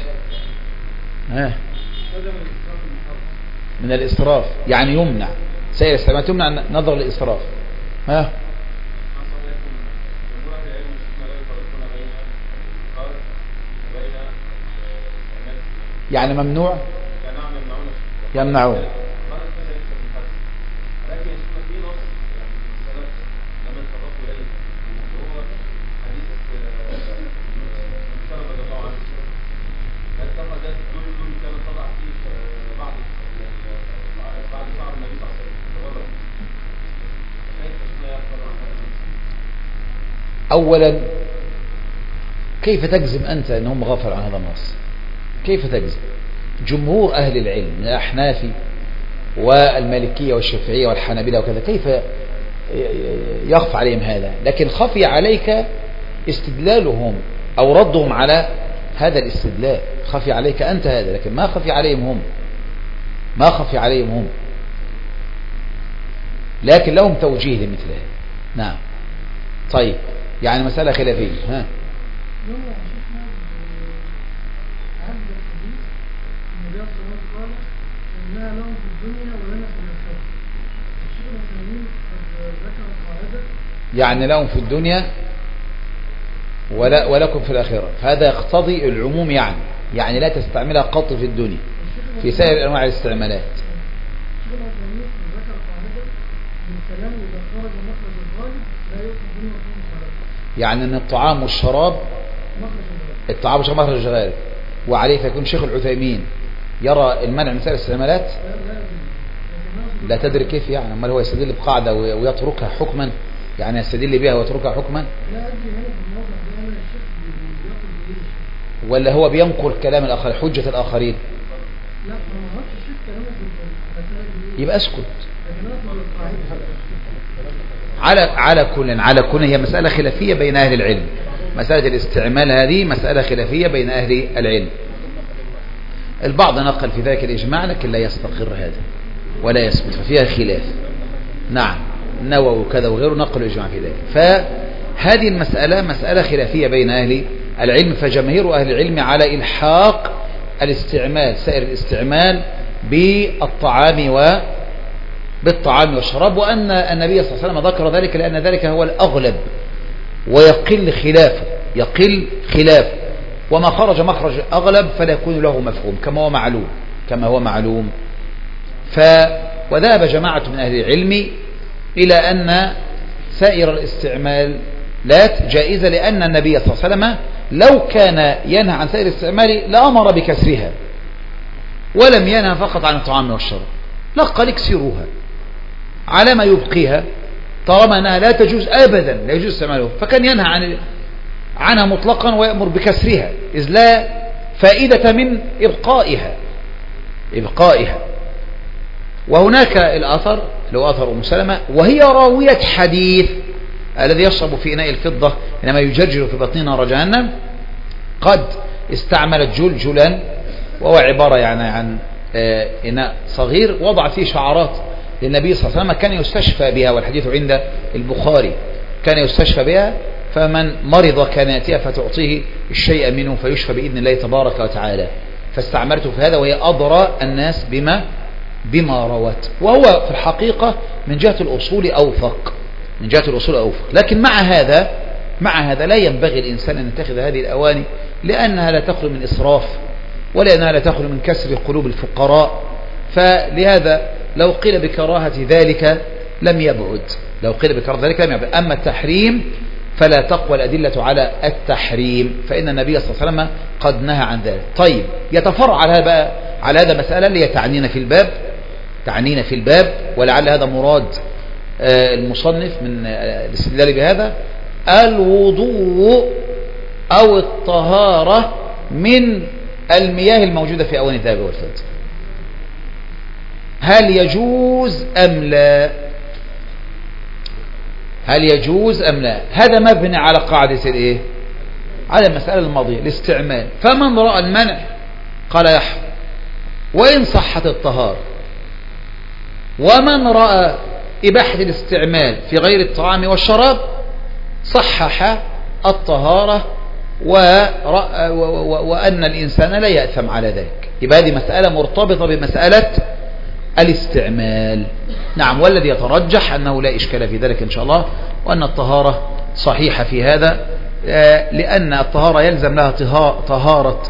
من الإسراف يعني يمنع سائر الاستعمالات، يمنع نظر الإسراف. يعني ممنوع، يمنعون. أولا، كيف تجزم أنت أنهم غفل عن هذا النص؟ كيف تجزم؟ جمهور أهل العلم من الأحناف والمالكية والشافعية والحنابلة وكذا، كيف يخفى عليهم هذا؟ لكن خفي عليك استدلالهم أو ردهم على هذا الاستدلال، خفي عليك أنت هذا، لكن ما خفي عليهم هم، لكن لهم توجيه لمثل هذا. نعم. طيب، يعني مسألة خلافية.
إنها لهم في الدنيا ولنا في الآخرة. الشيخ الإسلامي قد ذكر قاعدة
يعني لهم في الدنيا ولكم في الآخرة، فهذا يقتضي العموم، يعني لا تستعملها قط في الدنيا في سائر أنواع الاستعمالات. يعني أن الطعام والشراب مخرج غالب، وعليه فيكون شيخ العثيمين يرى المنع من سائر الاستعمالات. لا تدري كيف يعني، أما هو يستدل بقاعدة ويتركها حكما، يعني يستدل بها ويتركها حكما، ولا هو بينقل كلام الآخر حجة الآخرين؟ يبقى اسكت. على كل هي مسألة خلافية بين أهل العلم. مسألة الاستعمال هذه مسألة خلافية بين أهل العلم. البعض نقل في ذلك الإجماع، لكن لا يستقر هذا ولا يثبت، ففيها خلاف. نعم، النووي وكذا وغيره نقلوا إجماع في ذلك. فهذه المسألة مسألة خلافية بين أهل العلم، فجماهير أهل العلم على إلحاق الاستعمال، سائر الاستعمال بالطعام والشراب، وأن النبي صلى الله عليه وسلم ذكر ذلك لأن ذلك هو الأغلب ويقل خلافه، وما خرج مخرج أغلب فلا يكون له مفهوم كما هو معلوم. وذهب جماعة من أهل العلم إلى أن سائر الاستعمالات جائزة، لأن النبي صلى الله عليه وسلم لو كان ينهى عن سائر الاستعمال لأمر بكسرها، ولم ينهى فقط عن الطعام والشراب، لقد اكسروها على ما يبقيها، طالما أنها لا تجوز أبدا، لا يجوز استعمالها، فكان ينهى عنها مطلقا ويأمر بكسرها، إذ لا فائدة من إبقائها. وهناك الآثر لو آثر أم سلمة، وهي راوية حديث الذي يشرب في إناء الفضة إنما يجرجر في بطنه نار جهنم، قد استعملت جلجلا، وهو عبارة يعني عن إناء صغير وضع فيه شعرات للنبي صلى الله عليه وسلم كان يستشفى بها، والحديث عند البخاري، كان يستشفى بها، فمن مرض كان يأتيها فتعطيه الشيء منه فيشفى بإذن الله تبارك وتعالى، فاستعملته في هذا، وهي أضرى الناس بما روت، وهو في الحقيقة من جهة الأصول أوفق، لكن مع هذا لا ينبغي الإنسان أن يتخذ هذه الأواني، لأنها لا تخلو من إسراف، ولأنها لا تخلو من كسر قلوب الفقراء، فلهذا لو قيل بكراهة ذلك لم يبعد، أما التحريم فلا تقوى الأدلة على التحريم، فإن النبي صلى الله عليه وسلم قد نهى عن ذلك. طيب، يتفرع على هذا مسألة اللي تعنينا في الباب، ولعل هذا مراد المصنف من الاستدلال بهذا، الوضوء أو الطهارة من المياه الموجودة في أواني الذهب والفضة، هل يجوز أم لا؟ هذا مبني على قاعدة على المسألة الماضية، الاستعمال، فمن رأى المنع قال يحرم وإن صحت الطهارة، ومن رأى إباحة الاستعمال في غير الطعام والشراب صحح الطهارة وأن الإنسان لا يأثم على ذلك. يبقى هذه مسألة مرتبطة بمسألة الاستعمال. نعم، والذي يترجح أنه لا إشكال في ذلك إن شاء الله، وأن الطهارة صحيحة في هذا، لأن الطهارة يلزم لها طهارة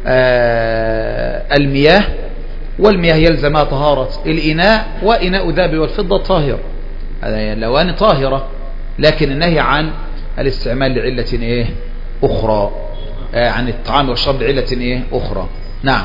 المياه، والمياه يلزمها طهارة الإناء، وإناء الذهب والفضة طاهر، الأواني طاهرة، لكن النهي عن الاستعمال لعلة أخرى، عن الطعام والشرب لعلة أخرى. نعم،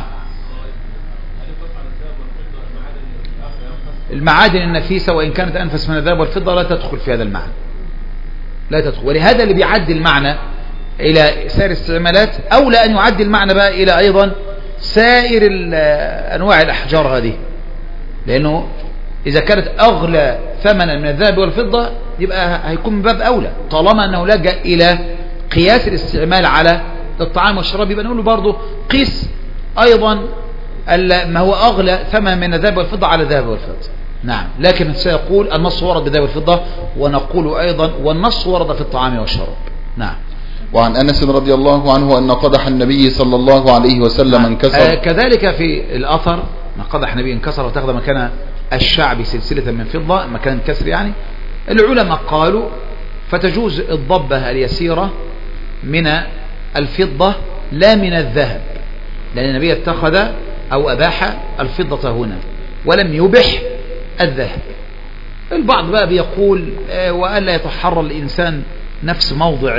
المعادن النفيسة وإن كانت أنفس من الذهب والفضة لا تدخل في هذا المعنى، لا تدخل. ولهذا اللي بيعدي المعنى إلى سائر الاستعمالات أولى أن يعدي المعنى بقى إلى أيضا سائر أنواع الأحجار هذه، لأنه إذا كانت أغلى ثمنا من الذهب والفضة يبقى هيكون من باب أولى، طالما أنه لجأ إلى قياس الاستعمال على الطعام والشراب، يبقى نقول له برضه قيس أيضا ما هو أغلى ثمن من الذهب والفضة على الذهب والفضة. نعم، لكن سيقول النص ورد بالذهب والفضة، ونقول أيضا والنص ورد في الطعام والشراب. نعم.
وعن أنس رضي الله عنه أن قدح النبي صلى الله عليه وسلم انكسر.
كذلك في الأثر ما قدح النبي انكسر وتأخذ مكان الشعب سلسلة من فضة، مكان الكسر يعني. العلماء قالوا فتجوز الضبة اليسيرة من الفضة لا من الذهب، لأن النبي اتخذ أو أباح الفضة هنا ولم يبح الذهب. البعض بقى بيقول وألا يتحرى الإنسان نفس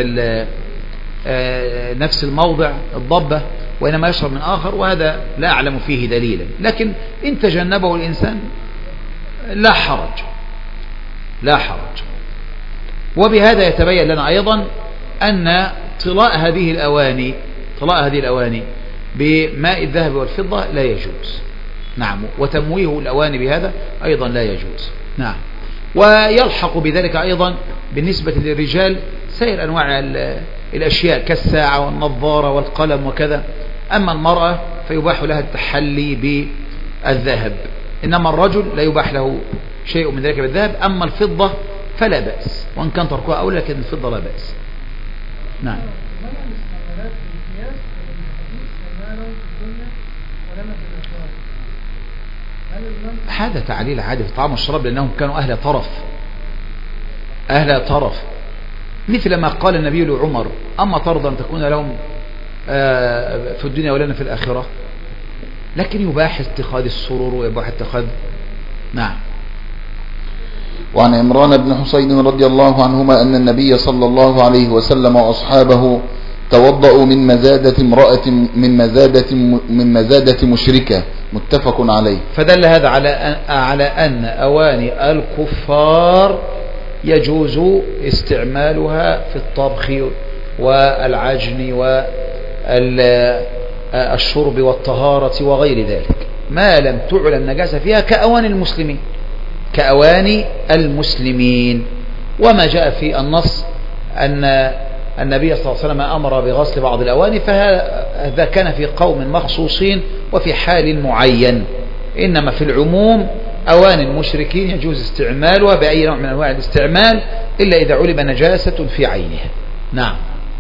الموضع الضبة وإنما يشرب من آخر، وهذا لا أعلم فيه دليلا، لكن إن تجنبه الإنسان لا حرج. وبهذا يتبين لنا أيضا أن طلاء هذه الأواني بماء الذهب والفضة لا يجوز. نعم، وتمويه الأواني بهذا أيضا لا يجوز. نعم، ويلحق بذلك أيضا بالنسبة للرجال سائر أنواع الأشياء كالساعة والنظارة والقلم وكذا. أما المرأة فيباح لها التحلي بالذهب، إنما الرجل لا يباح له شيء من ذلك بالذهب. أما الفضة فلا بأس، وإن كان تركها أولى، لكن الفضة لا بأس. نعم. هذا تعليل عادي في الطعام والشراب، لأنهم كانوا أهل طرف، مثل ما قال النبي لعمر: أما ترضى أن تكون لهم في الدنيا ولنا في الآخرة. لكن يباح اتخاذ السرور ويباح اتخاذ. نعم.
وعن عمران بن حسين رضي الله عنهما أن النبي صلى الله عليه وسلم وأصحابه توضأوا من مزادة امرأة من مزادة مشركة، متفق عليه.
فدل هذا على أن أواني الكفار يجوز استعمالها في الطبخ والعجن والشرب والطهارة وغير ذلك، ما لم تعلن نجاسة فيها كأواني المسلمين. وما جاء في النص أن النبي صلى الله عليه وسلم أمر بغسل بعض الأواني، فهذا كان في قوم مخصوصين وفي حال معين. إنما في العموم أواني المشركين يجوز استعمالها بأي نوع من أنواع الاستعمال إلا إذا علم نجاسة في عينها. نعم.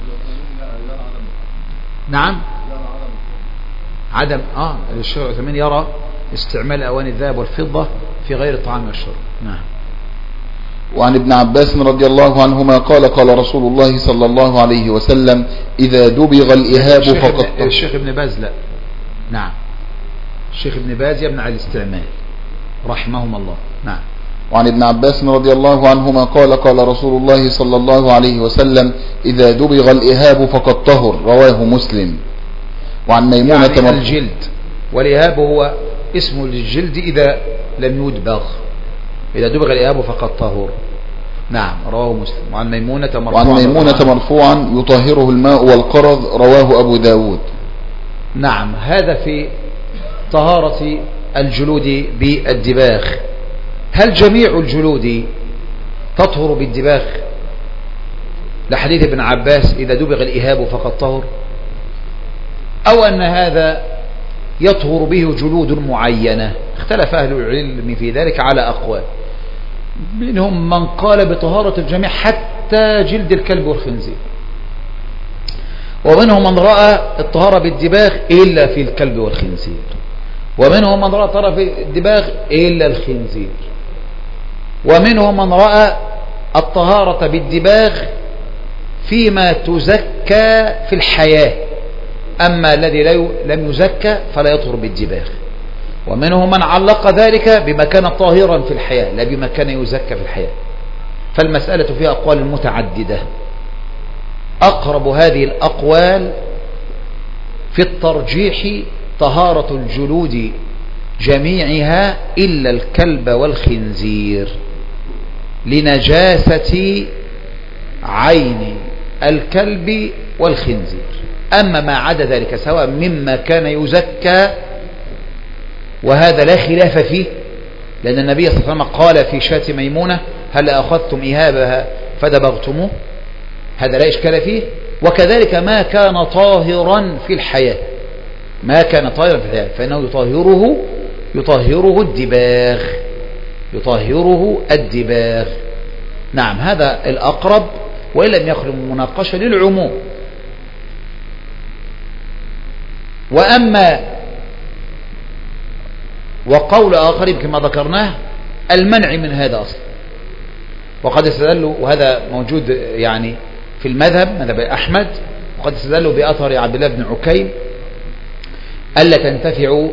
عدم الشيخ عثمان يرى استعمال أواني الذهب والفضة في غير الطعام والشرب. نعم.
وعن ابن عباس رضي الله عنهما قال رسول الله صلى الله عليه وسلم: إذا دبغ الإهاب فقد
الشيخ ابن باز لا. نعم، الشيخ ابن باز يمنع الاستعمال رحمهم الله. نعم.
وعن ابن عباس رضي الله عنهما قال رسول الله صلى الله عليه وسلم: إذا دبغ الإهاب فقد طهر، رواه مسلم. وعن ميمونة
يعني الجلد، والإهاب هو اسم للجلد إذا لم يدبغ، إذا دبغ الإهاب فقد طهر. نعم، رواه مسلم. وعن ميمونة
مرفوعا يطهره الماء والقرض، رواه أبو داود.
نعم، هذا في طهارة الجلود بالدباغ. هل جميع الجلود تطهر بالدباغ؟ لحديث ابن عباس: إذا دبغ الإهاب فقد طهر، أو أن هذا يطهر به جلود معينة؟ اختلف أهل العلم في ذلك على أقوال، منهم من قال بطهارة الجميع حتى جلد الكلب والخنزير، ومنهم من رأى الطهارة بالدباغ إلا في الكلب والخنزير، ومنهم من رأى الطهارة في الدباغ إلا الخنزير، ومنهم من رأى الطهارة بالدباغ فيما تزكى في الحياة، أما الذي لم يزكى فلا يطهر بالدباغ. ومنهم من علق ذلك بما كان طاهرا في الحياة لا بما كان يزكى في الحياة. فالمسألة فيها أقوال متعددة. أقرب هذه الأقوال في الترجيح طهارة الجلود جميعها إلا الكلب والخنزير لنجاسة عين الكلب والخنزير. أما ما عدا ذلك سواء مما كان يزكى، وهذا لا خلاف فيه، لأن النبي صلى الله عليه وسلم قال في شاة ميمونة: هل أخذتم إهابها فدبغتموه؟ هذا لا إشكال فيه. وكذلك ما كان طاهرا في الحياة، فإنه يطهره الدباغ. نعم، هذا الأقرب، وإن لم يخلو من مناقشة للعموم. وأما وقول آخر كما ذكرناه المنع من هذا أصلا، وقد استدلوا، وهذا موجود يعني في المذهب مذهب أحمد، وقد استدلوا بأثر عبد الله بن عكيم ألا تنتفعوا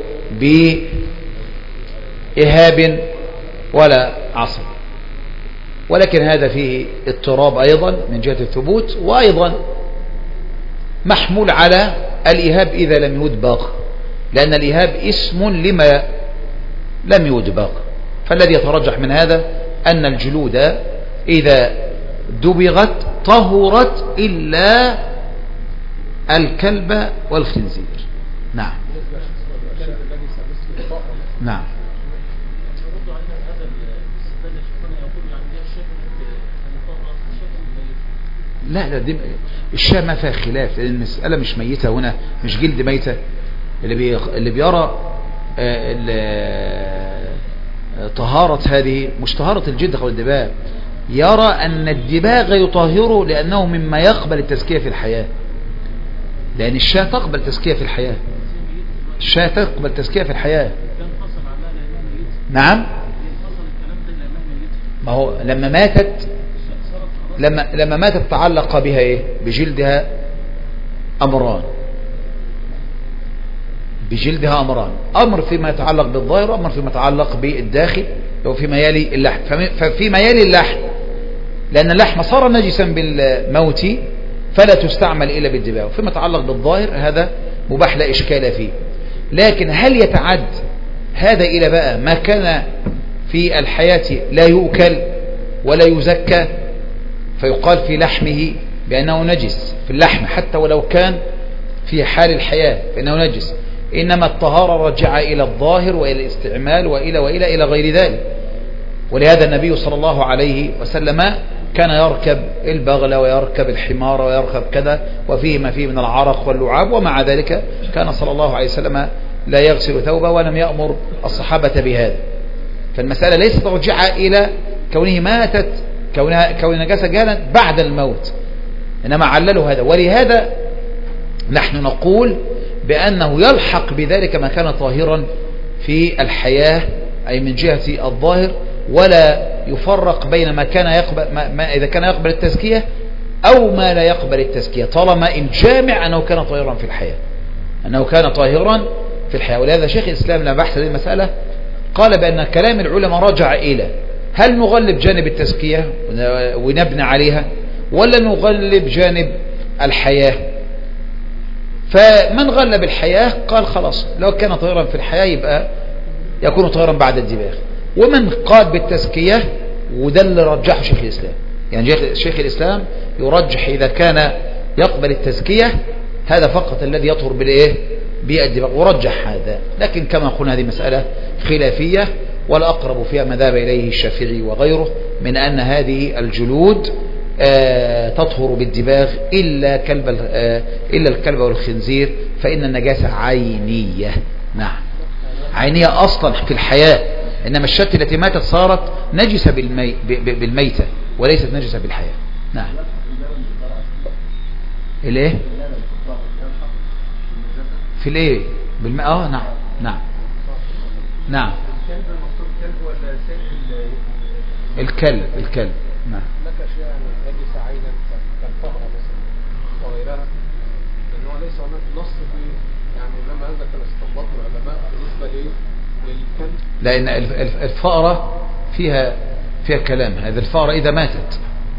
بإهاب ولا عصب، ولكن هذا فيه اضطراب أيضا من جهة الثبوت، وأيضا محمول على الإهاب إذا لم يدبغ، لأن الإهاب اسم لما لم يدبغ. فالذي يترجح من هذا أن الجلود إذا دبغت طهرت إلا الكلب والخنزير. نعم نعم. لا دي الشاة ما فيها خلاف، لأن المسألة مش ميتة هنا، مش جلد ميتة. اللي بيرى طهارة هذه مش طهارة الجلد قبل الدباغ، يرى أن الدباغ يطهره لأنه مما يقبل التزكية في الحياة، لأن الشاة تقبل تزكية في الحياة، الشاة تقبل تزكية في الحياة. نعم، ما هو لما ماتت تعلق بها ايه؟ بجلدها امران، بجلدها امران، امر فيما يتعلق بالظاهر، وامر فيما يتعلق بالداخل لو فيما يلي اللحم. ففيما يلي اللحم، لان اللحم صار نجسا بالموت فلا تستعمل الا بالدباغ، وفيما يتعلق بالظاهر هذا مباح لا اشكال فيه. لكن هل يتعد هذا الى بقى ما كان في الحياة لا يؤكل ولا يزكى فيقال في لحمه بأنه نجس؟ في اللحم حتى ولو كان في حال الحياة فإنه نجس، إنما الطهارة رجع إلى الظاهر وإلى الاستعمال وإلى غير ذلك. ولهذا النبي صلى الله عليه وسلم كان يركب البغل ويركب الحمار ويركب كذا، وفيه ما فيه من العرق واللعاب، ومع ذلك كان صلى الله عليه وسلم لا يغسل ثوبه ولم يأمر الصحابة بهذا. فالمسألة ليست رجعة إلى كونه ماتت كون نجاسة جهلا بعد الموت، إنما عللوا هذا. ولهذا نحن نقول بأنه يلحق بذلك ما كان طاهرا في الحياة، أي من جهة الظاهر، ولا يفرق بين ما كان يقبل ما إذا كان يقبل التزكية أو ما لا يقبل التزكية، طالما الجامع أنه كان طاهرا في الحياة، أنه كان طاهرا في الحياة. ولهذا شيخ الإسلام لما بحث هذه المسألة قال بأن كلام العلماء رجع إلى هل نغلب جانب التزكية ونبنى عليها، ولا نغلب جانب الحياة؟ فمن غلب الحياة قال خلاص لو كان طاهرا في الحياة يبقى يكون طاهرا بعد الدباغ. ومن قال بالتزكية، وده اللي رجحه شيخ الإسلام، يعني شيخ الإسلام يرجح إذا كان يقبل التزكية هذا فقط الذي يطهر بالإيه؟ بالدباغ، ورجح هذا. لكن كما قلنا هذه مسألة خلافية، والأقرب فيها ما ذهب إليه الشافعي وغيره من أن هذه الجلود تطهر بالدباغ إلا الكلب والخنزير، فإن النجاسة عينية. نعم، عينية أصلا في الحياة، إنما الشاة التي ماتت صارت نجسة بالميتة وليست نجسة بالحياة. نعم. الايه في الايه بالماء؟ نعم نعم نعم. الكلب نعم.
لك اشياء نجس عينا كالفأرة مثلا وغيرها، لانه ليس هناك نص في، يعني لما هذا كان استنباط العلماء بالنسبه للكلب،
لان الفأرة فيها كلام. هذا الفأرة اذا ماتت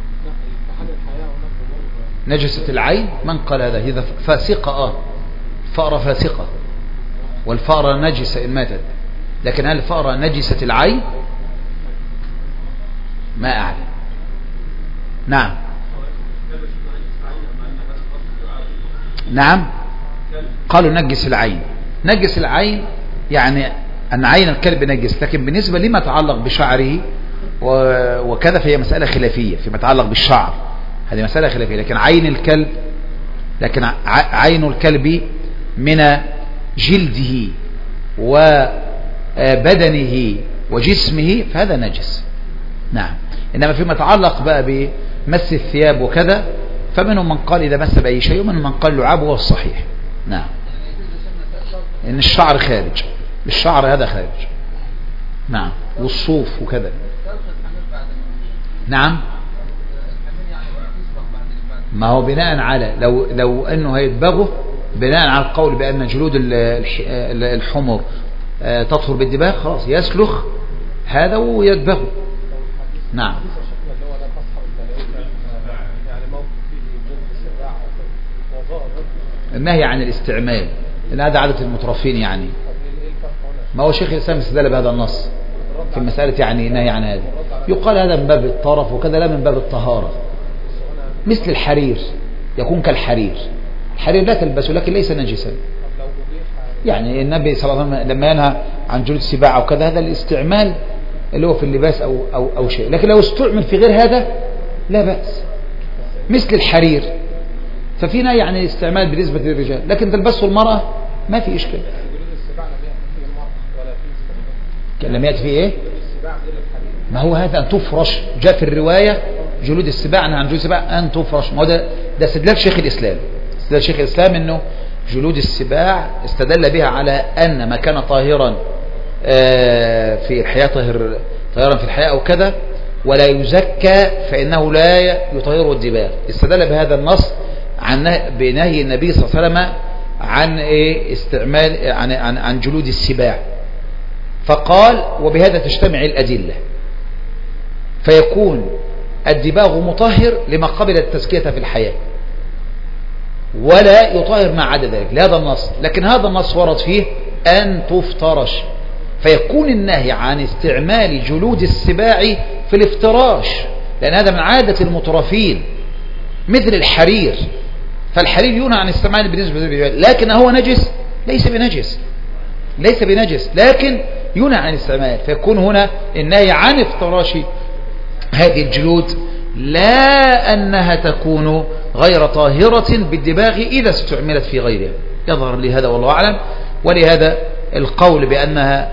نجست العين، من قال هذا؟ هذا فاسقة. الفأرة فاسقة، والفأرة نجسة إن ماتت، لكن هل الفأرة نجست العين؟ ما أعلم. نعم نعم، قالوا نجس العين يعني أن عين الكلب نجس، لكن بالنسبة لما يتعلق بشعره وكذا فهي مسألة خلافية. فيما يتعلق بالشعر هذه مسألة خلافية، لكن عين الكلب من جلده وبدنه وجسمه فهذا نجس. نعم. إنما فيما يتعلق بقى بمس الثياب وكذا فمنهم من قال إذا مس بأي شيء، ومنهم من قال لعاب، هو الصحيح. نعم، إن الشعر خارج، الشعر هذا خارج. نعم، والصوف وكذا. نعم، ما هو بناء على لو أنه هيدبغه بناء على القول بأن جلود الحمر تطهر بالدباغ، خلاص يسلخ هذا ويدبغه. نعم. النهي عن الاستعمال لأن هذا عادة المترفين يعني. ما هو شيخ الإسلام استدل بهذا النص في مسألة يعني نهي عن هذا، يقال هذا من باب الطرف وكذا لا من باب الطهارة. مثل الحرير يكون كالحرير، الحرير لا تلبسه لكن ليس نجسا. يعني النبي صلى الله عليه وسلم لما ينهى عن جلود السباع أو كذا هذا الاستعمال اللي هو في اللباس أو شيء، لكن لو استعمل في غير هذا لا بأس. مثل الحرير ففي نهي عن الاستعمال بالنسبة للرجال، لكن تلبسه المرأة ما في إشكال. لم يأتي فيه إيه؟ ما هو هذا أن تفرش، جاء في الرواية جلود السباع عن جلود السباع أن تفرش. ما هو ده استدلال شيخ الإسلام، استدلال شيخ الإسلام أنه جلود السباع استدل بها على أن ما كان طاهرا في الحياة طاهرا في الحياة أو كذا ولا يزكى فإنه لا يطهره الدباغ. استدل بهذا النص بنهي النبي صلى الله عليه وسلم عن استعمال عن جلود السباع، فقال وبهذا تجتمع الأدلة فيكون الدباغ مطهر لما قبل التزكية في الحياة ولا يطهر ما عدا ذلك لهذا النص. لكن هذا النص ورد فيه أن تفترش، فيكون النهي عن استعمال جلود السباع في الافتراش لأن هذا من عادة المترفين مثل الحرير. فالحرير ينهى عن استعماله بالنسبة للرجال، لكن هو نجس؟ ليس بنجس لكن ينهى عن الاستعمال، فيكون هنا النهي عن افتراش هذه الجلود لا أنها تكون غير طاهرة بالدباغ إذا استعملت في غيرها. يظهر لي هذا والله أعلم. ولهذا القول بأنها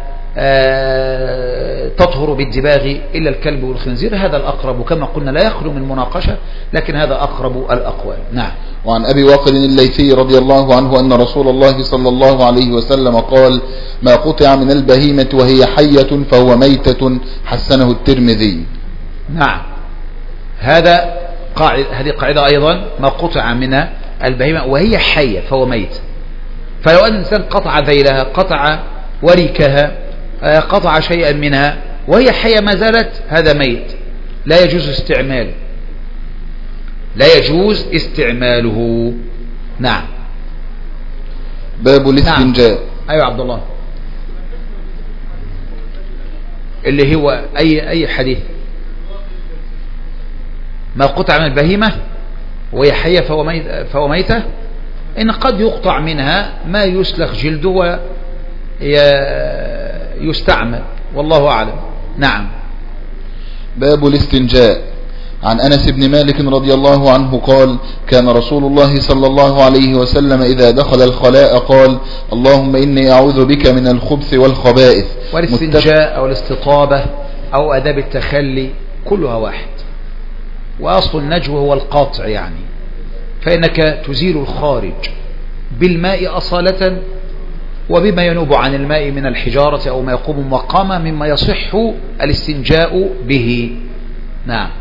تطهر بالدباغ إلا الكلب والخنزير هذا الأقرب، كما قلنا لا يخلو من مناقشة، لكن هذا أقرب الأقوال. نعم.
وعن أبي واقد الليثي رضي الله عنه أن رسول الله صلى الله عليه وسلم قال: ما قطع من البهيمة وهي حية فهو ميتة، حسنه الترمذي.
نعم، هذه قاعدة أيضا، ما قطع من البهيمة وهي حية فهو ميت. فلو أن الإنسان قطع ذيلها، قطع وركها، قطع شيئا منها وهي حية ما زالت، هذا ميت لا يجوز استعماله. نعم.
باب الاستنجاء.
نعم. أيوة عبد الله، اللي هو أي حديث؟ ما قطع من البهيمة وهي حية فهو ميتة، إن قد يقطع منها ما يسلخ جلده ويستعمل والله أعلم. نعم.
باب الاستنجاء. عن أنس بن مالك رضي الله عنه قال: كان رسول الله صلى الله عليه وسلم إذا دخل الخلاء قال: اللهم إني أعوذ بك من الخبث والخبائث.
والاستنجاء أو الاستطابة أو أداب التخلي كلها واحد، وأصل النجو هو القاطع، يعني فإنك تزيل الخارج بالماء أصالة وبما ينوب عن الماء من الحجارة أو ما يقوم مقامه مما يصح الاستنجاء به. نعم.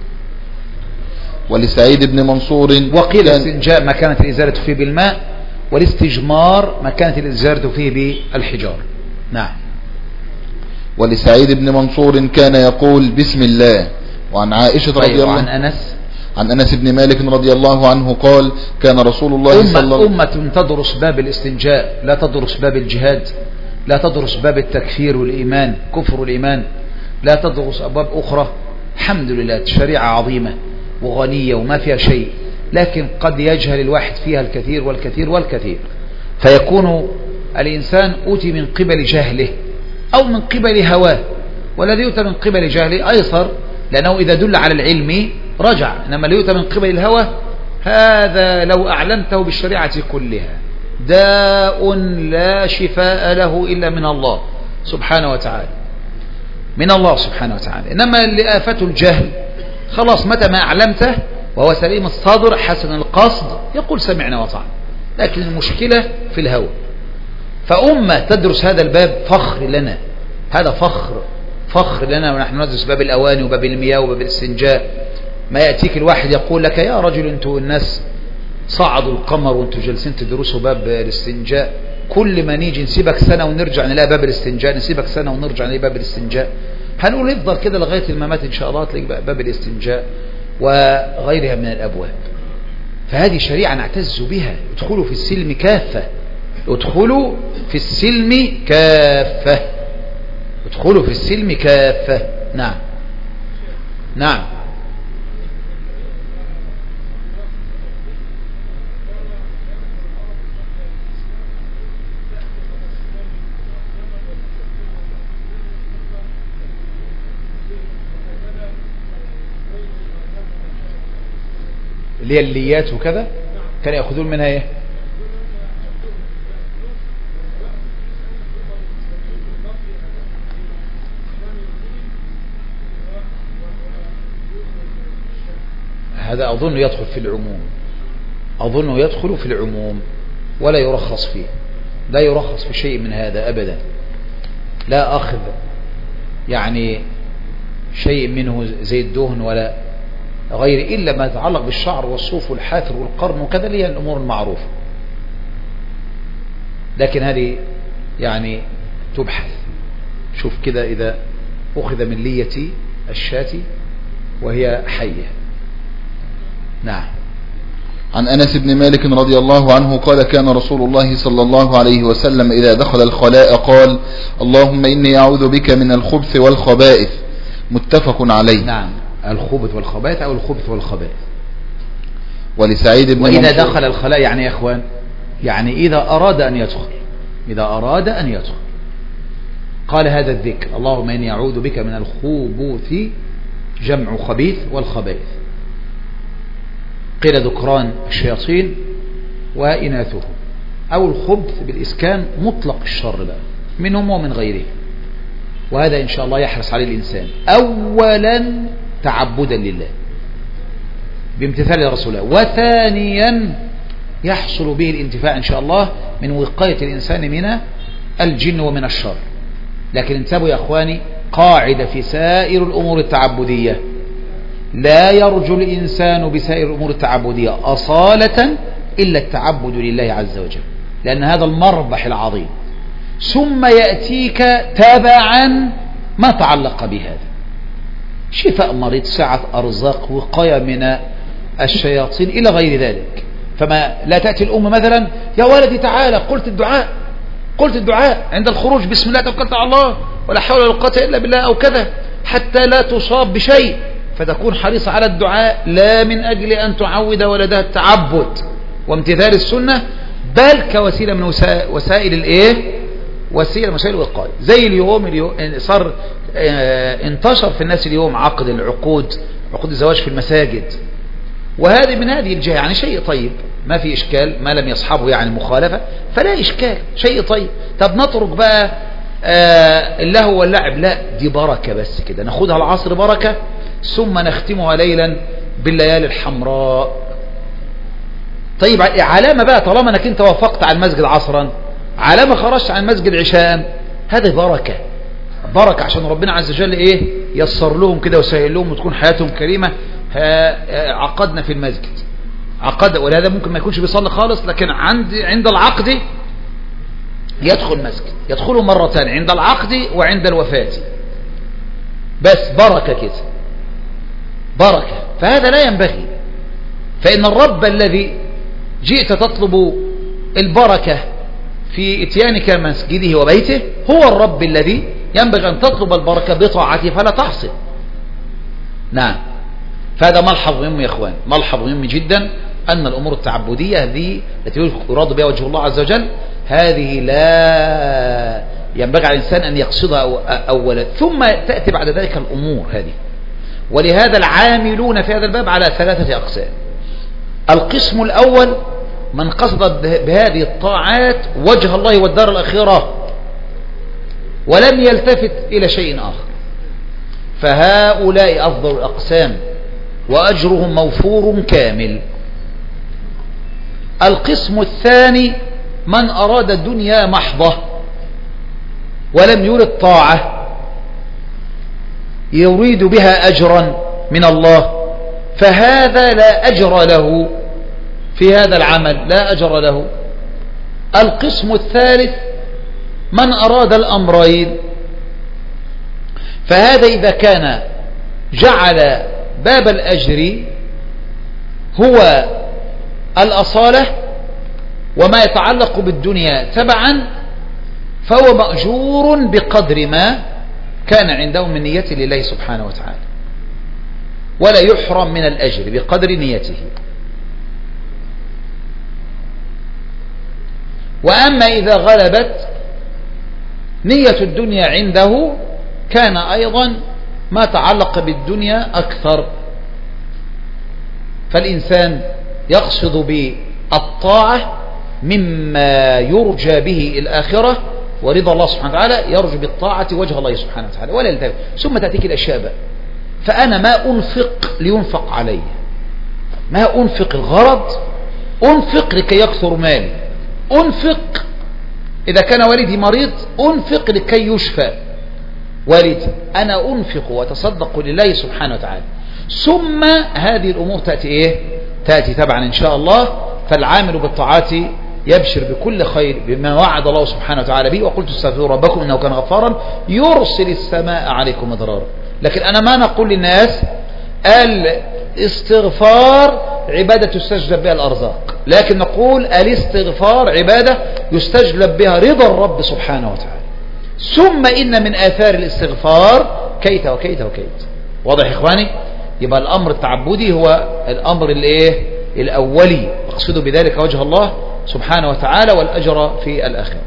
ولسعيد بن منصور
وقيل الاستنجاء ما كانت الإزالة فيه بالماء، والاستجمار ما كانت الإزالة فيه بالحجار. نعم.
ولسعيد بن منصور كان يقول بسم الله. وعن عائشة رضي الله عن أنس بن مالك رضي الله عنه قال: كان رسول الله صلى الله عليه وسلم
أمة تدرس باب الاستنجاء، لا تدرس باب الجهاد، لا تدرس باب التكفير والإيمان، كفر الإيمان، لا تدرس أبواب أخرى. الحمد لله شريعة عظيمة وغنية وما فيها شيء، لكن قد يجهل الواحد فيها الكثير والكثير والكثير، فيكون الإنسان أوتي من قبل جهله أو من قبل هواه، والذي يؤتى من قبل جهله أيسر، لأنه إذا دل على العلم رجع، إنما اللي يؤتى من قبل الهوى هذا لو أعلمته بالشريعة كلها داء لا شفاء له إلا من الله سبحانه وتعالى، إنما اللي آفته الجهل خلاص متى ما أعلمته وهو سليم الصدر حسن القصد يقول سمعنا وطعنا، لكن المشكلة في الهوى. فأمة تدرس هذا الباب فخر لنا، هذا فخر فخر لنا ونحن ندرس باب الأواني وباب المياه وباب الاستنجاء. ما يأتيك الواحد يقول لك يا رجل انتوا الناس صعدوا القمر وانتوا جالسين تدرسوا باب الاستنجاء، كل ما نيجي نسيبك سنة ونرجع نلاقي باب الاستنجاء، نسيبك سنة ونرجع نلاقي باب الاستنجاء. هنقول يفضل كده لغاية الممات إن شاء الله تلاقي باب الاستنجاء وغيرها من الأبواب. فهذه شريعة نعتز بها. ادخلوا في السلم كافة، ادخلوا في السلم كافة، ادخلوا في السلم كافة. نعم نعم. اللي هي الليات وكذا كانوا يأخذون منها ايه؟ هذا أظن يدخل في العموم، أظن يدخل في العموم ولا يرخص فيه، لا يرخص في شيء من هذا أبدا. لا أخذ يعني شيء منه زي الدهن ولا غير، إلا ما يتعلق بالشعر والصوف والحافر والقرن وكذا، اللي هي الأمور المعروفة. لكن هذه يعني تبحث. شوف كده إذا أخذ من لية الشاة وهي حية. نعم.
عن أنس بن مالك رضي الله عنه قال كان رسول الله صلى الله عليه وسلم إذا دخل الخلاء قال اللهم إني أعوذ بك من الخبث والخبائث. متفق عليه.
نعم، الخبث والخبائث أو الخبث والخبائث.
ولسعيد بن
وإذا دخل الخلاء يعني يا إخوان، يعني إذا أراد أن يدخل، إذا أراد أن يدخل قال هذا الذكر اللهم إني أعوذ بك من الخبث، جمع خبيث، والخبائث قيل ذكران الشياطين وإناثهم، أو الخبث بالإسكان مطلق الشر بقى منهم ومن غيره. وهذا إن شاء الله يحرص عليه الإنسان أولا تعبدا لله بامتثال رسوله، وثانيا يحصل به الانتفاع إن شاء الله من وقاية الإنسان من الجن ومن الشر. لكن انتبهوا يا أخواني، قاعدة في سائر الأمور التعبدية: لا يرجو الإنسان بسائر الأمور التعبدية أصالة إلا التعبد لله عز وجل، لأن هذا المربح العظيم. ثم يأتيك تبعا ما تعلق بهذا: شفاء مريض، سعة أرزاق، وقاية من الشياطين إلى غير ذلك. فما لا تأتي الأم مثلا يا ولدي تعالى قلت الدعاء عند الخروج بسم الله توكلت على الله ولا حول ولا قوة إلا بالله أو كذا، حتى لا تصاب بشيء، فتكون حريصة على الدعاء لا من أجل أن تعود ولدها التعبد وامتثال السنة، بل كوسيلة من وسائل الإيه؟ وسيلة الوقاية. زي اليوم صار انتشر في الناس اليوم عقد العقود، عقود الزواج في المساجد، وهذه من هذه الجهة يعني شيء طيب، ما في إشكال ما لم يصحبه يعني مخالفة، فلا إشكال، شيء طيب. طب نترك بقى اللهو واللعب؟ لا، دي بركة بس كده، ناخدها العصر بركة ثم نختمها ليلا بالليالي الحمراء. طيب علامة بقى، طالما انك انت وافقت على المسجد عصرا، علامة خرجت عن المسجد عشاء، هذه بركة عشان ربنا عز وجل ايه يسر لهم كده وسهل لهم وتكون حياتهم كريمة. عقدنا في المسجد عقد، ولهذا ممكن ما يكونش بيصلي خالص، لكن عند العقد يدخل مسجد، يدخله مرتين عند العقد وعند الوفاة، بس بركة كده، بركة. فهذا لا ينبغي، فإن الرب الذي جئت تطلب البركة في اتيانك مسجده وبيته هو الرب الذي ينبغي أن تطلب البركة بطاعته فلا تحصل. نعم. فهذا ملحظ مهم يا اخوان، ملحظ مهم جدا، أن الأمور التعبدية هذه التي يراد بها وجه الله عز وجل، هذه لا ينبغي على الإنسان أن يقصدها أولا، ثم تأتي بعد ذلك الأمور هذه. ولهذا العاملون في هذا الباب على 3 أقسام. القسم الأول من قصد بهذه الطاعات وجه الله والدار الأخيرة ولم يلتفت إلى شيء آخر، فهؤلاء أفضل الأقسام وأجرهم موفور كامل. القسم الثاني من أراد الدنيا محضة ولم يرد طاعة، يريد بها أجرا من الله، فهذا لا أجر له في هذا العمل، لا أجر له. القسم الثالث من أراد الأمرين، فهذا إذا كان جعل باب الأجر هو الأصالة وما يتعلق بالدنيا تبعا، فهو مأجور بقدر ما كان عنده من نية لله سبحانه وتعالى، ولا يحرم من الأجر بقدر نيته. وأما إذا غلبت نية الدنيا عنده كان أيضا ما تعلق بالدنيا أكثر. فالإنسان يقصد بالطاعة مما يرجى به الآخرة ورضا الله سبحانه وتعالى، يرجو بالطاعة وجه الله سبحانه وتعالى ولا يلتفت. ثم تأتيك الأشياء بقى، فأنا ما أنفق لينفق علي، ما أنفق الغرض، أنفق لكي يكثر مالي، أنفق إذا كان والدي مريض أنفق لكي يشفى والدي، أنا أنفق وتصدق لله سبحانه وتعالى. ثم هذه الأمور تأتي إيه؟ تأتي تبعا إن شاء الله. فالعامل بالطاعات يبشر بكل خير بما وعد الله سبحانه وتعالى به، وقلت استغفروا ربكم إنه كان غفارا يرسل السماء عليكم مدرارا. لكن أنا ما نقول للناس الاستغفار عبادة تستجلب بها الأرزاق، لكن نقول الاستغفار عبادة يستجلب بها رضا الرب سبحانه وتعالى. ثم إن من آثار الاستغفار كيت وكيت وكيت. واضح يا إخواني؟ يبقى الأمر التعبدي هو الأمر الأولي، أقصد بذلك وجه الله سبحانه وتعالى والأجر في الآخرة.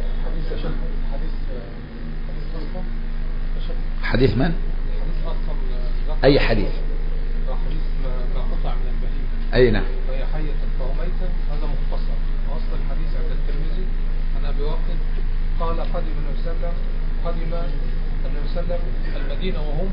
حديث من؟ أي حديث؟
حديث ما قطع من البهيمة.
أي نعم.
وهي حية فهو ميتا، هذا مختصر. وأصل الحديث عند الترمذي عن أبي واقد قال قدم النبي صلى الله عليه وسلم المدينة وهم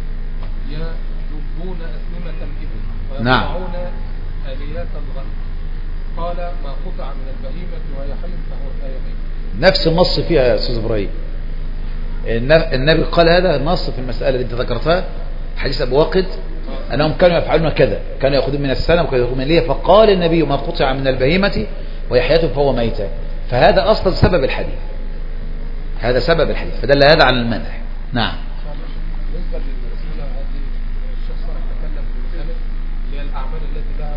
يجبون أسنمة الإبل ويقطعون آليات الغنم. قال ما قطع من البهيمة وهي حية فهو ميت.
نفس النص فيها يا أستاذ إبراهيم. النبي قال هذا النص في المسألة اللي أنت ذكرتها، حديث أبو واقد أنهم كانوا يفعلون كذا، كانوا يأخذون من السنة وكانوا يأخذون من ليه، فقال النبي ما قطع من البهيمة وهي حياته فهو ميتا. فهذا أصلا سبب الحديث، هذا سبب الحديث، فدل هذا على المنع. نعم.
بالنسبة للرسالة هذه الشخص تكلم في مسألة اللي هي الأعمال التي لها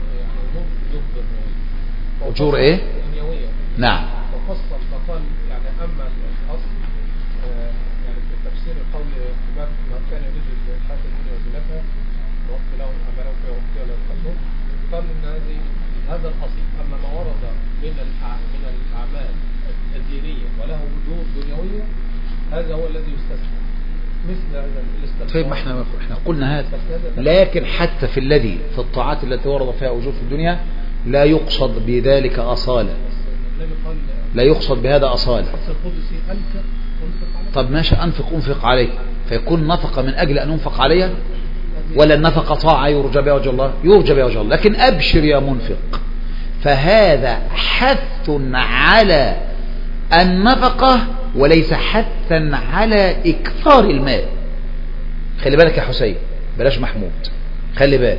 أجور إيه؟
دنيوية.
نعم.
وفصل فقال يعني أما الأصل يعني في تفسير القول باب ما كان يجوز الحياة الدنيا وزينتها ووقت لهم أعمالهم فيها وهم فيها لا يبخسون، قال إن هذا الأصل. أما ما ورد من الأعمال الدينية وله أجور دنيوية هذا هو الذي يستثنى مثل هذا الاستثناء.
طيب ما احنا قلنا هذا، لكن حتى في الذي في الطاعات التي ورد فيها أجور في الدنيا لا يقصد بذلك أصالة، لا يقصد بهذا أصالة. طب ماشي، أنفق عليه، فيكون نفقة من أجل أن أنفق عليها، ولا النفقة طاعة يرجى بها وجه الله؟ يرجى بها وجه الله. لكن أبشر يا منفق، فهذا حث على النفقة وليس حثا على إكثار المال. خلي بالك يا حسين، بلاش محمود، خلي بالك.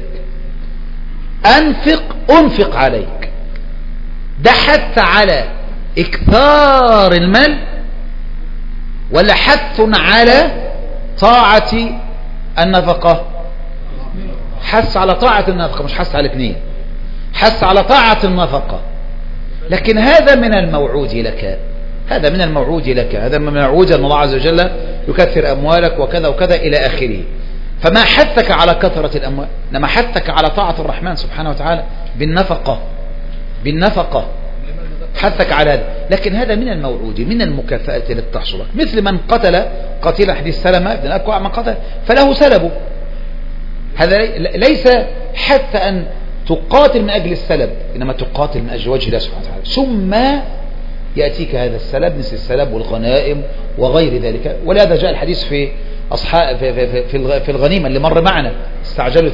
أنفق عليك، ده حث على إكثار المال ولا حث على طاعة النفقة؟ حث على طاعة النفقة، مش حث على الاثنين، حث على طاعة النفقة. لكن هذا من الموعود لك، هذا من الموعود لك، هذا من الموعود أن الله عز وجل يكثر أموالك وكذا وكذا إلى آخره. فما حثك على كثرة الأموال، إنما حثك على طاعة الرحمن سبحانه وتعالى بالنفقة حثك على هذا. لكن هذا من الموعود، من المكافأة التي تحصل. مثل من قتل حديث سلمة بن الأكوع، من قتل فله سلبه. هذا ليس حتى أن تقاتل من أجل السلب، إنما تقاتل من أجل وجه الله سبحانه وتعالى. ثم يأتيك هذا السلب مثل السلب والغنائم وغير ذلك. ولهذا جاء الحديث في أصحاب في الغنيمة اللي مر معنا، استعجلوا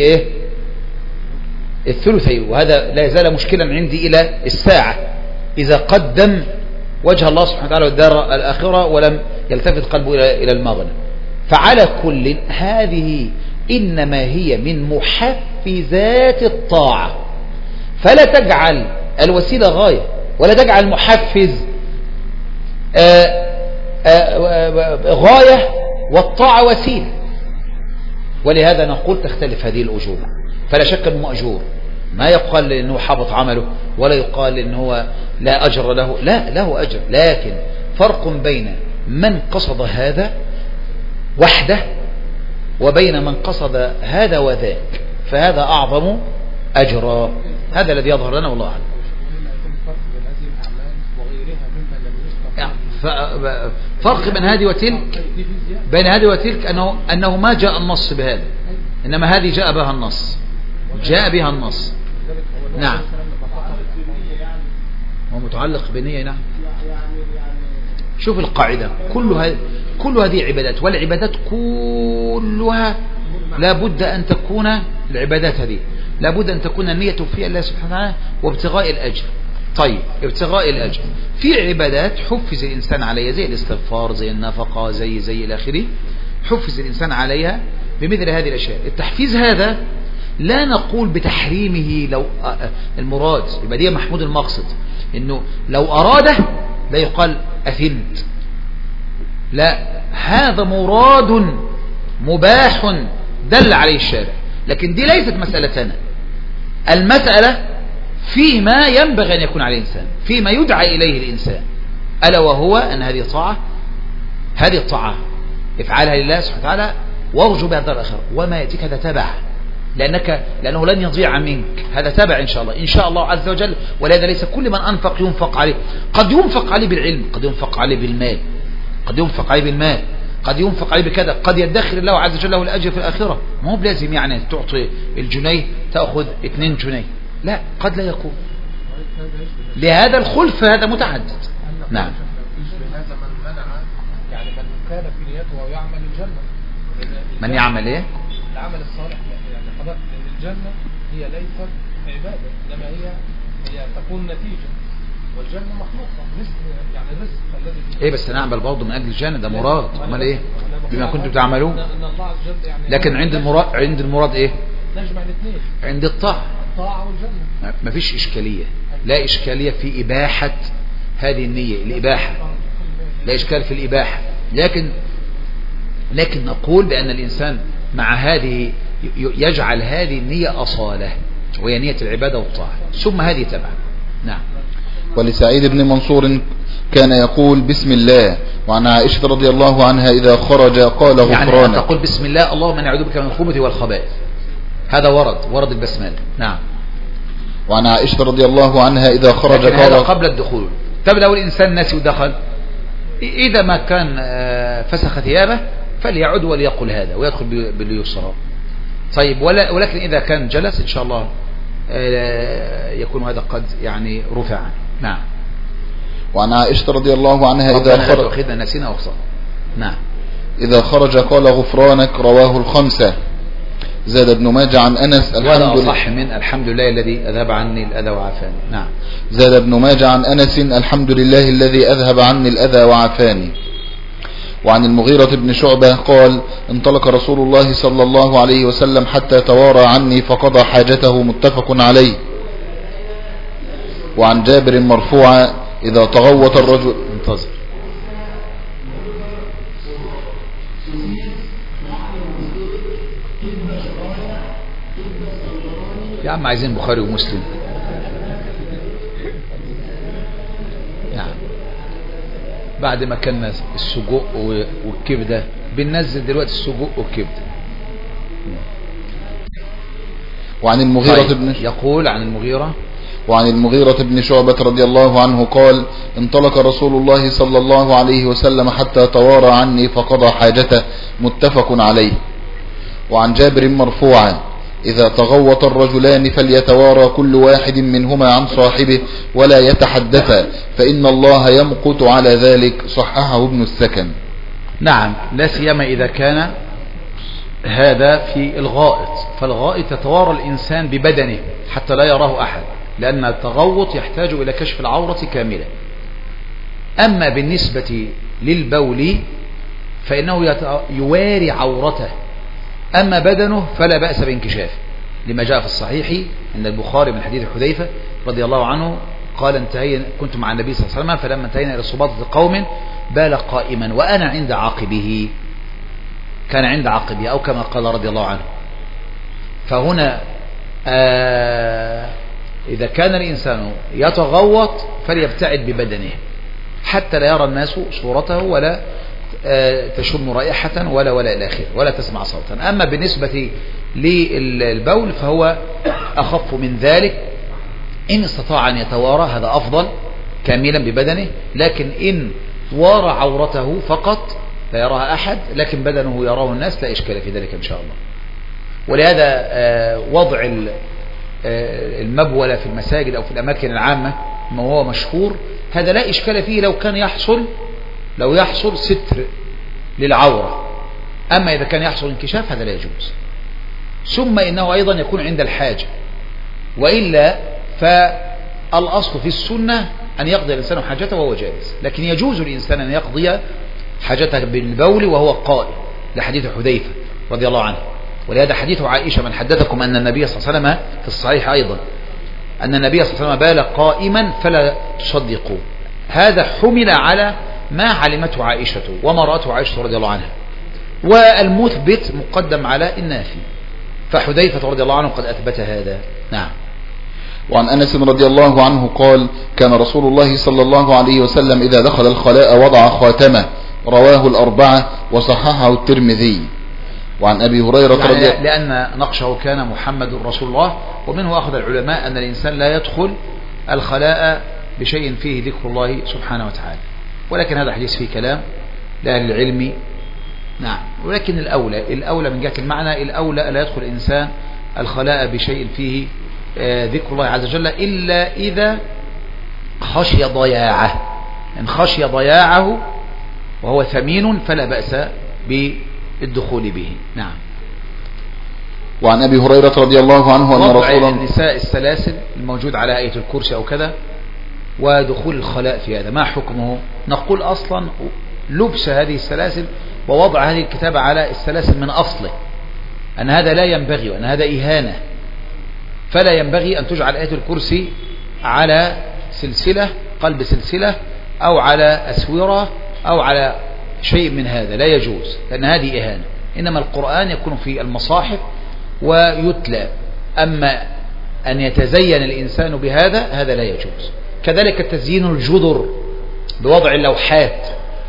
الثلثي، وهذا لا يزال مشكلا عندي إلى الساعة. إذا قدم وجه الله سبحانه وتعالى والدار الآخرة ولم يلتفت قلبه إلى المغنم، فعلى كل هذه إنما هي من محفزات الطاعة، فلا تجعل الوسيلة غاية ولا تجعل محفز غاية والطاعة وسيلة. ولهذا نقول تختلف هذه الأجور، فلا شك أنه مأجور، ما يقال أنه حبط عمله ولا يقال أنه لا أجر له، لا، له أجر، لكن فرق بين من قصد هذا وحده وبين من قصد هذا وذاك، فهذا أعظم أجرا. هذا الذي يظهر لنا والله أعلم. فرق بين هذه وتلك، بين هذه وتلك أنه ما جاء النص بهذا، إنما هذه جاء بها النص، جاء بها النص. نعم، هو متعلق بنية. نعم، شوف القاعدة، كل هذه عبادات، والعبادات كلها لابد أن تكون، العبادات هذه لابد أن تكون النية في الله سبحانه وتعالى وابتغاء الأجر. طيب، ابتغاء الأجر في عبادات حفز الإنسان عليها، زي الاستغفار، زي النفقة، زي الآخرين، حفز الإنسان عليها بمثل هذه الأشياء. التحفيز هذا لا نقول بتحريمه، لو المراد يبقى دي محمود المقصد، إنه لو أراده لا يقال أثمت، لا، هذا مراد مباح دل عليه الشارع، لكن دي ليست مسألتنا. المسألة فيما ينبغي أن يكون عليه الإنسان، فيما يدعى إليه الإنسان، ألا وهو أن هذه الطاعة افعلها لله سبحانه وتعالى وارجو بها الدار الآخرة، وما يأتيك هذا تبع، لأنه لن يضيع منك، هذا تبع إن شاء الله عز وجل. ولهذا ليس كل من أنفق ينفق عليه، قد ينفق عليه بالعلم، قد ينفق عليه بالمال، قد ينفق عليه بكذا، قد يدخر الله عز وجل له الأجر في الآخرة. ما هو بلازم يعني تعطي الجنيه تأخذ 2 جنيه، لا، قد لا يكون. لهذا الخلف هذا متعدد. نعم،
هذا من منع، يعني من كان في نيته ويعمل الجنة،
من يعمل ايه؟
العمل الصالح، يعني حضرتك ان الجنة هي ليست عبادة، انما هي تكون نتيجة، والجنة مخلوقة يعني الرزق الذي
ايه، بس نعمل برضه من اجل الجنة، ده مراد، امال ايه بما كنتم تعملون. لكن عند المراد ايه؟
نجمع الاثنين،
عند الطاعة
والجنة
ما فيش إشكالية، لا إشكالية في إباحة هذه النية، الإباحة لا إشكال في الإباحة، لكن نقول بأن الإنسان مع هذه يجعل هذه النية أصالة، وهي نية العبادة والطاعة، ثم هذه تبع. نعم.
ولسعيد بن منصور كان يقول بسم الله، وعن عائشة رضي الله عنها إذا خرج قال غفرانك،
يعني تقول بسم الله اللهم إني أعوذ بك من الخبث والخبائث، هذا ورد البسملة. نعم.
وعن عائشة رضي الله عنها إذا خرج قال،
هذا قبل الدخول. طب لو الإنسان نسي ودخل، إذا ما كان فسخ ثيابه فليعد وليقل هذا ويدخل باليسرى. طيب، ولكن إذا كان جلس إن شاء الله يكون هذا قد يعني رفع. نعم.
وعن عائشة رضي الله عنها إذا خرج،
أخذنا نسينا وخصنا. نعم.
إذا خرج قال غفرانك، رواه الخمسة. زاد ابن ماجه عن أنس
الحمد لله، من الحمد لله الذي أذهب عني الأذى وعافاني. نعم.
زاد ابن ماجه عن أنس الحمد لله الذي أذهب عني الأذى وعافاني. وعن المغيرة بن شعبة قال انطلق رسول الله صلى الله عليه وسلم حتى توارى عني فقضى حاجته، متفق عليه. وعن جابر مرفوعا إذا تغوط الرجل،
انتظر يا عم، عايزين بخاري ومسلم. نعم. بعد ما كان السجق والكبدة بننزل دلوقتي السجق والكبدة.
وعن المغيرة بن
يقول عن المغيرة،
وعن المغيرة بن شعبة رضي الله عنه قال انطلق رسول الله صلى الله عليه وسلم حتى توارى عني فقضى حاجته، متفق عليه. وعن جابر مرفوعا إذا تغوط الرجلان فليتوارى كل واحد منهما عن صاحبه ولا يتحدثا فإن الله يمقت على ذلك، صححه ابن السكن.
نعم، لا سيما إذا كان هذا في الغائط، فالغائط يتوارى الإنسان ببدنه حتى لا يراه أحد، لأن التغوط يحتاج إلى كشف العورة كاملة. أما بالنسبة للبول فإنه يواري عورته، أما بدنه فلا بأس بانكشافه، لما جاء في الصحيح عند البخاري من حديث حذيفة رضي الله عنه قال كنت مع النبي صلى الله عليه وسلم فلما انتهينا إلى صباطة قوم بال قائما وأنا عند عاقبه، كان عند عاقبه أو كما قال رضي الله عنه. فهنا إذا كان الإنسان يتغوط فليبتعد ببدنه حتى لا يرى الناس صورته ولا تشم رائحة ولا إلى آخره ولا تسمع صوتا. أما بالنسبة للبول فهو أخف من ذلك، إن استطاع أن يتوارى هذا أفضل كاملا ببدنه، لكن إن وارى عورته فقط لا يراها أحد لكن بدنه يراه الناس لا إشكال في ذلك إن شاء الله. ولهذا وضع المبولة في المساجد أو في الأماكن العامة ما هو مشهور هذا لا إشكال فيه لو يحصل ستر للعورة، أما إذا كان يحصل انكشاف هذا لا يجوز. ثم إنه أيضا يكون عند الحاجة، وإلا فالأصل في السنة أن يقضي الإنسان حاجته وهو جالس، لكن يجوز الإنسان أن يقضي حاجته بالبول وهو قائم لحديث حذيفة رضي الله عنه. ولهذا حديث عائشة من حدثكم أن النبي صلى الله عليه وسلم في الصحيح أيضا أن النبي صلى الله عليه وسلم بال قائما فلا تصدقوا، هذا حمل على ما علمته عائشة وما رأته عائشة رضي الله عنها، والمثبت مقدم على النافي، فحذيفة رضي الله عنه قد أثبت هذا. نعم.
وعن أنس رضي الله عنه قال كان رسول الله صلى الله عليه وسلم إذا دخل الخلاء وضع خاتمه، رواه الأربعة وصححه الترمذي. وعن أبي هريرة رضي الله
لأن نقشه كان محمد رسول الله، ومنه أخذ العلماء أن الإنسان لا يدخل الخلاء بشيء فيه ذكر الله سبحانه وتعالى، ولكن هذا حديث فيه كلام لأهل العلم. نعم. ولكن الأولى من جهة المعنى الأولى ألا يدخل الإنسان الخلاء بشيء فيه ذكر الله عز وجل إلا إذا خشي ضياعه، إن خشي ضياعه وهو ثمين فلا بأس بالدخول به. نعم.
وعن أبي هريرة رضي الله عنه أن رسول الله
النساء السلاسل الموجود على آية الكرسي أو كذا ودخول الخلاء في هذا ما حكمه؟ نقول أصلا لبس هذه السلاسل ووضع هذه الكتابة على السلاسل من أصله أن هذا لا ينبغي وأن هذا إهانة، فلا ينبغي أن تجعل آية الكرسي على سلسلة قلب سلسلة أو على أسورة أو على شيء من هذا، لا يجوز لأن هذه إهانة. إنما القرآن يكون في المصاحف ويتلى، أما أن يتزين الإنسان بهذا هذا لا يجوز. كذلك تزيين الجدر بوضع اللوحات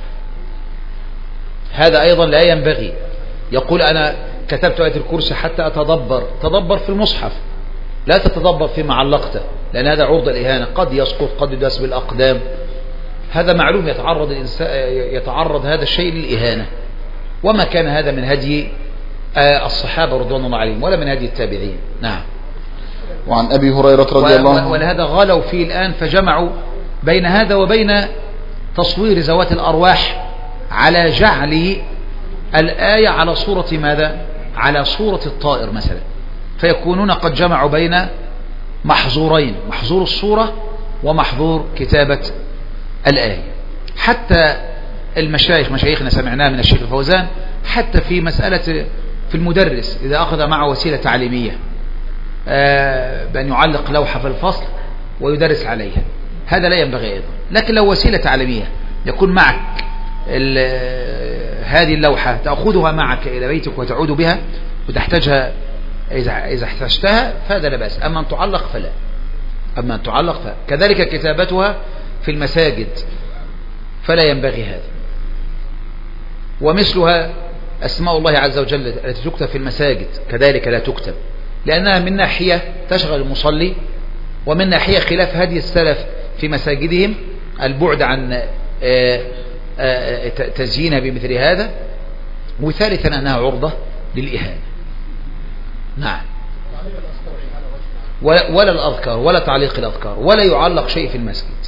هذا أيضا لا ينبغي. يقول أنا كتبت آية الكرسي حتى تدبر في المصحف، لا تتدبر فيما علقته، لأن هذا عرض الإهانة، قد يسقط قد يداس بالأقدام، هذا معلوم يتعرض هذا الشيء للإهانة، وما كان هذا من هدي الصحابة رضوان الله عليهم ولا من هدي التابعين. نعم.
وعن أبي هريرة رضي الله عنه
ولهذا غلوا فيه الآن فجمعوا بين هذا وبين تصوير ذوات الأرواح على جعل الآية على صورة ماذا؟ على صورة الطائر مثلا، فيكونون قد جمعوا بين محظورين، محظور الصورة ومحظور كتابة الآية. حتى مشايخنا سمعناه من الشيخ الفوزان حتى في مسألة في المدرس إذا أخذ معه وسيلة تعليمية بأن يعلق لوحة في الفصل ويدرس عليها، هذا لا ينبغي أيضا. لكن لو وسيلة تعليمية يكون معك هذه اللوحة تأخذها معك إلى بيتك وتعود بها وتحتاجها إذا احتجتها فهذا لا بأس، أما أن تعلق فلا. كذلك كتابتها في المساجد فلا ينبغي هذا. ومثلها أسماء الله عز وجل التي تكتب في المساجد كذلك لا تكتب، لأنها من ناحية تشغل المصلي، ومن ناحية خلاف هدي السلف في مساجدهم البعد عن تزيينها بمثل هذا، وثالثا أنها عرضة للإهانة. نعم. ولا الأذكار ولا تعليق الأذكار ولا يعلق شيء في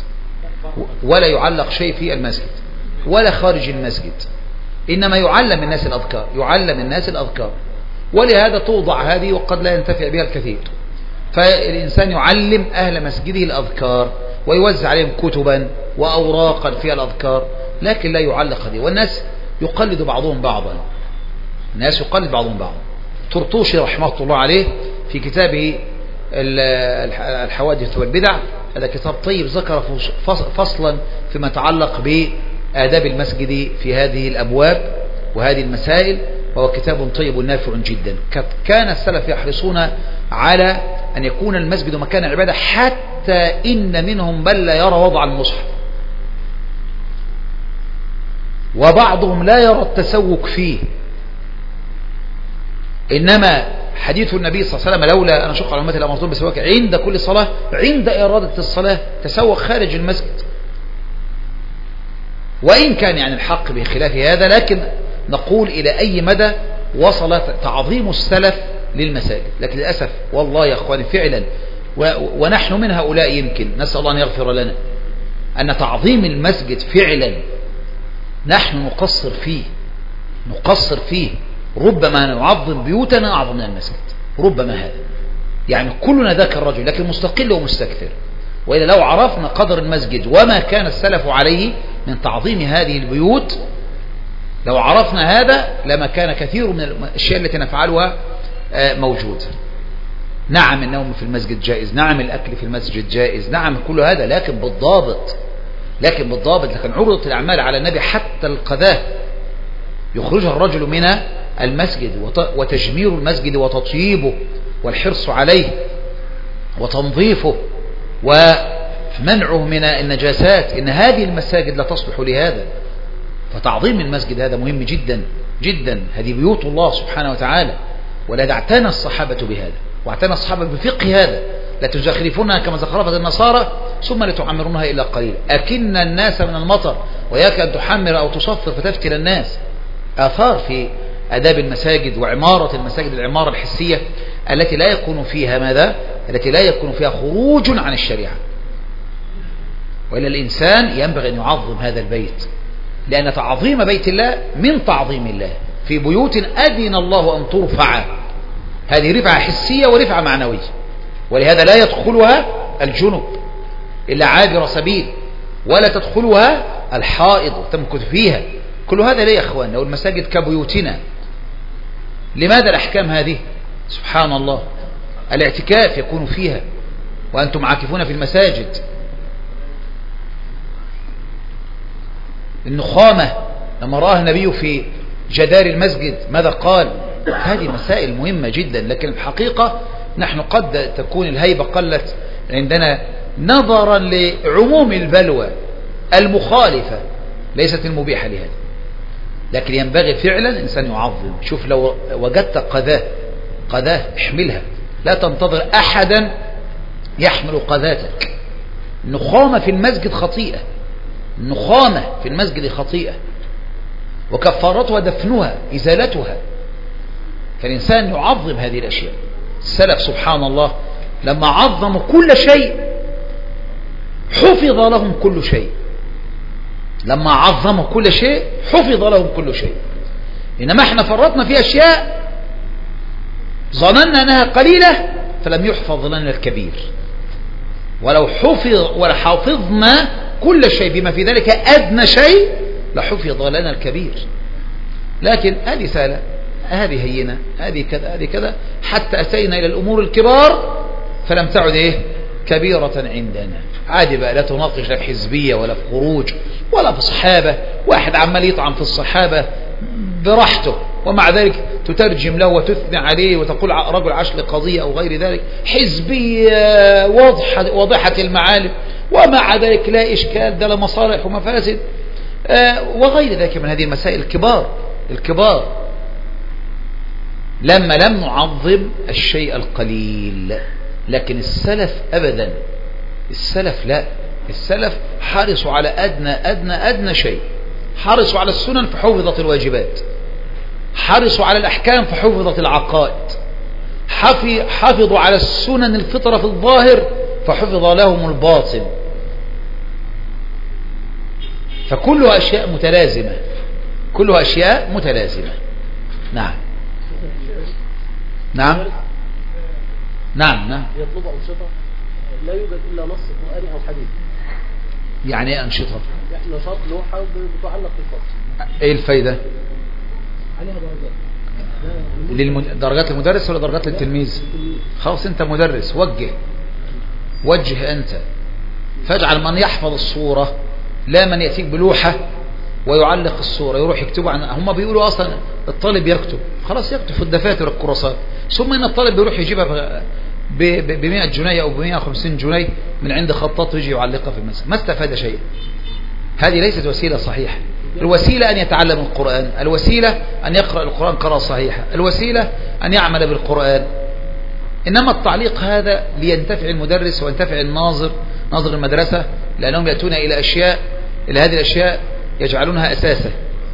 المسجد ولا خارج المسجد، إنما يعلم الناس الأذكار، ولهذا توضع هذه وقد لا ينتفع بها الكثير، فالإنسان يعلم أهل مسجده الأذكار ويوزع عليهم كتبا وأوراقا فيها الأذكار، لكن لا يعلق هذه. والناس يقلد بعضهم بعضا، الناس يقلد بعضهم بعضا. طرطوشي رحمه الله عليه في كتابه الحوادث والبدع، هذا كتاب طيب، ذكر فصلا فيما يتعلق بآداب المسجد في هذه الأبواب وهذه المسائل، وهو كتاب طيب نافع جدا. كان السلف يحرصون على أن يكون المسجد مكان العبادة، حتى إن منهم من لا يرى وضع المصحف، وبعضهم لا يرى التسوق فيه، إنما حديث النبي صلى الله عليه وسلم لولا أن أشق على أمتي لأمرتهم بالسواك عند كل صلاة، عند إرادة الصلاة تسوق خارج المسجد. وإن كان يعني الحق بخلاف هذا، لكن نقول إلى أي مدى وصل تعظيم السلف للمساجد. لكن للأسف والله يا أخواني فعلا، ونحن من هؤلاء، يمكن نسأل الله أن يغفر لنا، أن تعظيم المسجد فعلا نحن نقصر فيه. ربما نعظم بيوتنا أعظم من المسجد، ربما هذا يعني كلنا ذاك الرجل، لكن مستقل ومستكثر. وإذا لو عرفنا قدر المسجد وما كان السلف عليه من تعظيم هذه البيوت، لو عرفنا هذا لما كان كثير من الأشياء التي نفعلها موجودة. نعم النوم في المسجد جائز، نعم الأكل في المسجد جائز، نعم كل هذا، لكن بالضابط. لكن عرضت الأعمال على النبي حتى القذاة يخرجها الرجل من المسجد، وتجمير المسجد وتطييبه والحرص عليه وتنظيفه ومنعه من النجاسات، إن هذه المساجد لا تصلح لهذا. فتعظيم المسجد هذا مهم جدا جدا، هذه بيوت الله سبحانه وتعالى. ولذا اعتنى الصحابة بهذا، واعتنى الصحابة بفقه هذا. لا تزخرفونها كما زخرفت النصارى ثم لتعمرونها إلا قليلا. أكن الناس من المطر وياك أن تحمر أو تصفر فتفتن الناس. آثار في آداب المساجد وعمارة المساجد، العمارة الحسية التي لا يكون فيها ماذا؟ التي لا يكون فيها خروج عن الشريعة. وإلا الإنسان ينبغي أن يعظم هذا البيت، لأن تعظيم بيت الله من تعظيم الله. في بيوت أذن الله أن ترفع، هذه رفعة حسية ورفعة معنوية، ولهذا لا يدخلها الجنب إلا عابر سبيل، ولا تدخلها الحائض تمكث فيها. كل هذا ليه يا أخوان؟ لو المساجد كبيوتنا. لماذا الأحكام هذه؟ سبحان الله. الاعتكاف يكون فيها وأنتم عاكفون في المساجد. النخامة لما رآها النبي في جدار المسجد ماذا قال؟ هذه مسائل مهمة جدا، لكن الحقيقة نحن قد تكون الهيبة قلت عندنا نظرا لعموم البلوى المخالفة ليست المبيحة لهذا. لكن ينبغي فعلا الإنسان يعظم. شوف لو وجدت قذاة احملها، لا تنتظر أحدا يحمل قذاتك. النخامة في المسجد خطيئة، النخامة في المسجد خطيئة، وكفارتها دفنها إزالتها. فالإنسان يعظم هذه الأشياء. السلف سبحان الله لما عظموا كل شيء حفظ لهم كل شيء. لما عظموا كل شيء حفظ لهم كل شيء. إنما احنا فرطنا في أشياء ظننا أنها قليلة فلم يحفظ لنا الكبير. ولو حفظنا كل شيء بما في ذلك أدنى شيء لحفظ لنا الكبير. لكن هذه سهلة، هذه هينة، هذه كذا، هذه كذا، حتى أتينا إلى الأمور الكبار فلم تعد كبيرة عندنا. عادي بقى، لا تناقش لا في حزبية ولا في خروج ولا في صحابة. واحد عمال يطعن في الصحابة براحته، ومع ذلك تترجم له وتثني عليه وتقول رجل عاش لقضية أو غير ذلك، حزبية واضحة المعالم، ومع ذلك لا إشكال، ده لمصالح ومفاسد وغير ذلك من هذه المسائل الكبار. لما لم نعظم الشيء القليل. لكن السلف أبدا، السلف لا، السلف حرصوا على أدنى شيء. حرصوا على السنن فحفظت الواجبات، حرصوا على الأحكام فحفظت العقائد، حفظوا على السنن الفطرة في الظاهر فحفظ لهم الباطن. فكلها أشياء متلازمة، كلها أشياء متلازمة. نعم نعم نعم نعم.
يطلب أنشطة لا يوجد إلا نص قرآني أو حديث.
يعني ايه أنشطة؟
نشاط لوحة بتعلق في الفصل.
ايه الفايدة؟
عليها درجات.
درجات للمدرس ولا درجات للتلميذ؟ خلاص انت مدرس، وجه انت، فاجعل من يحفظ الصورة لا من يأتيك بلوحة ويعلق الصورة يروح يكتبوا عن. هم بيقولوا اصلا الطالب يكتب، خلاص يكتب في الدفاتر الكراسات، ثم ان الطالب بيروح يجيبها ب 100 جنيه او ب 150 جنيه من عند خطاط ويجي يعلقها في المسجد، ما استفاد شيئا. هذه ليست وسيلة صحيحة. الوسيلة أن يتعلم القرآن، الوسيلة أن يقرأ القرآن قراءة صحيحة، الوسيلة أن يعمل بالقرآن. إنما التعليق هذا لينتفع المدرس وينتفع الناظر، ناظر المدرسة، لأنهم يأتون إلى هذه الأشياء يجعلونها أساسة.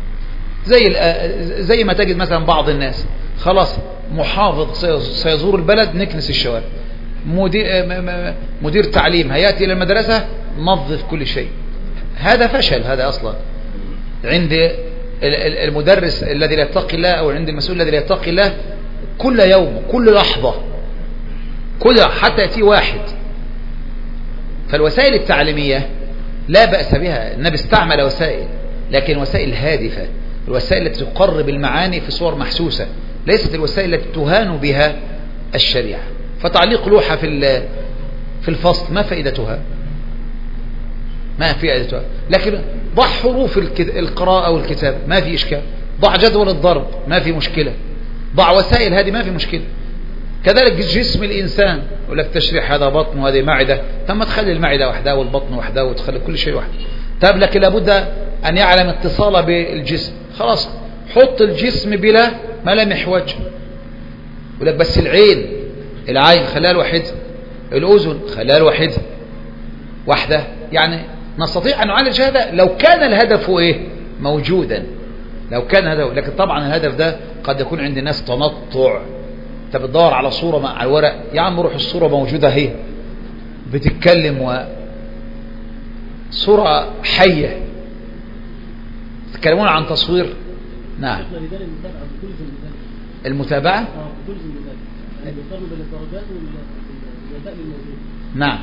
زي ما تجد مثلا بعض الناس خلاص محافظ سيزور البلد نكنس الشوارع، مدير تعليم هيأتي إلى المدرسة نظف كل شيء. هذا فشل، هذا أصلا عند المدرس الذي لا يتقي الله أو عند المسؤول الذي لا يتقي الله. كل يوم كل لحظة حتى يأتي واحد. فالوسائل التعليمية لا بأس بها، النبي استعمل وسائل، لكن وسائل هادفة، الوسائل التي تقرب المعاني في صور محسوسة، ليست الوسائل التي تهان بها الشريعة. فتعليق لوحة في الفصل ما فائدتها؟ ما فائدتها. لكن ضع حروف القراءة والكتابة ما في إشكال، ضع جدول الضرب ما في مشكلة، ضع وسائل هذه ما في مشكلة. كذلك جسم الإنسان، يقول لك تشريح هذا بطن وهذه معدة، ثم تخلي المعدة وحدها والبطن وحدها وتخلي كل شيء وحده. طيب لكن لابد أن يعلم اتصاله بالجسم، خلاص حط الجسم بلا ملامح وجه. يقول لك بس العين خليها الواحد، الأذن خليها الواحد وحده. يعني نستطيع أن نعالج هذا لو كان الهدف موجودا، لو كان هذا. لكن طبعا الهدف ده قد يكون عند الناس تنطع. انت بتدور على صورة على الورق، يا عم روح الصورة موجودة اهي بتتكلم، صورة حية. تتكلمون عن تصوير. نعم. المتابعة. نعم.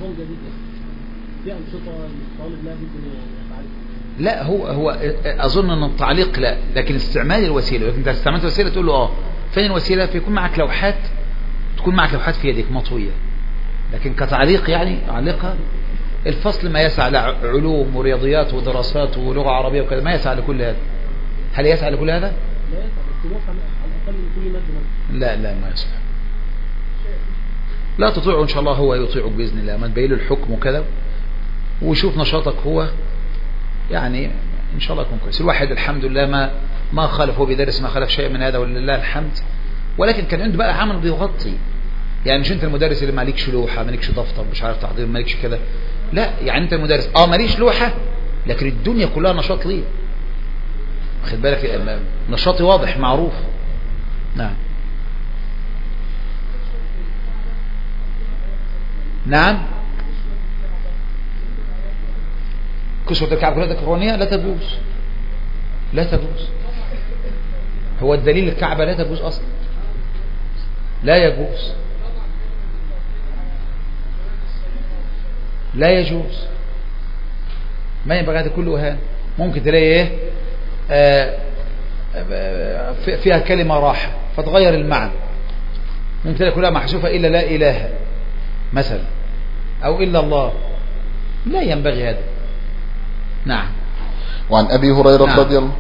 لا هو أظن أن التعليق لا، لكن استعمال الوسيلة. لكن أنت استعملت وسيلة تقول له فين الوسيلة؟ فيكون معك لوحات، تكون معك لوحات في يدك مطوية. لكن كتعليق يعني علقها الفصل ما يسعى لعلوم ورياضيات ودراسات ولغة عربية وكذا، ما يسعى لكل هذا. هل يسعى لكل هذا؟ لا ما يصلح. لا تطيعه إن شاء الله، هو يطيعك بإذن الله. ما تبين له الحكم وكذا وشوف نشاطك هو، يعني إن شاء الله يكون كويس. الواحد الحمد لله ما خالف، هو بيدرس ما خالف شيء من هذا ولله الحمد. ولكن كان عنده بقى عمل بيغطي، يعني مش انت المدرس اللي مالكش لوحة، مالكش دفتر، مش عارف تحضير، مالكش كذا. لا يعني انت المدرس ماليش لوحة، لكن الدنيا كلها نشاط ليه. واخد بالك؟ نشاطي واضح معروف. نعم. نعم. كسوة الكعب كلها كرونية لا تجوز، لا تجوز. هو الدليل الكعبة لا تجوز أصلا، لا يجوز، لا يجوز، ما ينبغي. هذا كله وهان. ممكن تلاقي فيها كلمة راحة فتغير المعنى، ممكن تلاقي كلها محذوفة إلا لا إله مثلا أو إلا الله، لا ينبغي هذا. نعم.
وعن أبي هريرة رضي الله.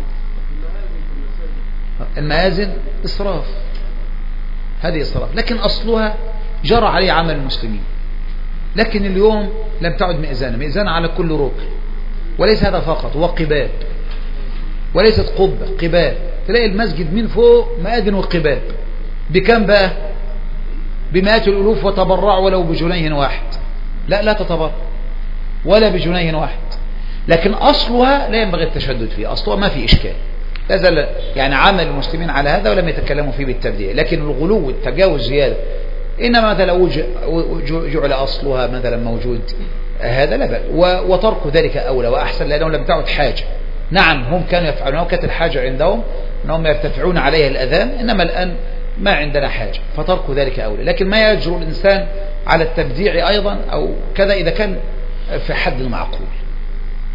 المآذن إسراف، هذه إسراف، لكن أصلها جرى عليه عمل المسلمين. لكن اليوم لم تعد مئذنة على كل ركن. وليس هذا فقط، هو قباب، وليست قبة، قباب. تلاقي المسجد من فوق مآذن وقباب. بكم بقى؟ بمئات الألوف، وتبرع ولو بجنيه واحد. لا تتبرع ولا بجنيه واحد. لكن أصلها لا ينبغي التشدد فيه، أصلها ما في إشكال. لازال يعني عمل المسلمين على هذا ولم يتكلموا فيه بالتبديع. لكن الغلو والتجاوز زيادة. إنما مثلا جعل أصلها مثلا موجود، هذا لا بأس، وترك ذلك أولى وأحسن، لأنهم لم تعد حاجة. نعم هم كانوا يفعلون، وكانت الحاجة عندهم أنهم يرتفعون عليها الأذان، إنما الآن ما عندنا حاجة، فترك ذلك أولى. لكن ما يجرؤ الإنسان على التبديع أيضا أو كذا إذا كان في حد المعقول.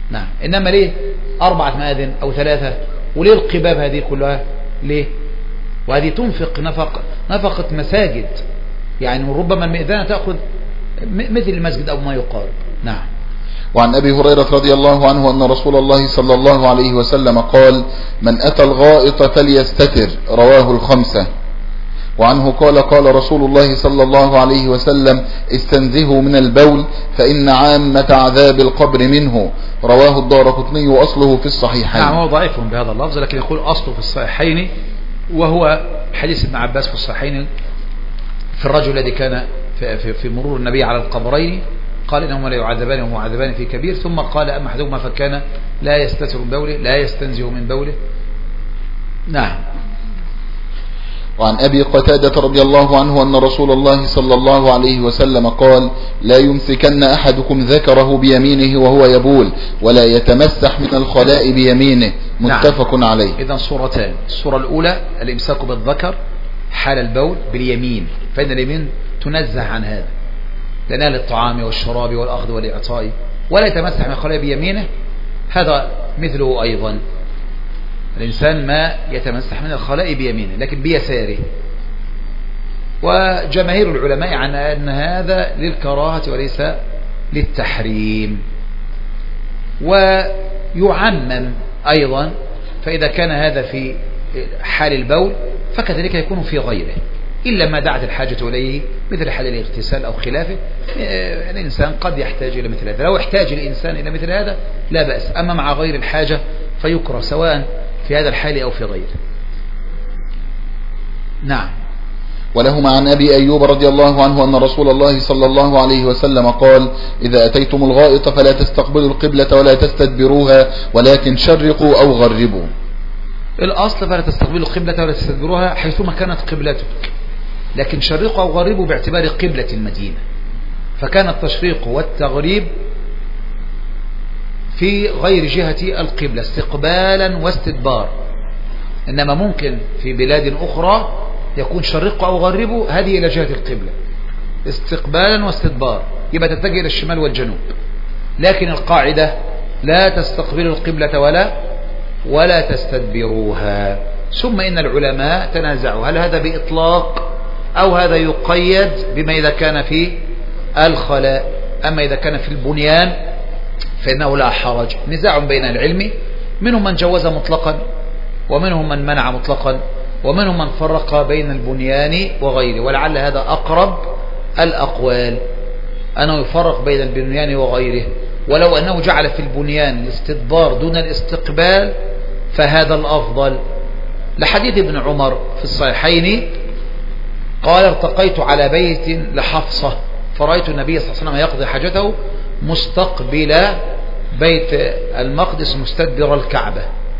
نعم. إنما ليه 4 مآذن أو 3؟ وليه القباب هذه كلها؟ ليه؟ وهذه تنفق نفقة مساجد، يعني ربما المئذنة تأخذ مثل المسجد أو ما يقارب. نعم.
وعن أبي هريرة رضي الله عنه أن رسول الله صلى الله عليه وسلم قال: من أتى الغائط فليستتر، رواه 5. وعنه قال: قال رسول الله صلى الله عليه وسلم: استنزهوا من البول فإن عامة عذاب القبر منه، رواه الدارقطني وأصله في الصحيحين.
نعم، هو ضعيف بهذا اللفظ، لكن يقول أصله في الصحيحين، وهو حديث ابن عباس في الصحيحين في الرجل الذي كان في مرور النبي على القبرين، قال إنهما لا يعذبان وهما يعذبان في كبير، ثم قال أما أحدهما فكان لا يستتر من بوله، لا يستنزه من بوله. نعم.
وعن أبي قتادة رضي الله عنه أن رسول الله صلى الله عليه وسلم قال: لا يمسكن أحدكم ذكره بيمينه وهو يبول، ولا يتمسح من الخلاء بيمينه، متفق عليه.
إذن صورتان: الصورة الأولى الإمساك بالذكر حال البول باليمين، فإن اليمين تنزه عن هذا لأنها للطعام والشراب والأخذ والإعطاء، ولا يتمسح من الخلاء بيمينه، هذا مثله أيضا. الإنسان ما يتمسح من الخلاء بيمينه لكن بيساره. وجماهير العلماء عن أن هذا للكراهة وليس للتحريم. ويعمم أيضا، فإذا كان هذا في حال البول فكذلك يكون في غيره، إلا ما دعت الحاجة إليه مثل حال الاغتسال أو خلافه. الإنسان قد يحتاج إلى مثل هذا، لو احتاج الإنسان إلى مثل هذا لا بأس، أما مع غير الحاجة فيكره سواء في هذا الحال أو في غيره. نعم.
ولهما عن أبي أيوب رضي الله عنه أن رسول الله صلى الله عليه وسلم قال: إذا أتيتم الغائط فلا تستقبلوا القبلة ولا تستدبروها، ولكن شرقوا أو غربوا.
الأصل فلا تستقبلوا القبلة ولا تستدبروها حيثما كانت قبلتك، لكن شرقوا أو غربوا باعتبار قبلة المدينة، فكان التشريق والتغريب في غير جهة القبلة استقبالا واستدبار. إنما ممكن في بلاد أخرى يكون شرقوا أو غربوا هذه إلى جهة القبلة استقبالا واستدبار، يبقى تتجه إلى الشمال والجنوب. لكن القاعدة لا تستقبلوا القبلة ولا تستدبروها. ثم إن العلماء تنازعوا هل هذا بإطلاق أو هذا يقيد بما إذا كان في الخلاء. أما إذا كان في البنيان فإنه لا حرج. نزاع بين العلم، منهم من جوز مطلقا ومنهم من منع مطلقا ومنهم من فرق بين البنيان وغيره، ولعل هذا أقرب الأقوال أنه يفرق بين البنيان وغيره. ولو أنه جعل في البنيان الاستدبار دون الاستقبال فهذا الأفضل، لحديث ابن عمر في الصحيحين قال: ارتقيت على بيت لحفصة فرأيت النبي صلى الله عليه وسلم يقضي حاجته مستقبل بيت المقدس مستدبر الكعبة.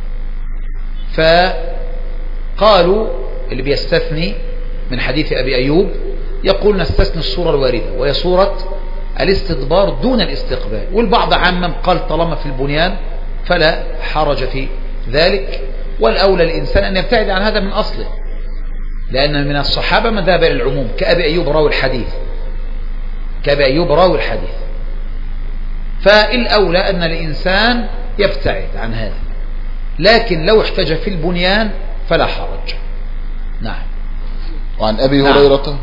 فقالوا اللي بيستثني من حديث أبي أيوب يقول نستثني الصورة الواردة وهي صورة الاستدبار دون الاستقبال، والبعض عمم قال طالما في البنيان فلا حرج في ذلك. والأولى الإنسان أن يبتعد عن هذا من أصله، لأن من الصحابة من ذهب إلى العموم كأبي أيوب راوي الحديث. فالأولى أن الإنسان يبتعد عن هذا، لكن لو احتاج في البنيان فلا حرج. نعم.
وعن أبي هريرة.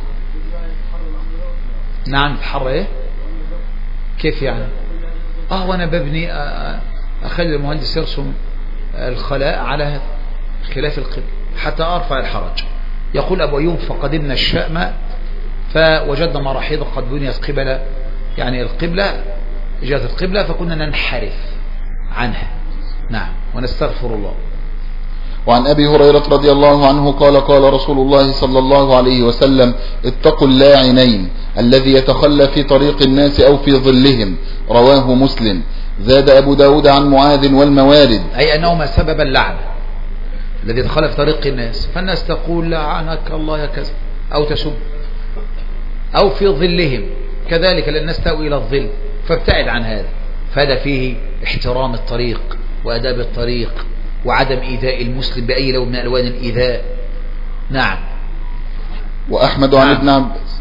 نعم. الحر إيه؟ كيف يعني؟ وأنا ببني أخلي المهندس يرسم الخلاء على خلاف القبل حتى أرفع الحرج. يقول أبو أيوب: فقدمنا الشأم فوجدنا مراحيض قد بنيت قبل يعني القبلة جهة القبلة فكنا ننحرف عنها. نعم. ونستغفر الله.
وعن أبي هريرة رضي الله عنه قال: قال رسول الله صلى الله عليه وسلم: اتقوا اللاعنين الذي يتخلى في طريق الناس أو في ظلهم، رواه مسلم. زاد أبو داود عن معاذ والموارد،
أي أنهما سبب اللعنة، الذي يتخلى في طريق الناس، فالناس تقول لعنك الله يا كذا أو تسب، أو في ظلهم كذلك لأن الناس تأوي إلى الظل، فابتعد عن هذا. فهذا فيه احترام الطريق وأداب الطريق وعدم إيذاء المسلم بأي لون من ألوان الإيذاء. نعم.
وأحمد عن ابن عباس.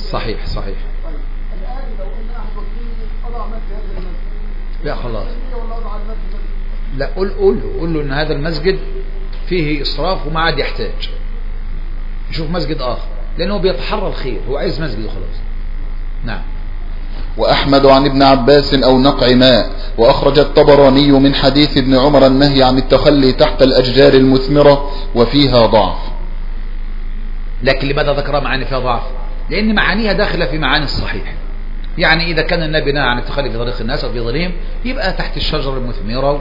صحيح صحيح.
طيب الآن لو أن أحد وكيل أضع مسجد هذا المسجد
لا خلاص،
ولا أضع المسجد،
لا قول له ان هذا المسجد فيه إسراف وما عاد يحتاج، يشوف مسجد آخر، لأنه بيتحرى الخير، هو عايز مسجد وخلاص. نعم.
وأحمد عن ابن عباس أو نقع ماء. وأخرج الطبراني من حديث ابن عمر النهي عن التخلي تحت الأشجار المثمرة وفيها ضعف.
لكن لماذا ذكر معاني فيها ضعف؟ لأن معانيها داخلة في معاني الصحيح. يعني إذا كان النبي نهى عن التخلي في طريق الناس أو في ظلهم، يبقى تحت الشجر المثمرة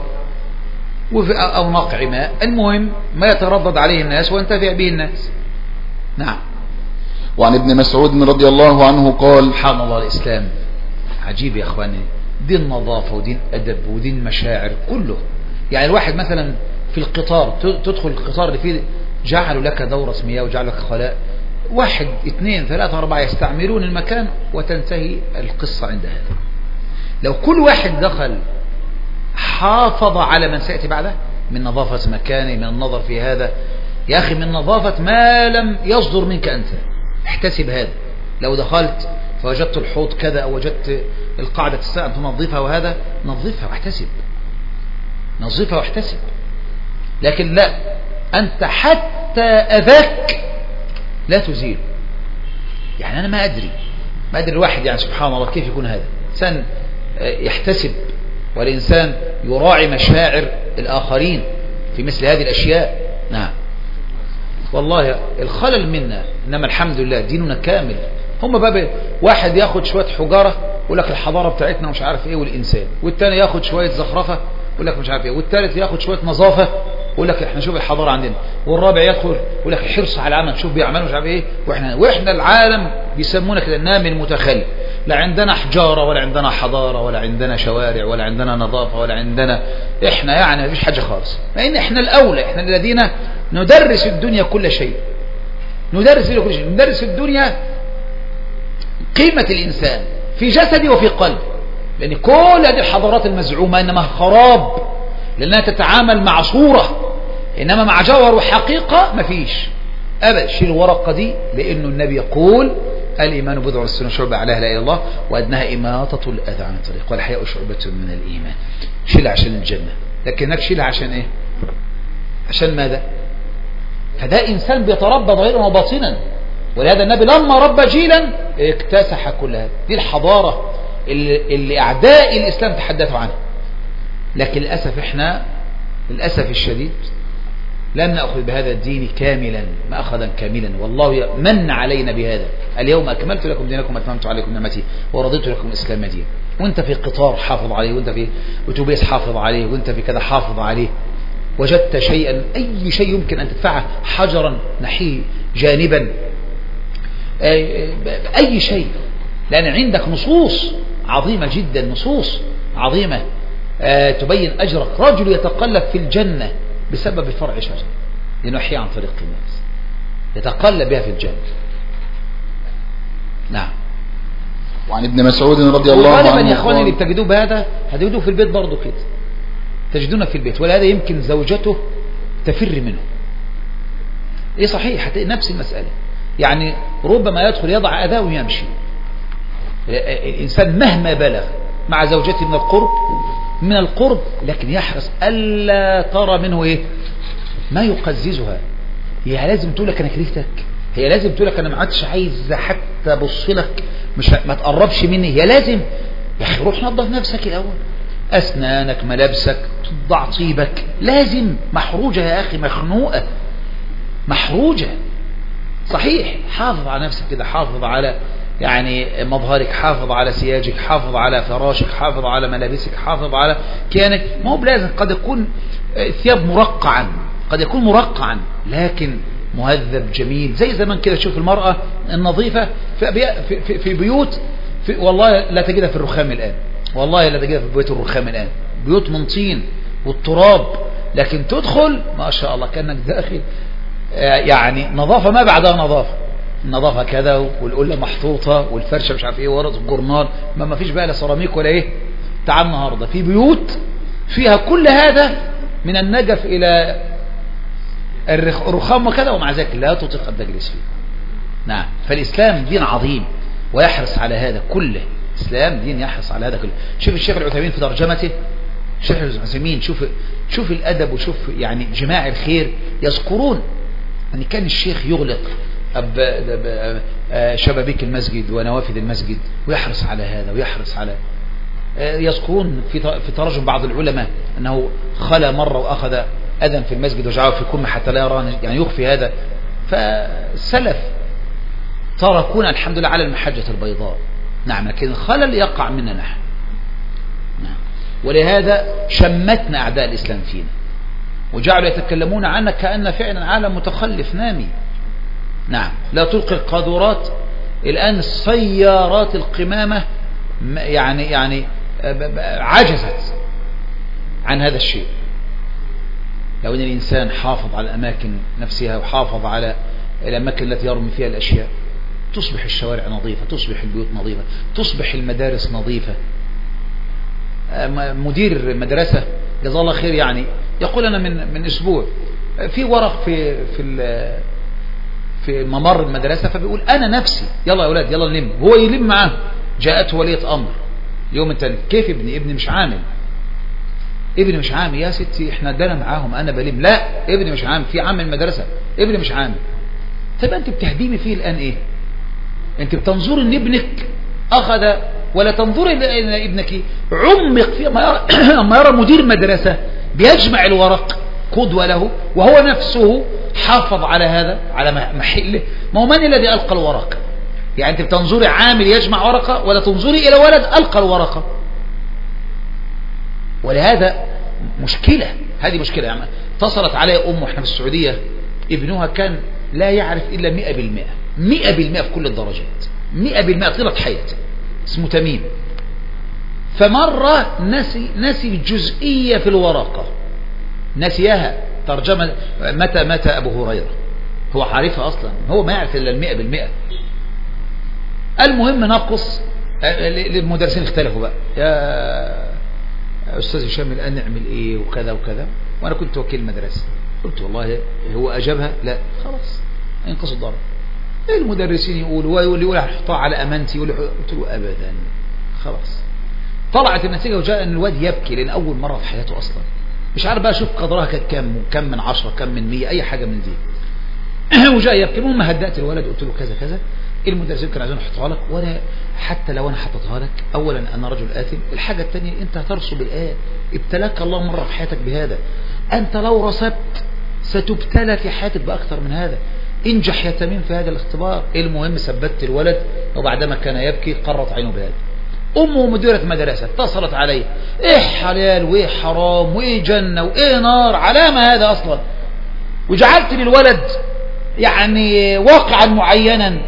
أو نقع ماء، المهم ما يتردد عليه الناس وينتفع به الناس. نعم.
وعن ابن مسعود رضي الله عنه قال:
سبحان الله، الإسلام عجيب يا أخواني، دين نظافة ودين أدب ودين مشاعر كله. يعني الواحد مثلا في القطار، تدخل القطار اللي فيه جعلوا لك دورة مياه وجعلوا لك خلاء، 1 2 3 4 يستعملون المكان وتنتهي القصة عند هذا. لو كل واحد دخل حافظ على من سيأتي بعده من نظافة مكانه، من النظر في هذا، يا أخي من نظافة ما لم يصدر منك أنت، احتسب هذا. لو دخلت فوجدت الحوض كذا أو وجدت القاعدة تستطيع أن تنظفها وهذا، نظفها واحتسب، نظفها واحتسب. لكن لا، أنت حتى أذاك لا تزيل. يعني أنا ما أدري الواحد، يعني سبحان الله كيف يكون هذا إنسان يحتسب، والإنسان يراعي مشاعر الآخرين في مثل هذه الأشياء. نعم. والله الخلل منا، إنما الحمد لله ديننا كامل. هم بقى واحد ياخد شوية حجارة يقول لك الحضارة بتاعتنا مش عارف ايه والإنسان، والتاني ياخد شوية زخرفة يقول لك مش عارف ايه، والتالت ياخد شوية نظافة يقول لك احنا شوف الحضارة عندنا، والرابع يدخل يقول لك حرص على العمل، شوف بيعملوا مش عارف ايه، واحنا العالم بيسمونا كده النامي المتخلف. لا عندنا حجارة ولا عندنا حضارة ولا عندنا شوارع ولا عندنا نظافة ولا عندنا، احنا يعني مفيش حاجة خالص، مع ان احنا الأولى، احنا الذين ندرس الدنيا كل شيء، ندرس الدنيا قيمة الإنسان في جسده وفي قلبه. لأن كل هذه الحضارات المزعومة إنما خراب، لأنها تتعامل مع صورة، إنما مع جوهر وحقيقة مفيش أبدا. شيل الورقة دي، لأنه النبي يقول: الإيمان بضع والسنة شعبة على لا إله إلا الله وأدناها إماطة الأذى عن الطريق والحياء شعبة من الإيمان. شيلها عشان الجنة، لكنك شيلها عشان إيه؟ عشان ماذا؟ فده إنسان بيتربى ظاهرا وباطنا. ولهذا النبي لما ربى جيلا اكتسح كل هذا. دي الحضارة اللي أعداء الإسلام تحدثوا عنها. لكن للأسف إحنا للأسف الشديد لم نأخذ بهذا الدين كاملا، ما أخذا كاملا. والله من علينا بهذا: اليوم أكملت لكم دينكم وأتممت عليكم نعمتي ورضيت لكم الإسلام دينا. وانت في قطار حافظ عليه، وانت في أتوبيس حافظ عليه، وانت في كذا حافظ عليه. وجدت شيئا، أي شيء يمكن أن تدفعه، حجرا نحيه جانبا، أي شيء، لأن عندك نصوص عظيمة جدا، نصوص عظيمة تبين أجرك. رجل يتقلب في الجنة بسبب فرع شجر لنحيي عن طريق الناس، يتقلب بها في الجنة. نعم.
وعن ابن مسعود رضي الله عنه
وغالبا يا اخواني اللي بتجدوه بهذا هتجدوه في البيت برضه كده، تجدونه في البيت. ولهذا يمكن زوجته تفر منه. ايه صحيح، نفس المسألة. يعني ربما يدخل يضع أذاه ويمشي. الإنسان مهما بلغ مع زوجته من القرب لكن يحرص ألا ترى منه إيه ما يقززها. هي لازم تقول لك أنا كرهتك، هي لازم تقول لك أنا ما عادش عايز حتى أبص لك، مش ما تقربش مني. هي لازم يا أخي روح نظف نفسك الأول، أسنانك، ملابسك، تضع طيبك، لازم. محروجة يا أخي، مخنوقة، محروجة. صحيح، حافظ على نفسك كده، حافظ على يعني مظهرك، حافظ على سياجك، حافظ على فراشك، حافظ على ملابسك، حافظ على كيانك. ما هو بلازم، قد يكون ثياب مرقعا، قد يكون مرقعا لكن مهذب جميل، زي زمان كده. تشوف المرأة النظيفة في بيوت، والله لا تجدها في الرخام الآن، والله لا تجدها في بيوت الرخام الآن، بيوت من طين والتراب، لكن تدخل ما شاء الله كأنك داخل يعني نظافة ما بعدها نظافة. النظافة كذا، والقلة محطوطة، والفرشة مش عارف ايه، ورد الجورنال، ما فيش بقى لا سيراميك ولا ايه. تعال النهارده في بيوت فيها كل هذا من النجف الى الرخام وكذا، ومع ذلك لا تطيق ان تجلس فيه. نعم. فالإسلام دين عظيم، ويحرص على هذا كله. الإسلام دين يحرص على هذا كله. شوف الشيخ العثيمين في ترجمته، الشيخ العثيمين شوف الأدب وشوف يعني جماع الخير. يذكرون أن كان الشيخ يغلق شبابيك المسجد ونوافذ المسجد ويحرص على هذا ويحرص على. يذكرون في ترجم بعض العلماء أنه خلى مرة وأخذ أذن في المسجد وجعله في كم حتى لا يرى، يعني يخفي هذا. فالسلف تركونا الحمد لله على المحجة البيضاء. نعم، لكن الخلل يقع منا نحن. نعم. ولهذا شمتنا أعداء الإسلام فينا وجعلوا يتكلمون عنا كأن فعلا عالم متخلف نامي. نعم، لا تلقي القاذورات. الآن سيارات القمامة يعني عجزت عن هذا الشيء. لو أن الإنسان حافظ على الأماكن نفسها وحافظ على الأماكن التي يرمي فيها الأشياء، تصبح الشوارع نظيفة، تصبح البيوت نظيفة، تصبح المدارس نظيفة. مدير مدرسة جزاه الله خير يعني يقول أنا من أسبوع في ورق في ممر المدرسة، فبيقول أنا نفسي يلا يا أولاد يلا نلم. هو يلم معاه، جاءته ولية أمر اليوم التاني، كيف ابني مش عامل، ابني مش عامل. يا ستي احنا دانا معاهم أنا بلم. لا، ابني مش عامل، في عامل المدرسة ابني مش عامل. طيب أنت بتهديمي فيه الآن إيه؟ أنت بتنظر أن ابنك أخذ، ولا تنظر إلى ابنك عمق فيه. أما يرى مدير مدرسة بيجمع الورق قدوة له وهو نفسه حافظ على هذا على محله، ما هو من الذي ألقى الورق؟ يعني أنت بتنظري عامل يجمع ورقة ولا تنظري إلى ولد ألقى الورقة؟ ولهذا مشكلة، هذه مشكلة. يعني اتصلت علي أم واحنا في السعودية، ابنها كان لا يعرف إلا 100% في كل الدرجات، 100% طيلة حياته. اسمه تميم. فمرة نسي جزئية في الورقة، نسيها. ترجمة متى مات أبو هريرة، هو عارفها أصلا، هو ما يعرف إلا 100%. المهم نقص المدرسين اختلفوا بقى، يا أستاذ هشام الآن نعمل إيه وكذا وكذا. وأنا كنت وكيل مدرسة، قلت والله هو أجابها لا خلاص ينقص الضرب. المدرسين يقولوا يقول هحطها على أمانتي، قلت له أبدا خلاص. طلعت النتيجة وجاء أن الواد يبكي لأن أول مرة في حياته أصلا، مش عارف بقى شوف قدرها كان كم من 10 كم من 100 أي حاجة من دي. وجاء يبكي. المهم هدأت الولد قلت له كذا كذا، المدرسين كانوا عايزين يحطها لك، وانا حتى لو انا حطيتها لك، اولا انا رجل آثم، الحاجة الثانية انت هترسب الآن، ابتلاك الله مرة في حياتك بهذا، انت لو رسبت ستبتلى في حياتك بأكثر من هذا، انجح يا تميم في هذا الاختبار. المهم ثبتت الولد، وبعدما كان يبكي قرت عينه بهذا. امه مديرة مدرسة اتصلت علي، ايه حلال وايه حرام وايه جنة وايه نار، علامة هذا اصلا، وجعلت للولد يعني واقعا معينا.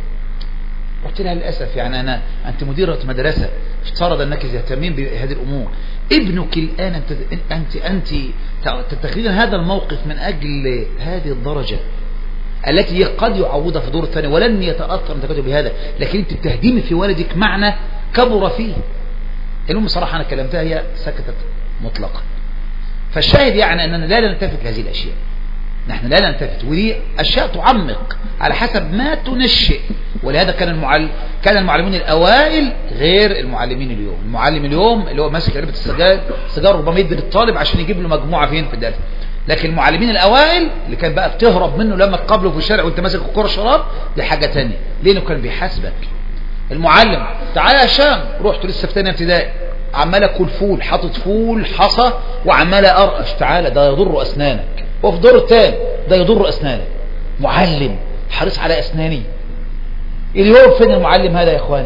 قلت لها للأسف يعني أنت مديرة مدرسة، افترض أنك تهتمين بهذه الأمور. ابنك الآن أنت تتخذين هذا الموقف من أجل هذه الدرجة التي قد يعوضها في دور الثاني ولن يتأثر من بهذا، لكن أنت بتهدمي في ولدك معنى كبر فيه. المهم صراحة أنا كلمتها، هي سكتت مطلقا. فالشاهد يعني أننا لا نلتفت لهذه الأشياء، نحن لا نلتفت، ودي أشياء تعمق على حسب ما تنشئ. ولهذا كان المعلمين الأوائل غير المعلمين اليوم. المعلم اليوم اللي هو ماسك علبة السجار ربما يدي للطالب عشان يجيب له مجموعة فين في الدرس، لكن المعلمين الأوائل اللي كان بقى بتهرب منه لما تقابله في الشارع وانت ماسك الكرة شراب، دي حاجة تانية، لأنه كان بيحاسبك. المعلم تعالى يا هشام، رحت لسه في تانية ابتدائي، عمال اكل فول، حاطط فول حصى وعمال ارقش، تعالى ده يضر اسنانك، وفي دور التاني ده يضر اسنانك. معلم حريص على اسناني، اليوم فين المعلم هذا يا اخواني؟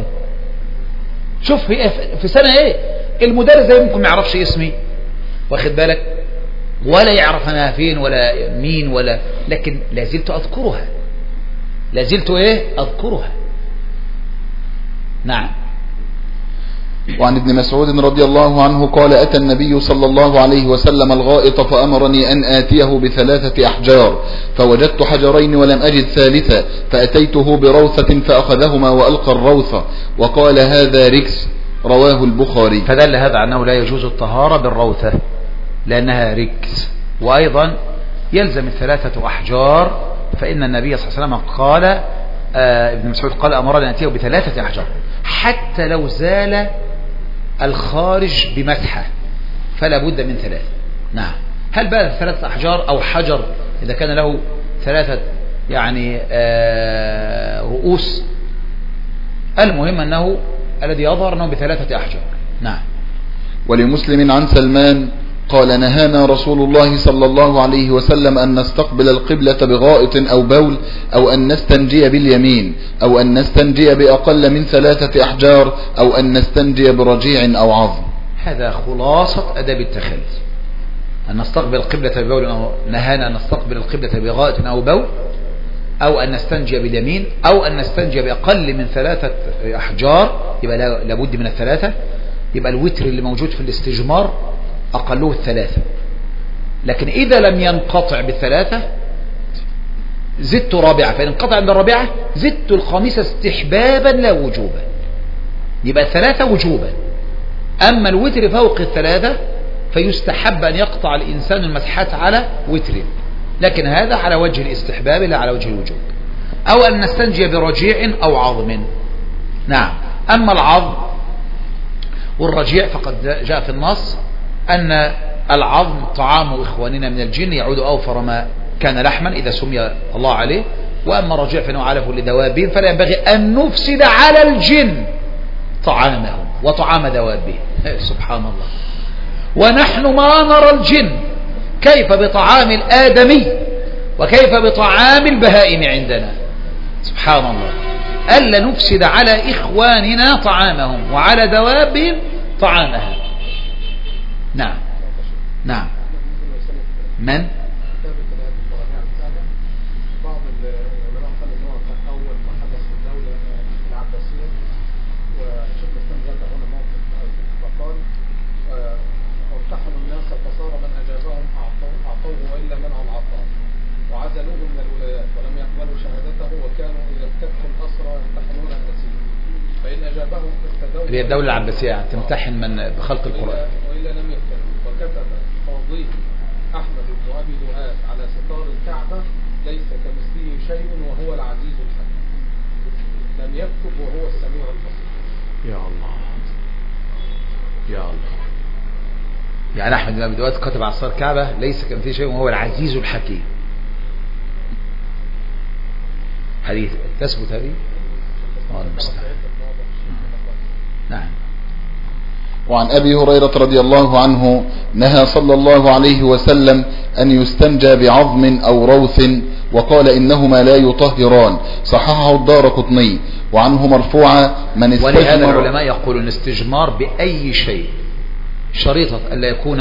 شوف في سنة ايه المدرس ده ممكن ما يعرفش اسمي، واخد بالك، ولا يعرف انا فين ولا مين ولا، لكن لازلت اذكرها، لازلت اذكرها. نعم.
وعن ابن مسعود رضي الله عنه قال: أتى النبي صلى الله عليه وسلم الغائط فأمرني أن آتيه ب3 أحجار، فوجدت حجرين ولم أجد ثالثا، فأتيته بروثة فأخذهما وألقى الروثة وقال: هذا ركس، رواه البخاري.
فدل هذا أنه لا يجوز الطهارة بالروثة لأنها ركس، وأيضا يلزم 3 أحجار، فإن النبي صلى الله عليه وسلم قال: ابن مسعود قال أمرنا أن نأتيه ب3 أحجار حتى لو زال الخارج بمسحة فلا بد من 3. نعم. هل بقى 3 أحجار أو حجر إذا كان له 3 يعني رؤوس؟ المهم أنه الذي يظهر أنه ب3 أحجار. نعم.
ولمسلم عن سلمان قال نهانا رسول الله صلى الله عليه وسلم أن نستقبل القبلة بغائط أو بول أو أن نستنجي باليمين أو أن نستنجي بأقل من 3 أحجار أو أن نستنجي برجيع أو عظم.
هذا خلاصة أداب التخلي، أن نستقبل القبلة ببول أو نهانا أن نستقبل القبلة بغائط أو بول أو أن نستنجي باليمين أو أن نستنجي بأقل من 3 أحجار، يبقى لابد من 3. يبقى الوتر اللي موجود في الاستجمار أقله 3، لكن إذا لم ينقطع ب3 زدت رابعة، فإن انقطع عند الرابعة زدت الخامسة استحبابا لا وجوبا، يبقى 3 وجوبا. أما الوتر فوق 3 فيستحب أن يقطع الإنسان المسحات على وتر، لكن هذا على وجه الاستحباب لا على وجه الوجوب. أو أن نستنجي برجيع أو عظم. نعم. أما العظم والرجيع فقد جاء في النص أن العظم طعام إخواننا من الجن يعود أوفر ما كان لحما إذا سمي الله عليه، وأما الرجيع فإنه علف لدوابهم فلا ينبغي أن نفسد على الجن طعامهم وطعام دوابهم. سبحان الله. ونحن ما نرى الجن كيف بطعام الآدمي وكيف بطعام البهائم عندنا. سبحان الله. ألا نفسد على إخواننا طعامهم وعلى دوابهم طعامها. نعم. نعم. من؟
بعض العلماء قالوا ان هو كان اول ما حدث في الدوله العباسيه، وشيخ الاسلام ذكر هنا موقف فقال امتحنوا الناس فصار من اجابهم اعطوه والا منعوا العطاء، وعزلوه من الولايات ولم يقبلوا شهادته، وكانوا اذا افتتحوا الاسرى يمتحنون الاسير فان اجابهم ارتدوا.
هي الدوله العباسيه تمتحن من بخلق القران
والا لم يفتتحوا. وكتب قاضي احمد بن ابي دؤاد على ستار الكعبه ليس كمثله شيء وهو العزيز الحكيم. لم يكتب وهو السميع البصير.
يا الله يا الله. يعني أحمد بن أبي دؤاد كتب على ستار الكعبة ليس كمثله شيء وهو العزيز الحكيم. هذه تثبت هذه؟ الله المستعان. نعم.
وعن أبي هريرة رضي الله عنه نهى صلى الله عليه وسلم أن يستنجى بعظم أو روث، وقال إنهما لا يطهران، صححه الدارقطني. وعنه مرفوعا من استجمر.
ولهذا العلماء يقولون الاستجمار بأي شيء شريطة ألا يكون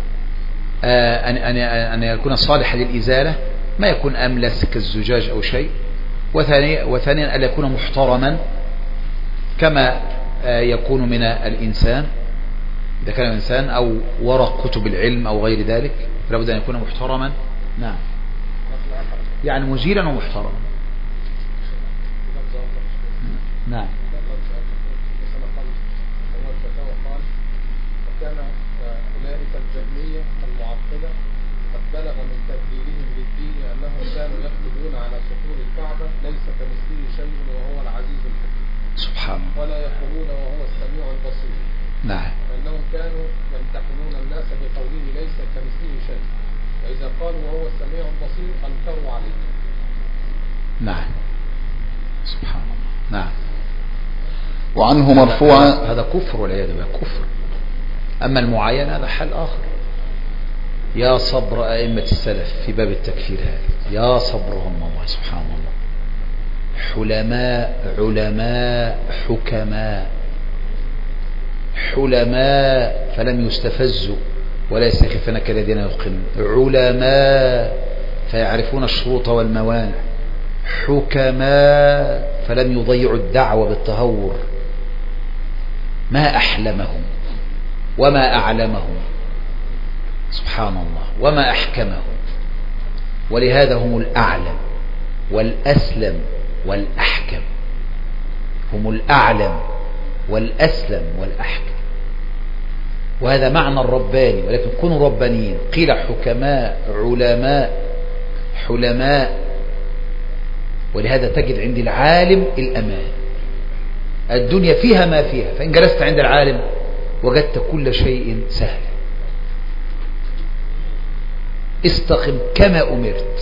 أن يكون صالحا للإزالة، ما يكون أملس كالزجاج أو شيء، وثانيا ألا يكون محترما كما يكون من الإنسان إذا كان الإنسان أو ورق كتب العلم أو غير ذلك، فلا بد أن يكون محترما. نعم. يعني مزيلا ومحترما. نعم.
وكان أولئك الجهمية المعطلة قد بلغ من تبديلهم للدين أنهم كانوا يكتبون على سطور الكعبة ليس كمثله شيء وهو العزيز الحكيم.
سبحان الله.
ولا يقولون وهو السميع البصير.
نعم.
وأنهم كانوا يمتحنون الناس بقوله ليس كمثله شيء، وإذا قالوا وهو السميع البصير أنكروا عليه.
نعم. سبحان الله. نعم.
وعنه مرفوعا.
هذا كفر والعياذ بالله، كفر. أما المعاينة هذا حل آخر. يا صبر أئمة السلف في باب التكفير هذا، يا صبرهم الله. سبحان الله. حلماء علماء حكماء، حلماء فلم يستفزوا ولا يستخفن كالذين يوقنون، علماء فيعرفون الشروط والموانع، حكماء فلم يضيعوا الدعوة بالتهور. ما أحلمهم وما أعلمهم سبحان الله وما أحكمهم. ولهذا هم الأعلم والأسلم والأحكم، هم الأعلم والأسلم والأحكم. وهذا معنى الرباني، ولكن كونوا ربانيين. قيل حكماء علماء حلماء، ولهذا تجد عند العالم الأمان. الدنيا فيها ما فيها، فإن جلست عند العالم وجدت كل شيء سهل. استقم كما أمرت.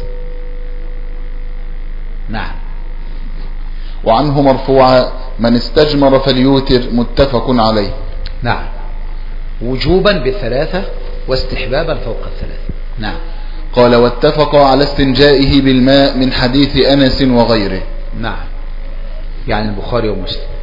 نعم.
وعنه مرفوعا: من استجمر فليوتر، متفق عليه.
نعم، وجوبا بالثلاثة واستحبابا فوق الثلاثة. نعم.
قال: واتفق على استنجائه بالماء من حديث أنس وغيره.
نعم، يعني البخاري ومسلم.